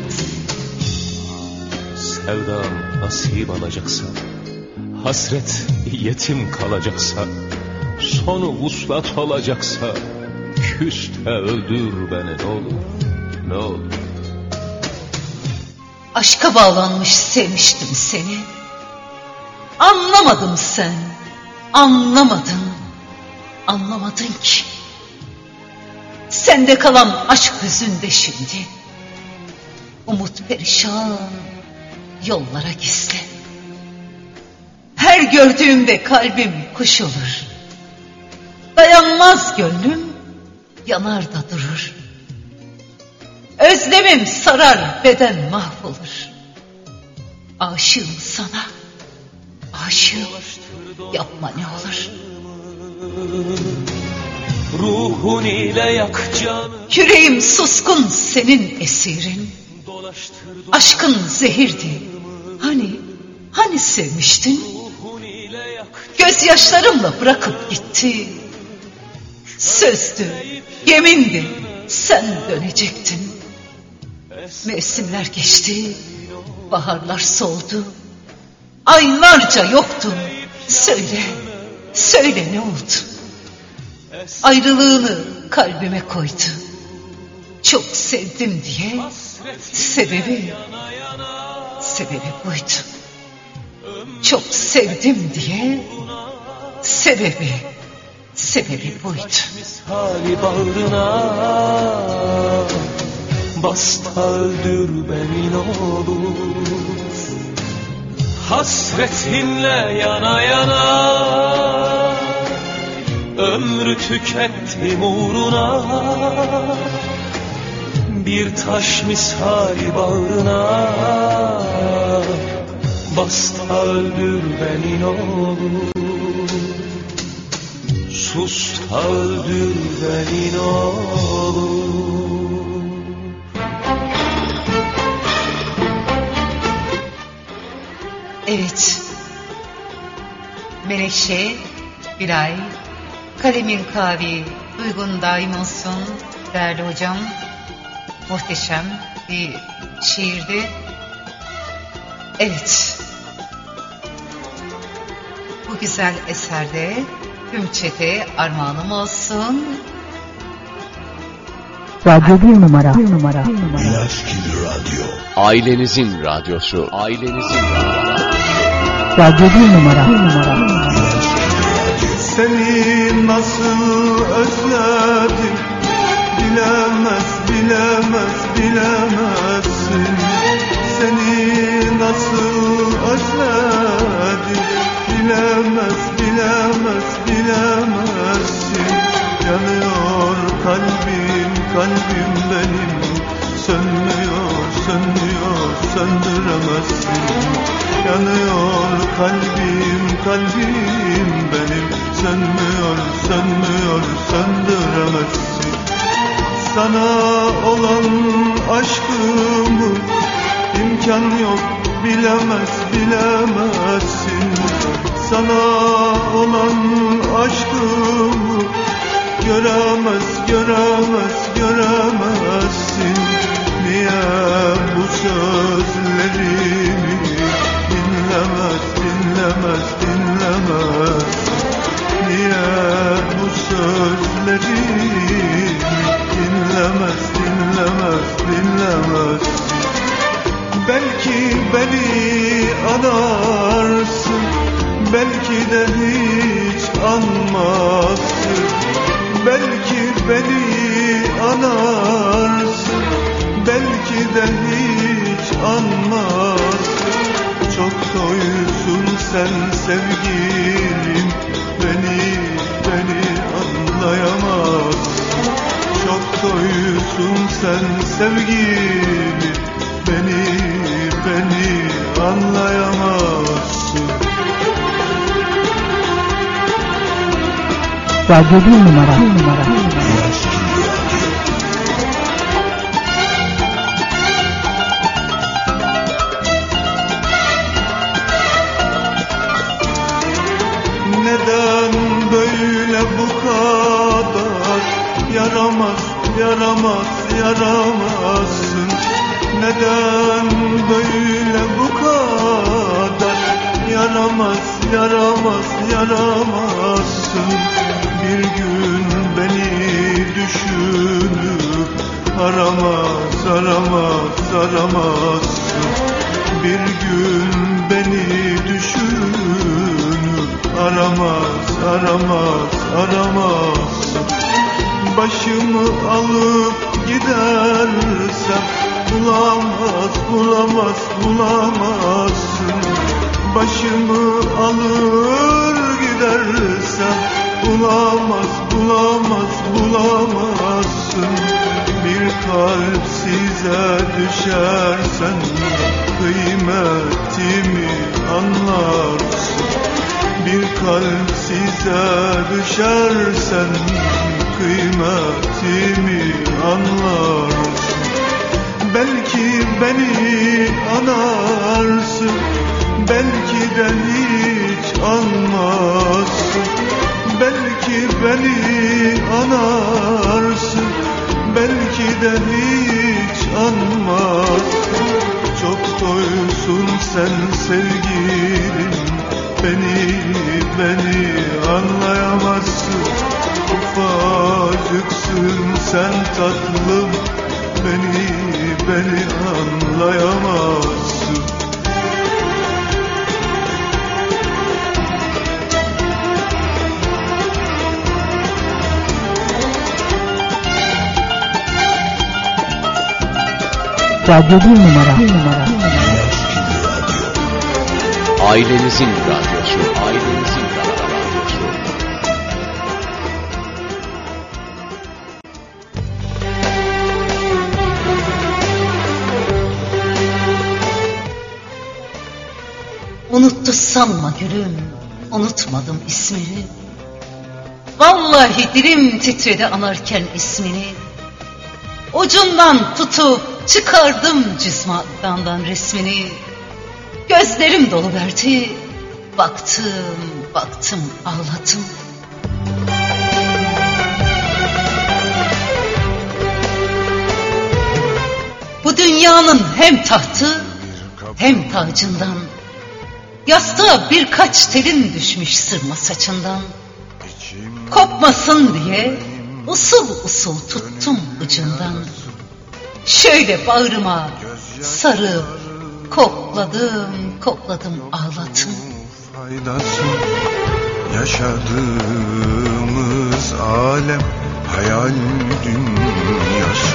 Sevdam nasip alacaksa, hasret yetim kalacaksa, sonu vuslat olacaksa, küs de öldür beni ne olur, ne olur. Aşka bağlanmış sevmiştim seni. Anlamadım sen, anlamadın, anlamadın ki. Sende kalan aşk hüzünde şimdi. Umut perişan, yollara gizli. Her gördüğümde kalbim kuş olur. Dayanmaz gönlüm, yanar da durur. Özlemim sarar, beden mahvolur. Aşığım sana, aşığım, yapma ne olur. Ruhun ile yak canı. Yüreğim suskun senin esirin. Aşkın zehirdi. Hani sevmiştin? Gözyaşlarımla bırakıp gitti. Sözdü, yemindi, sen dönecektin. Mevsimler geçti, baharlar soldu. Aylarca yoktun. Söyle ne oldu? Ayrılığını kalbime koydu. Çok sevdim diye sebebi buydu. Çok sevdim diye sebebi buydu. Hali bağrına bas da öldür beni ne olur. Hasretinle yana yana ömrü tükettim uğruna. Bir taş misali bağrına bas da öldür beni ne olur. Sus da öldür beni ne olur. Evet. Menekşe, Gülay, kalemin kavi, duygun daim olsun değerli hocam. Muhteşem bir şiirdi. Evet. Bu güzel eserde tüm çete armağanım olsun. Radyo 1 numara. İlaç gibi radyo. Ailenizin radyosu. Ailenizin radyosu. Radyo 1 numara. Seni nasıl özledim, bilemezsin. Seni nasıl özledim, bilemezsin. Yanıyor kalbim benim, sönmüyor, söndüremezsin. Yanıyor kalbim benim, sönmüyor, söndüremezsin. Sana olan aşkımı imkan yok, bilemezsin. Sana olan aşkımı göremezsin. Niye bu sözlerimi dinlemez? Niye bu sözlerimi dinlemez? Belki beni anarsın, belki de hiç anmazsın. Belki beni anarsın, belki de hiç anmazsın. Çok toysun sen sevgilim, beni anlayamazsın. Çok toysun sen sevgilim, beni anlayamazsın. Radyo 1 numara. Neden böyle bu kadar yaramazsın? Neden böyle bu kadar yaramazsın? Bir gün beni düşünüp aramazsın. Bir gün beni düşünüp aramazsın. Başımı alıp gidersem bulamazsın. Başımı alır gidersen bulamazsın. Bir kalp size düşersen kıymetimi anlarsın. Bir kalp size düşersen kıymetimi anlarsın. Belki beni anarsın, belki de hiç anmazsın. Belki beni anarsın, belki de hiç anmazsın. Çok doysun sen sevgilim, beni anlayamazsın. Ufacıksın sen tatlım, beni anlayamazsın. Radyo 1 numara. Ailenizin radyosu. Unuttu sanma gülüm, unutmadım ismini. Vallahi dilim titredi anarken ismini. Ucundan tutup çıkardım cüzdandan resmini. Gözlerim doluverdi, baktım ağladım. Bu dünyanın hem tahtı hem tacından, yastığa birkaç telin düşmüş sırma saçından. Kopmasın diye usul usul tuttum ucundan. Şöyle bağrıma sarıp kokladım ağladım. Faydası yaşadığımız alem hayal dünyası.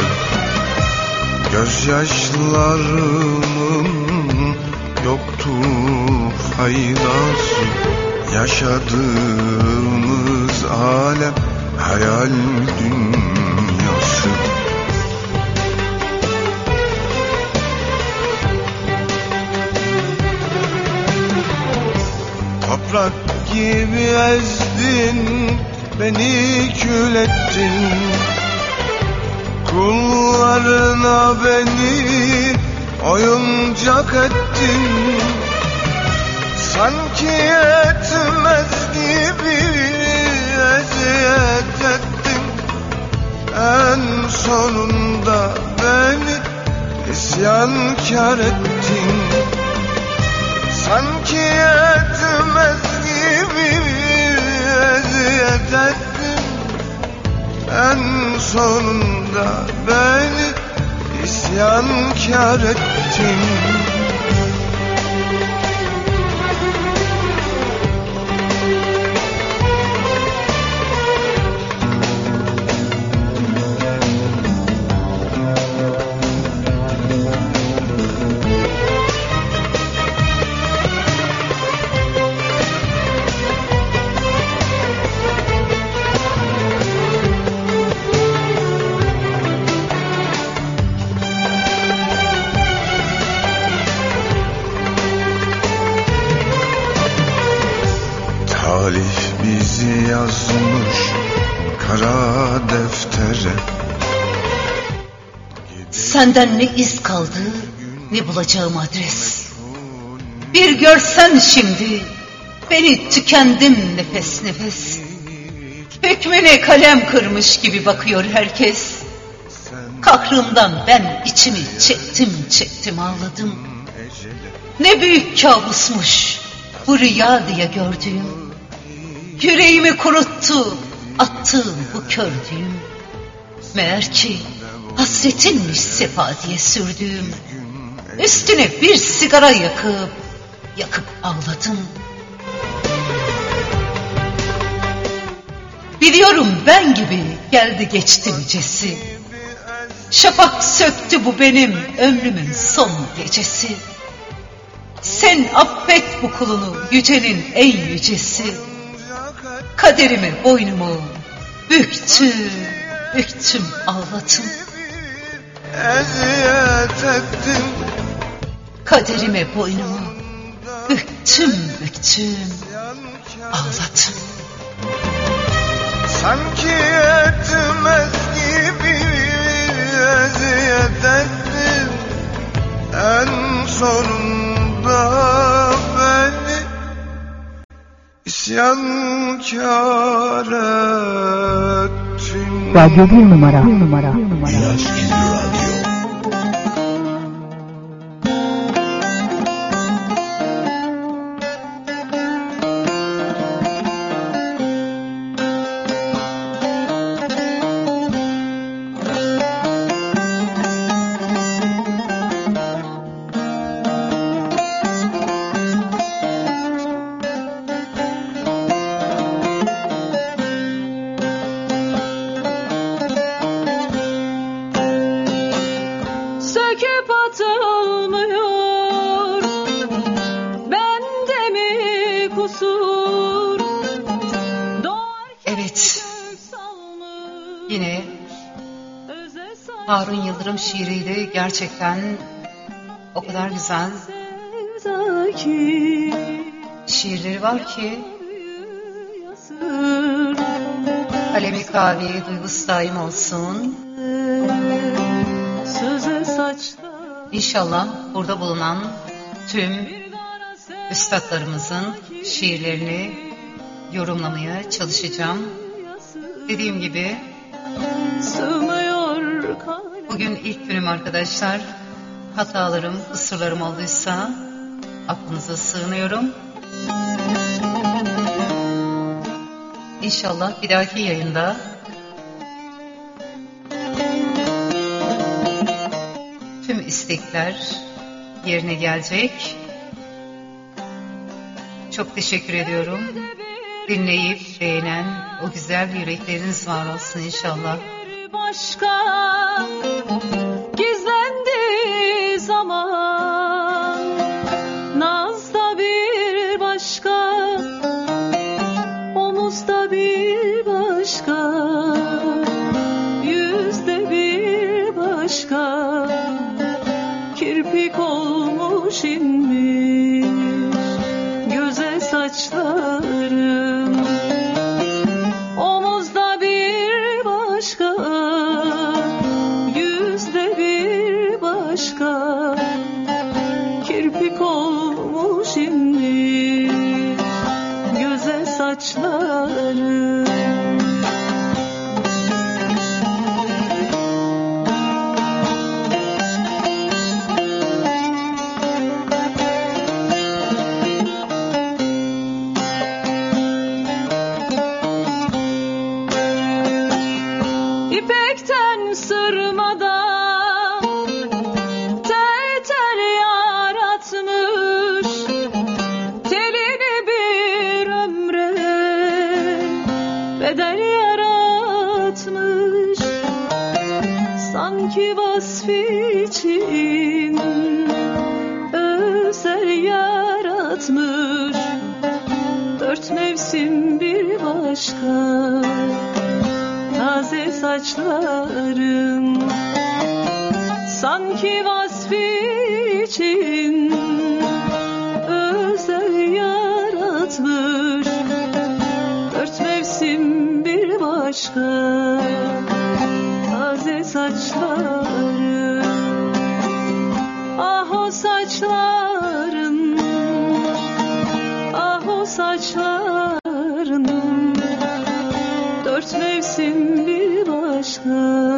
Gözyaşlarımın yoktu faydası. Yaşadığımız alem hayal dünyası. Toprak gibi ezdin, beni kül ettin. Kullarına beni oyuncak ettin. Sanki yetmez gibi eziyet ettin. En sonunda beni isyankar ettin. Sanki yetmez gibi eziyet ettin. En sonunda beni isyankar ettin. Talih bizi yazmış kara deftere. Senden ne iz kaldı, ne bulacağım adres. Bir görsen şimdi beni, tükendim nefes nefes. Hükmüne kalem kırmış gibi bakıyor herkes. Kahrımdan ben içimi çektim ağladım. Ne büyük kabusmuş bu rüya diye gördüğüm. Yüreğimi kuruttu attığım bu kördüğüm. Meğer ki hasretinmiş sefa diye sürdüğüm. Üstüne bir sigara yakıp ağladım. Biliyorum ben gibi geldi geçti nicesi. Şafak söktü bu benim ömrümün son gecesi. Sen affet affet bu kulunu yücenin en yücesi. Kaderimi boynumu büktüm ağlattım. Eziyet ettim. Kaderime boynumu büktüm ağlattım. Sanki etmez gibi eziyet ettim. En sonunda beni isyankar ettin. Radyo 1 numara. Ilaçgil Radyo. Harun Yıldırım şiiriydi. Gerçekten o kadar güzel şiirleri var ki kalemi kavi, duygusu daim olsun. İnşallah burada bulunan tüm üstadlarımızın şiirlerini yorumlamaya çalışacağım. Dediğim gibi bugün ilk günüm arkadaşlar. Hatalarım, kusurlarım olduysa aklınıza sığınıyorum. İnşallah bir dahaki yayında tüm istekler yerine gelecek. Çok teşekkür ediyorum. Dinleyip beğenen o güzel yürekleriniz var olsun inşallah. Başka gizlendi zaman, nazda bir başka, omuzda bir başka, yüzde bir başka, kirpik olmuş inmiş göze saçlarım, omuzda bir başka, başka, kirpik olmuş inmiş göze saçlarım. İpekten sırmadan bedel yaratmış, sanki vasf için özel yaratmış. Dört mevsim bir başka, taze saçlarım, sanki vasf için özel yaratmış. Dört mevsim bir başka, taze saçlarım. Ah o saçların, ah o saçların, dört mevsim bir başka,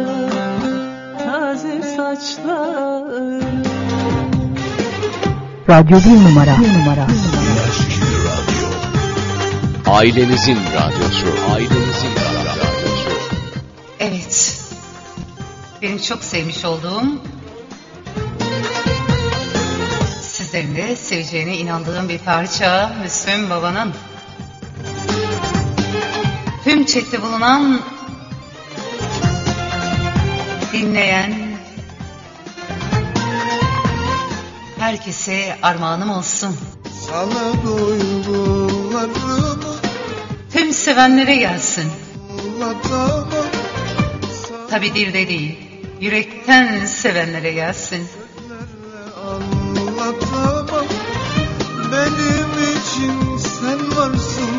taze saçlarım. Radyo 1 numara. Ailenizin radyosu. Ailenizin radyosu. Evet. Benim çok sevmiş olduğum, sizlerin de seveceğine inandığım bir parça. Müslüm Baba'nın. Tüm chatte bulunan, dinleyen herkese armağanım olsun. sana duygularımı Tüm sevenlere gelsin. anlatamam. Tabi dilde değil, yürekten sevenlere gelsin. Anlatamam. Benim için sen varsın,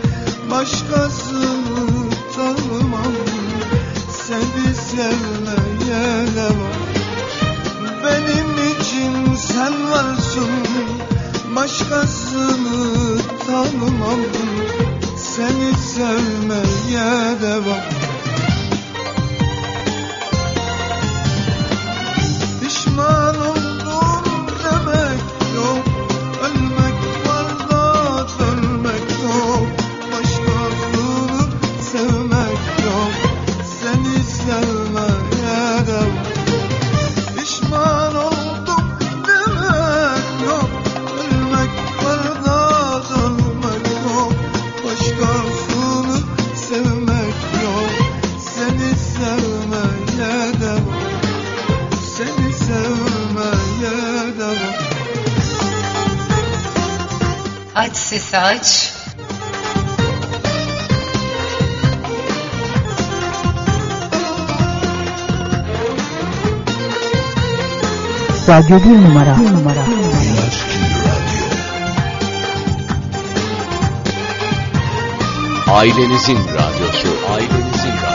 başkasını tanımam. Seni sevmeye devam. Benim için sen varsın, başkasını tanımam. Seni sevmeye devam. Pişman oldum demek yok, ölmek var da dönmek yok. Başkasını sevmek yok, seni sevmeye devam. Pişman oldum demek yok, ölmek var da dönmek yok. Başkasını sevmek yok, seni sevmeye devam. Seni sevmeye devam. Aç sesi aç. Radyo 1 numara. Ailenizin radyosu. Ailenizin radyosu.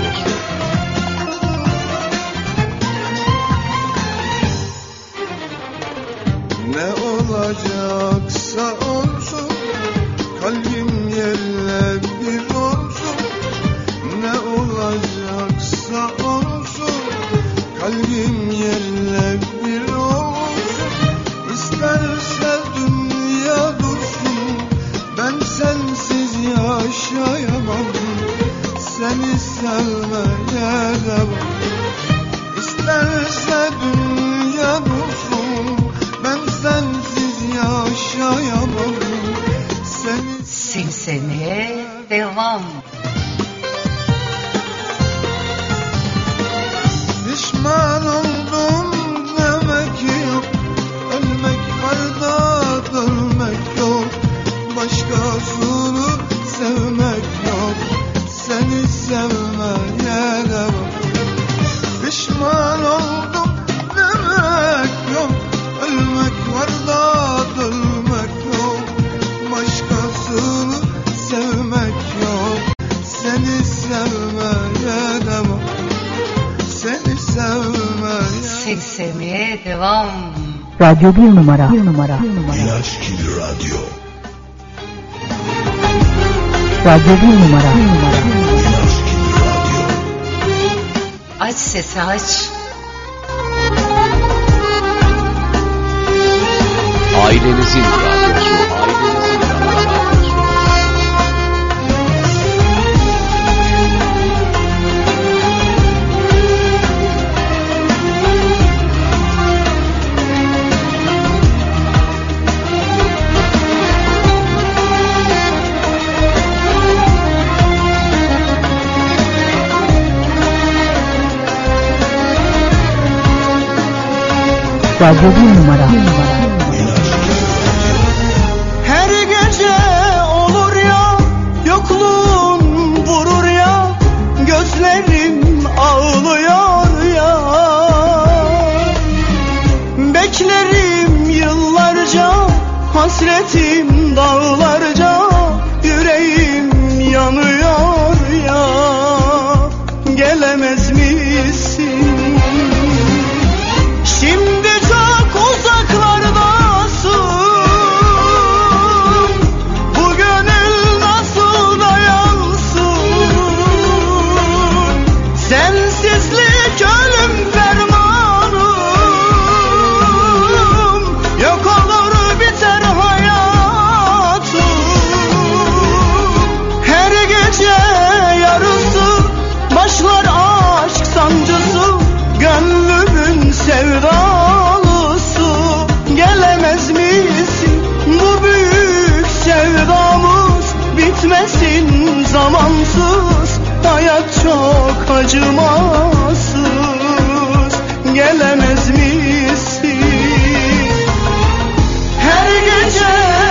Ne olacaksa olsun, kalbim yerle bir olsun. Ne olacaksa olsun, kalbim yerle bir olsun. İsterse dünya dursun, ben sensiz yaşayamam. Seni sevmeye devam. İsterse dünya dursun, ben sensiz yaşayamam. Seni sevmeye devam. Pişman oldum demek yok, ölmek var da dönmek yok. Başkasını sevmek yok, seni sevmeye devam. Pişman oldum demek yok, ölmek var da dönmek yok. Başkasını sevmek yok, seni sevmeye devam. Seni sevmeye devam. Radyo 1 numara. İlaçgil Radyo. Radyo 1 numara. İlaçgil Radyo. Aç sesi aç. Ailenizin radyosu. Radyo 1 numara. Her gece olur ya, yokluğun vurur ya, gözlerim ağlıyor ya. Beklerim yıllarca, hasretim dağlarca, yüreğim yanıyor ya. Gelemez misin? Şimdi çok uzaklardasın. Bu gönül nasıl dayansın? Sensizlik ölüm fermanım. Yok olur biter hayatım. Her gece yarısı başlar aşk sancısı. Gönlümün sevdalısı, gelemez misin? Bu büyük sevdamız bitmesin zamansız. Hayat çok acımasız, gelemez misin? Her gece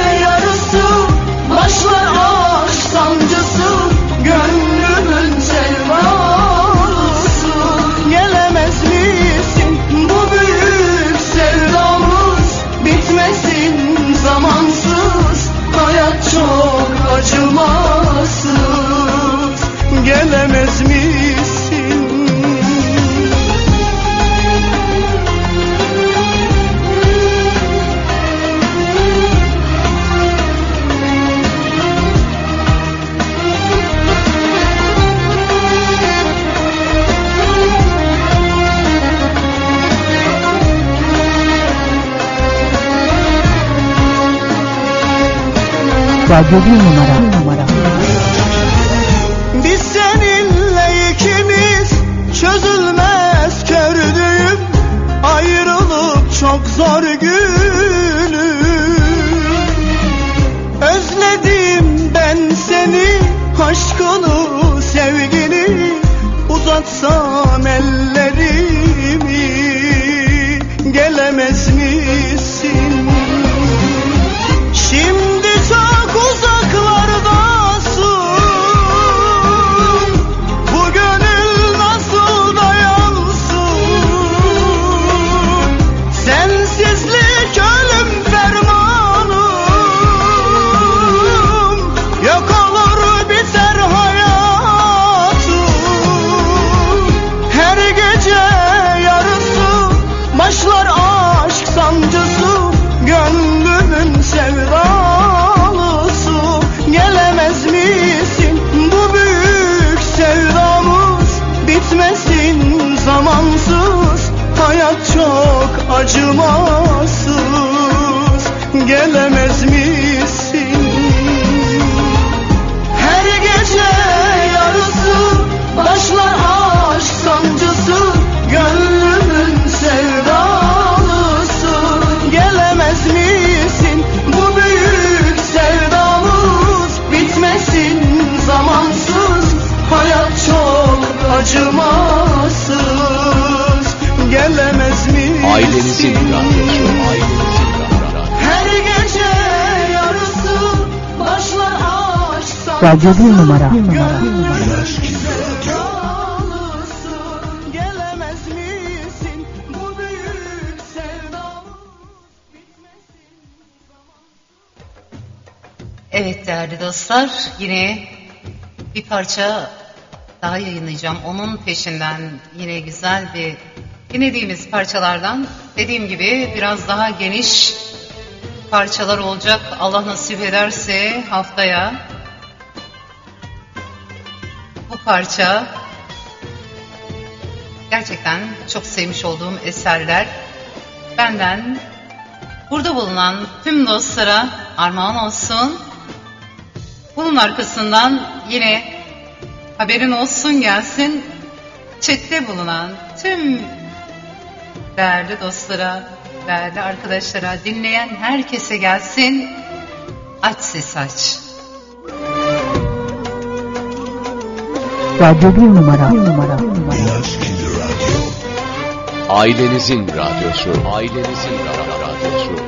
Radyo 1 numara. Biz seninle ikimiz çözülmez kördüğüm, ayrılık çok zor gülüm. Özledim ben seni, aşkını, sevgini, uzatsam ellerimi gelemez misin? Şimdi çok uzaklardasın, bu gönül nasıl dayansın? Sensizlik ölüm fermanım, yok olur biter hayatım. Her gece yarısı başlar aşk sancısı, gönlümün sevdalısı. Gelemez misin, bu büyük sevdamız bitmesin zamansız. Hayat çok acımasız, gelemez misin? Her gece yarısı başlar aşk sancısı, gönlümün sevdalısı. Gelemez misin, bu büyük sevdamız bitmesin zamansız. Hayat çok acımasız, gelemez misin? Ailenizin radyosu. Her gece yarısı başlar aşk sancısı, Radyo 1 numara. gelemez misin, bu büyük sevdamız bitmesin zamansız. Evet değerli dostlar, yine bir parça daha yayınlayacağım. Onun peşinden yine güzel bir dinlediğimiz parçalardan, dediğim gibi biraz daha geniş parçalar olacak. Allah nasip ederse haftaya bu parça gerçekten çok sevmiş olduğum eserler. Benden burada bulunan tüm dostlara armağan olsun. Bunun arkasından yine haberin olsun gelsin, chatte bulunan tüm değerli dostlara, değerli arkadaşlara, dinleyen herkese gelsin. Aç ses aç. Radyo 1 numara. Ailenizin radyosu. Ailenizin radyosu.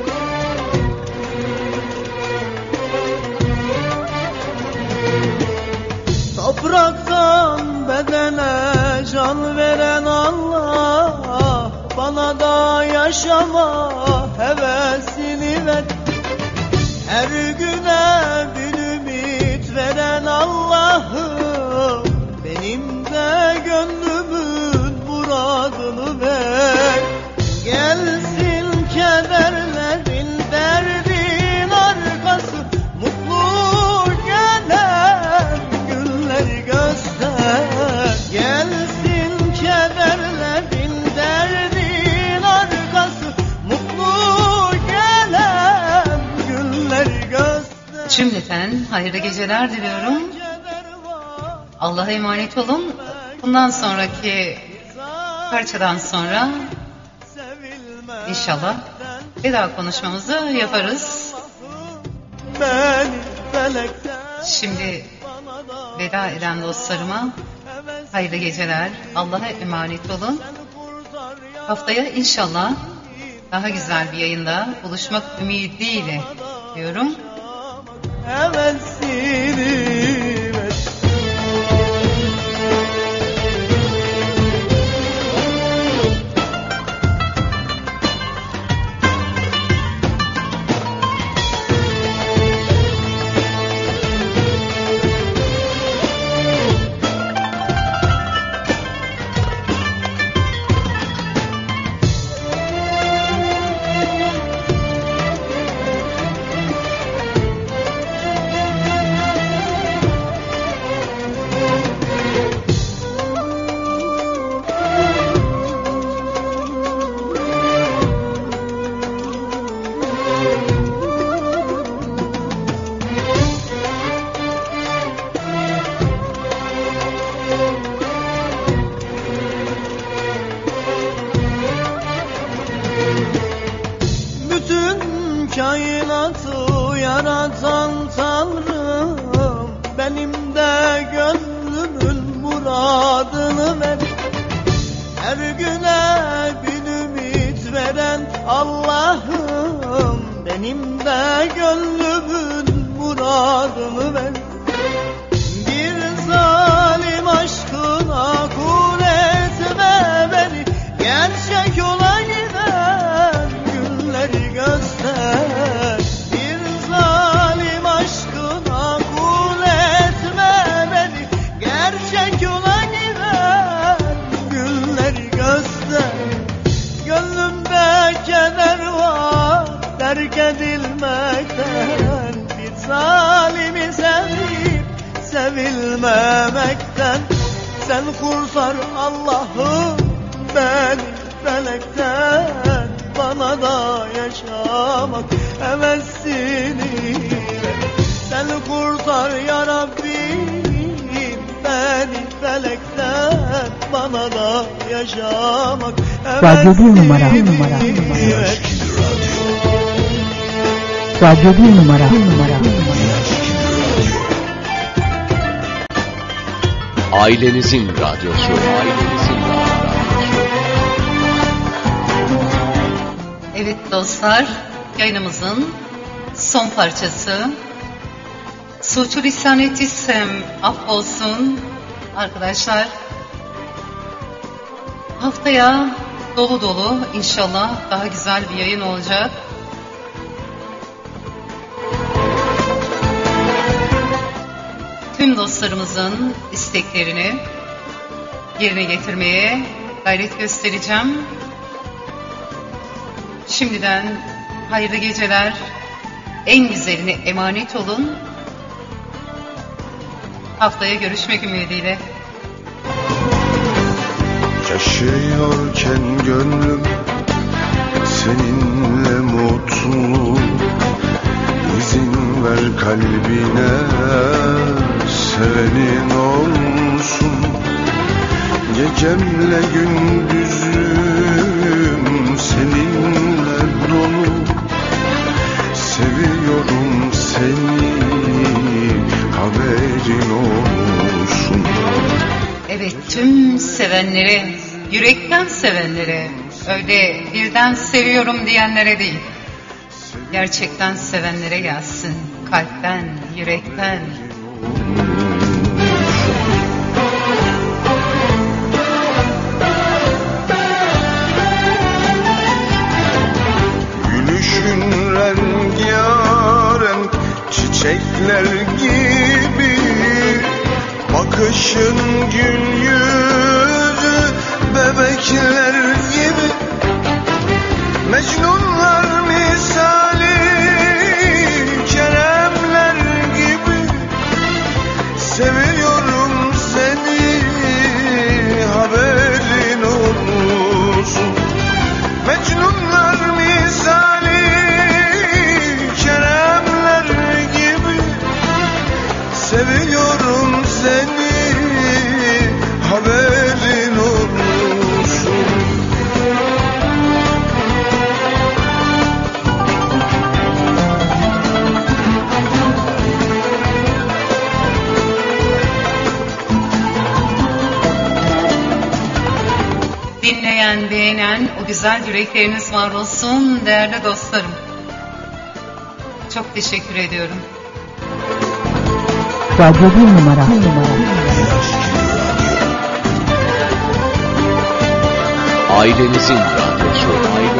Topraktan bedene can veren Allah, bana da yaşama hevesini ver. Her güne bir ümit veren Allah'ım, benim de gönlümün muradını ver. Gelsin kederlerin derdin arkası, mutlu gelen günleri göster. Gelsin kederlerin derdin arkası, mutlu gelen günleri göster. Cümleten hayırlı geceler diliyorum. Allah'a emanet olun. Bundan sonraki parçadan sonra İnşallah veda konuşmamızı yaparız. Şimdi veda eden dostlarıma hayırlı geceler. Allah'a emanet olun. Haftaya inşallah daha güzel bir yayında buluşmak ümidiyle diyorum. de gönlümün muradını ver. Bir zalim aşkına kul etme beni, gerçek ola giden günleri göster. Bir zalim aşkına kul etme beni, gerçek ola giden günleri göster. Gönlümde keder var terk edilmekten, bir zalimi sevip sevilmemekten. Sen kurtar Allah'ım beni felekten, bana da yaşamak hevesini ver. Sen kurtar ya Rabbim beni felekten, bana da yaşamak Radyo 1 numara. Radyo 1 numara. Ailenizin radyosu. Evet dostlar, yayınımızın son parçası. Sürçülisan ettiysem affolsun arkadaşlar. Haftaya dolu dolu inşallah daha güzel bir yayın olacak. Tüm dostlarımızın isteklerini yerine getirmeye gayret göstereceğim. Şimdiden hayırlı geceler, en güzeline emanet olun. Haftaya görüşmek ümidiyle. Yaşıyorken gönlüm seninle mutlu, izin ver kalbine sevenin olsun. Gecemle gündüzüm seninle dolu, seviyorum seni, haberin olsun. Evet, tüm sevenlere, yürekten sevenlere, öyle birden seviyorum diyenlere değil, gerçekten sevenlere gelsin, kalpten, yürekten. Gülüşün rengarenk çiçekler gibi, bakışın gül yüzü bebekler gibi, Mecnunlar misali Keremler gibi, seviyorum seni, haberin olsun. Mecnunlar misali Keremler gibi, seviyorum seni, haberin olsun. Dinleyen, beğenen o güzel yürekleriniz var olsun değerli dostlarım. Çok teşekkür ediyorum. Radyo 1 numara. Ailenizin radyosu.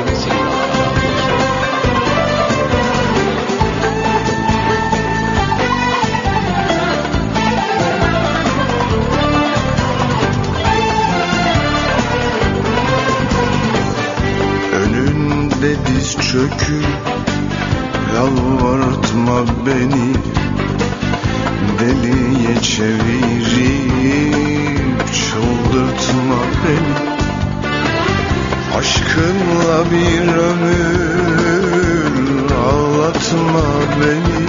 Önünde diz çöküp yalvartma beni, deliye çevirip çıldırtma beni. Aşkınla bir ömür ağlatma beni,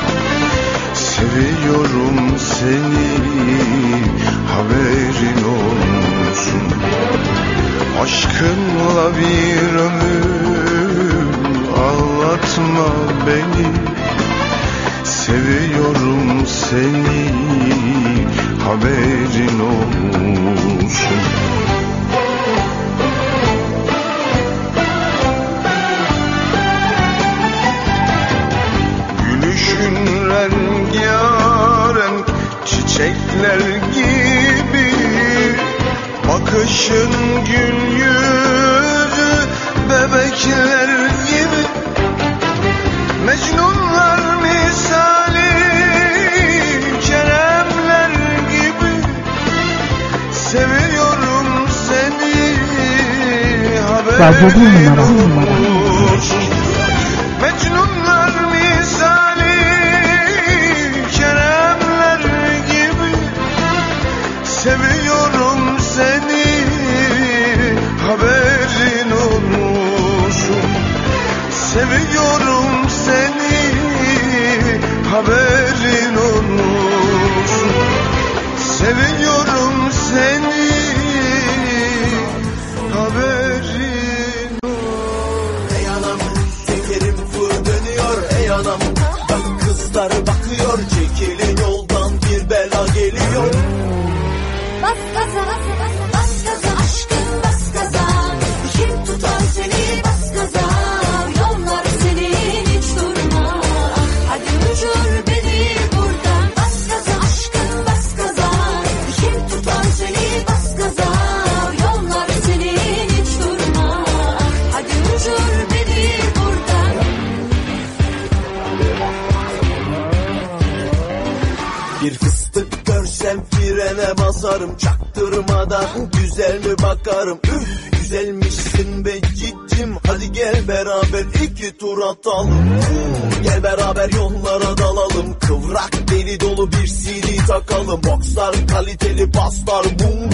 seviyorum seni, haberin olsun. Aşkınla bir ömür ağlatma beni, seviyorum seni, haberin olsun. bebekler gibi. Bakışın gül yüzü bebekler gibi. Mecnunlar misali Keremler gibi. Seviyorum seni haberin olmuş. Mecnunlar misali Keremler gibi. Seviyorum seni haberin olmuş. Seviyorum seni haberin olmuş. Seviyorum seni haberin olmuş. Ey anam tekerim fır dönüyor ey anam. Bak kızlar bakıyor çekilin yoldan bir bela geliyor. Bas gaza bas gaza aşkım bas gaza. Kim tutar seni bas gaza. Yollar senin hiç durma. Hadi uçur beni buradan. Bas gaza aşkım bas gaza. Kim tutar seni bas gaza. Yollar senin hiç durma. Hadi uçur beni buradan. Bir fıstık görsem frene basarım çaktırmadan. Güzel mi bakarım güzelmişsin be cicim. Hadi gel beraber iki tur atalım. Gel beraber yollara dalalım. Kıvrak deli dolu bir CD takalım. Boxlar kaliteli baslar bum.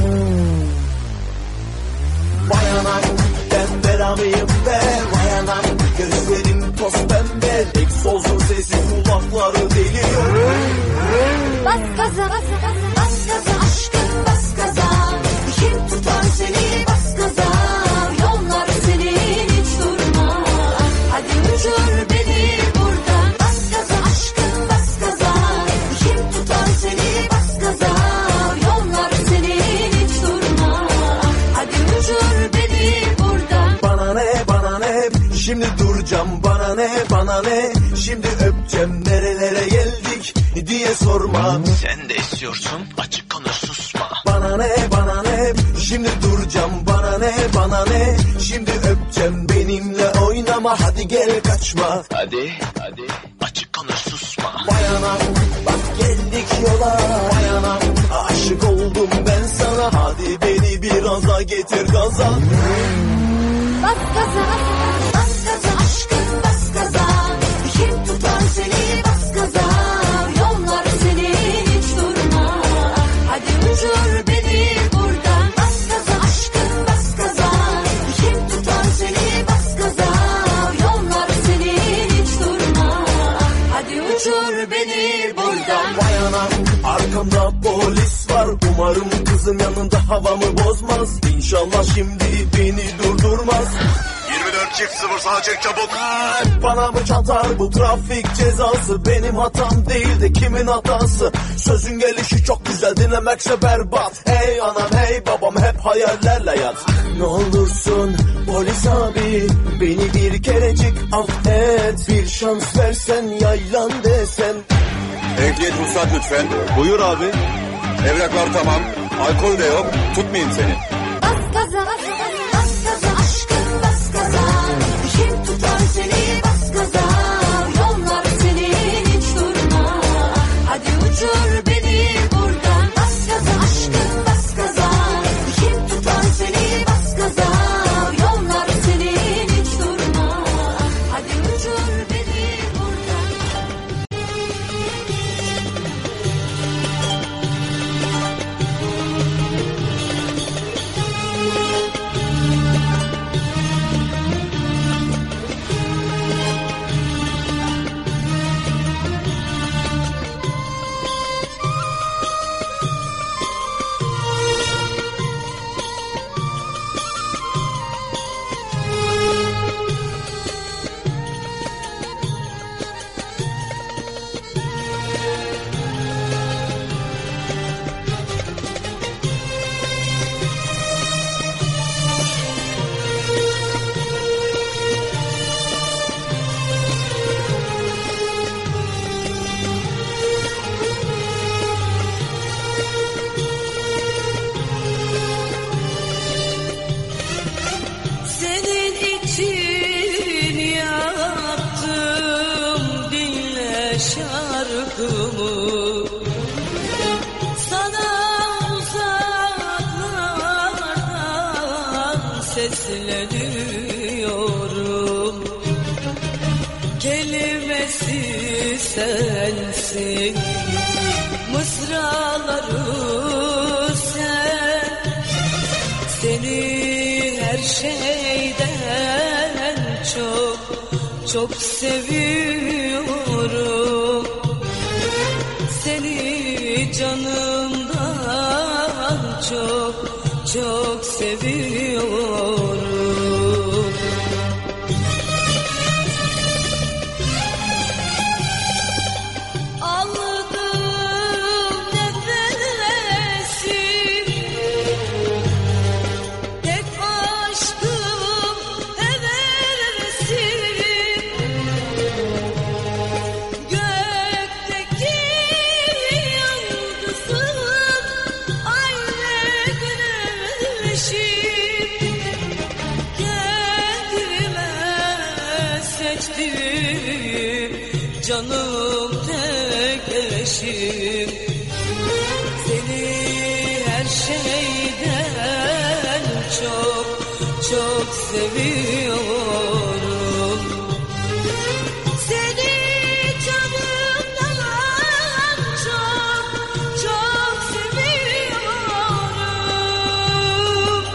Vay anam ben belamıyım be. Vay anam gözlerim toz pembe. Egzozun sesi kulakları deliyor. Bas gaza bas gaza aşkım bas gaza. Kim tutar seni bas gaza. Yollar senin hiç durma. Hadi uçur beni buradan. Bas gaza aşkım bas gaza. Kim tutar seni bas gaza. Yollar senin hiç durma. Hadi uçur beni buradan. Bana ne şimdi duracağım. Bana ne şimdi öpeceğim. Nerelere geldik diye sorma. Sen de istiyorsun açık konuş susma. Bana ne şimdi duracağım. Bana ne şimdi öpeceğim. Benimle oynama hadi gel kaçma. Hadi açık konuş susma. Vay anam bak geldik yola. Vay anam aşık oldum ben sana. Hadi beni biraz getir gaza. Bas gaza aşkım bas gaza. Kim tutar seni bas gaza. Yollar senin hiç durma. Hadi uçur beni buradan. Bas gaza aşkım bas gaza. Kim tutar seni bas gaza. Yollar senin hiç durma. Hadi uçur beni buradan. Vay anam arkamda polis var. Umarım kızım yanında havamı bozmaz. İnşallah şimdi beni durdurmaz. 24-0 sağa çek çabuk. Bana mı çatar bu trafik cezası? Benim hatam değil de kimin hatası? Sözün gelişi çok güzel dinlemekse berbat. Hey anam hey babam hep hayallerle yat. Ne olursun polis abi beni bir kerecik affet. Bir şans versen yaylan desen. Ehliyet ruhsat lütfen. Buyur abi. Evraklar tamam. Alkol de yok. Tutmayayım seni. Bas gaza aşkım bas gaza. Kim tutar seni bas gaza. Yollar senin hiç durma. Hadi uçur beni buradan. Bas gaza aşkım bas gaza. Kim tutar seni bas gaza. Yollar senin hiç durma. Hadi uçur beni buradan. şarkımı sana uzaklardan sesleniyorum. Kelimesi sensin, mısraları sen. Seni her şeyden çok çok seviyorum. Seni canımdan çok çok seviyorum. Aldığım nefesim tek aşkım hevesim. Gökteki yıldızım ay ve güneşim. Kendime seçtiğim canım tek eşim. Seni her şeyden çok çok seviyorum. Seni canımdan çok çok seviyorum.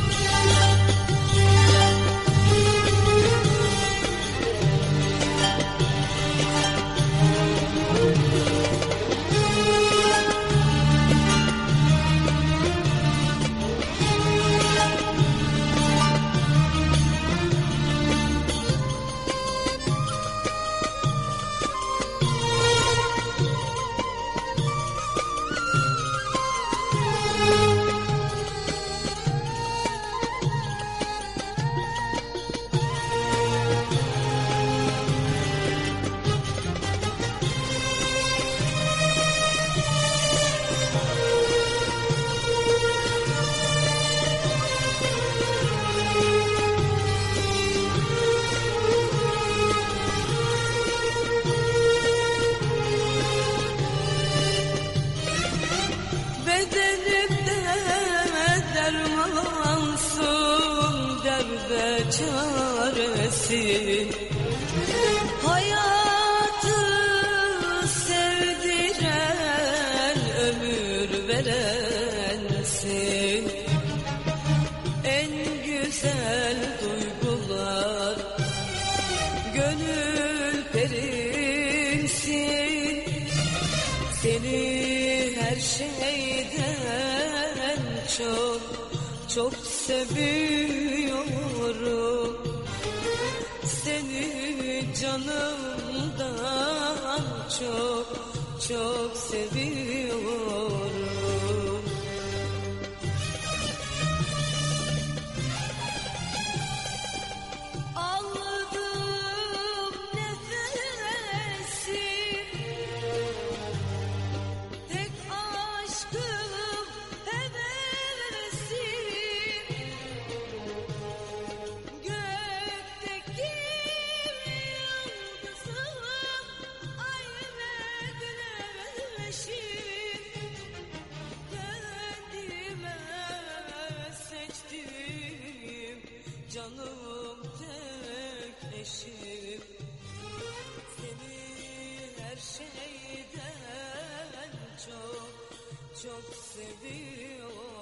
Bedenimde dermansın, derde çaresin. Hayatı sevdiren, ömür verensin. En güzel duygular gönül perimsin. Seni her şeyden çok çok seviyorum. Seni canımdan çok çok seviyorum. Aldığım nefesim tek aşkım hevesim. Gökteki yıldızım ay ve güneşim. Kendime seçtiğim canım tek eşim. Seni her şeyden çok çok seviyorum.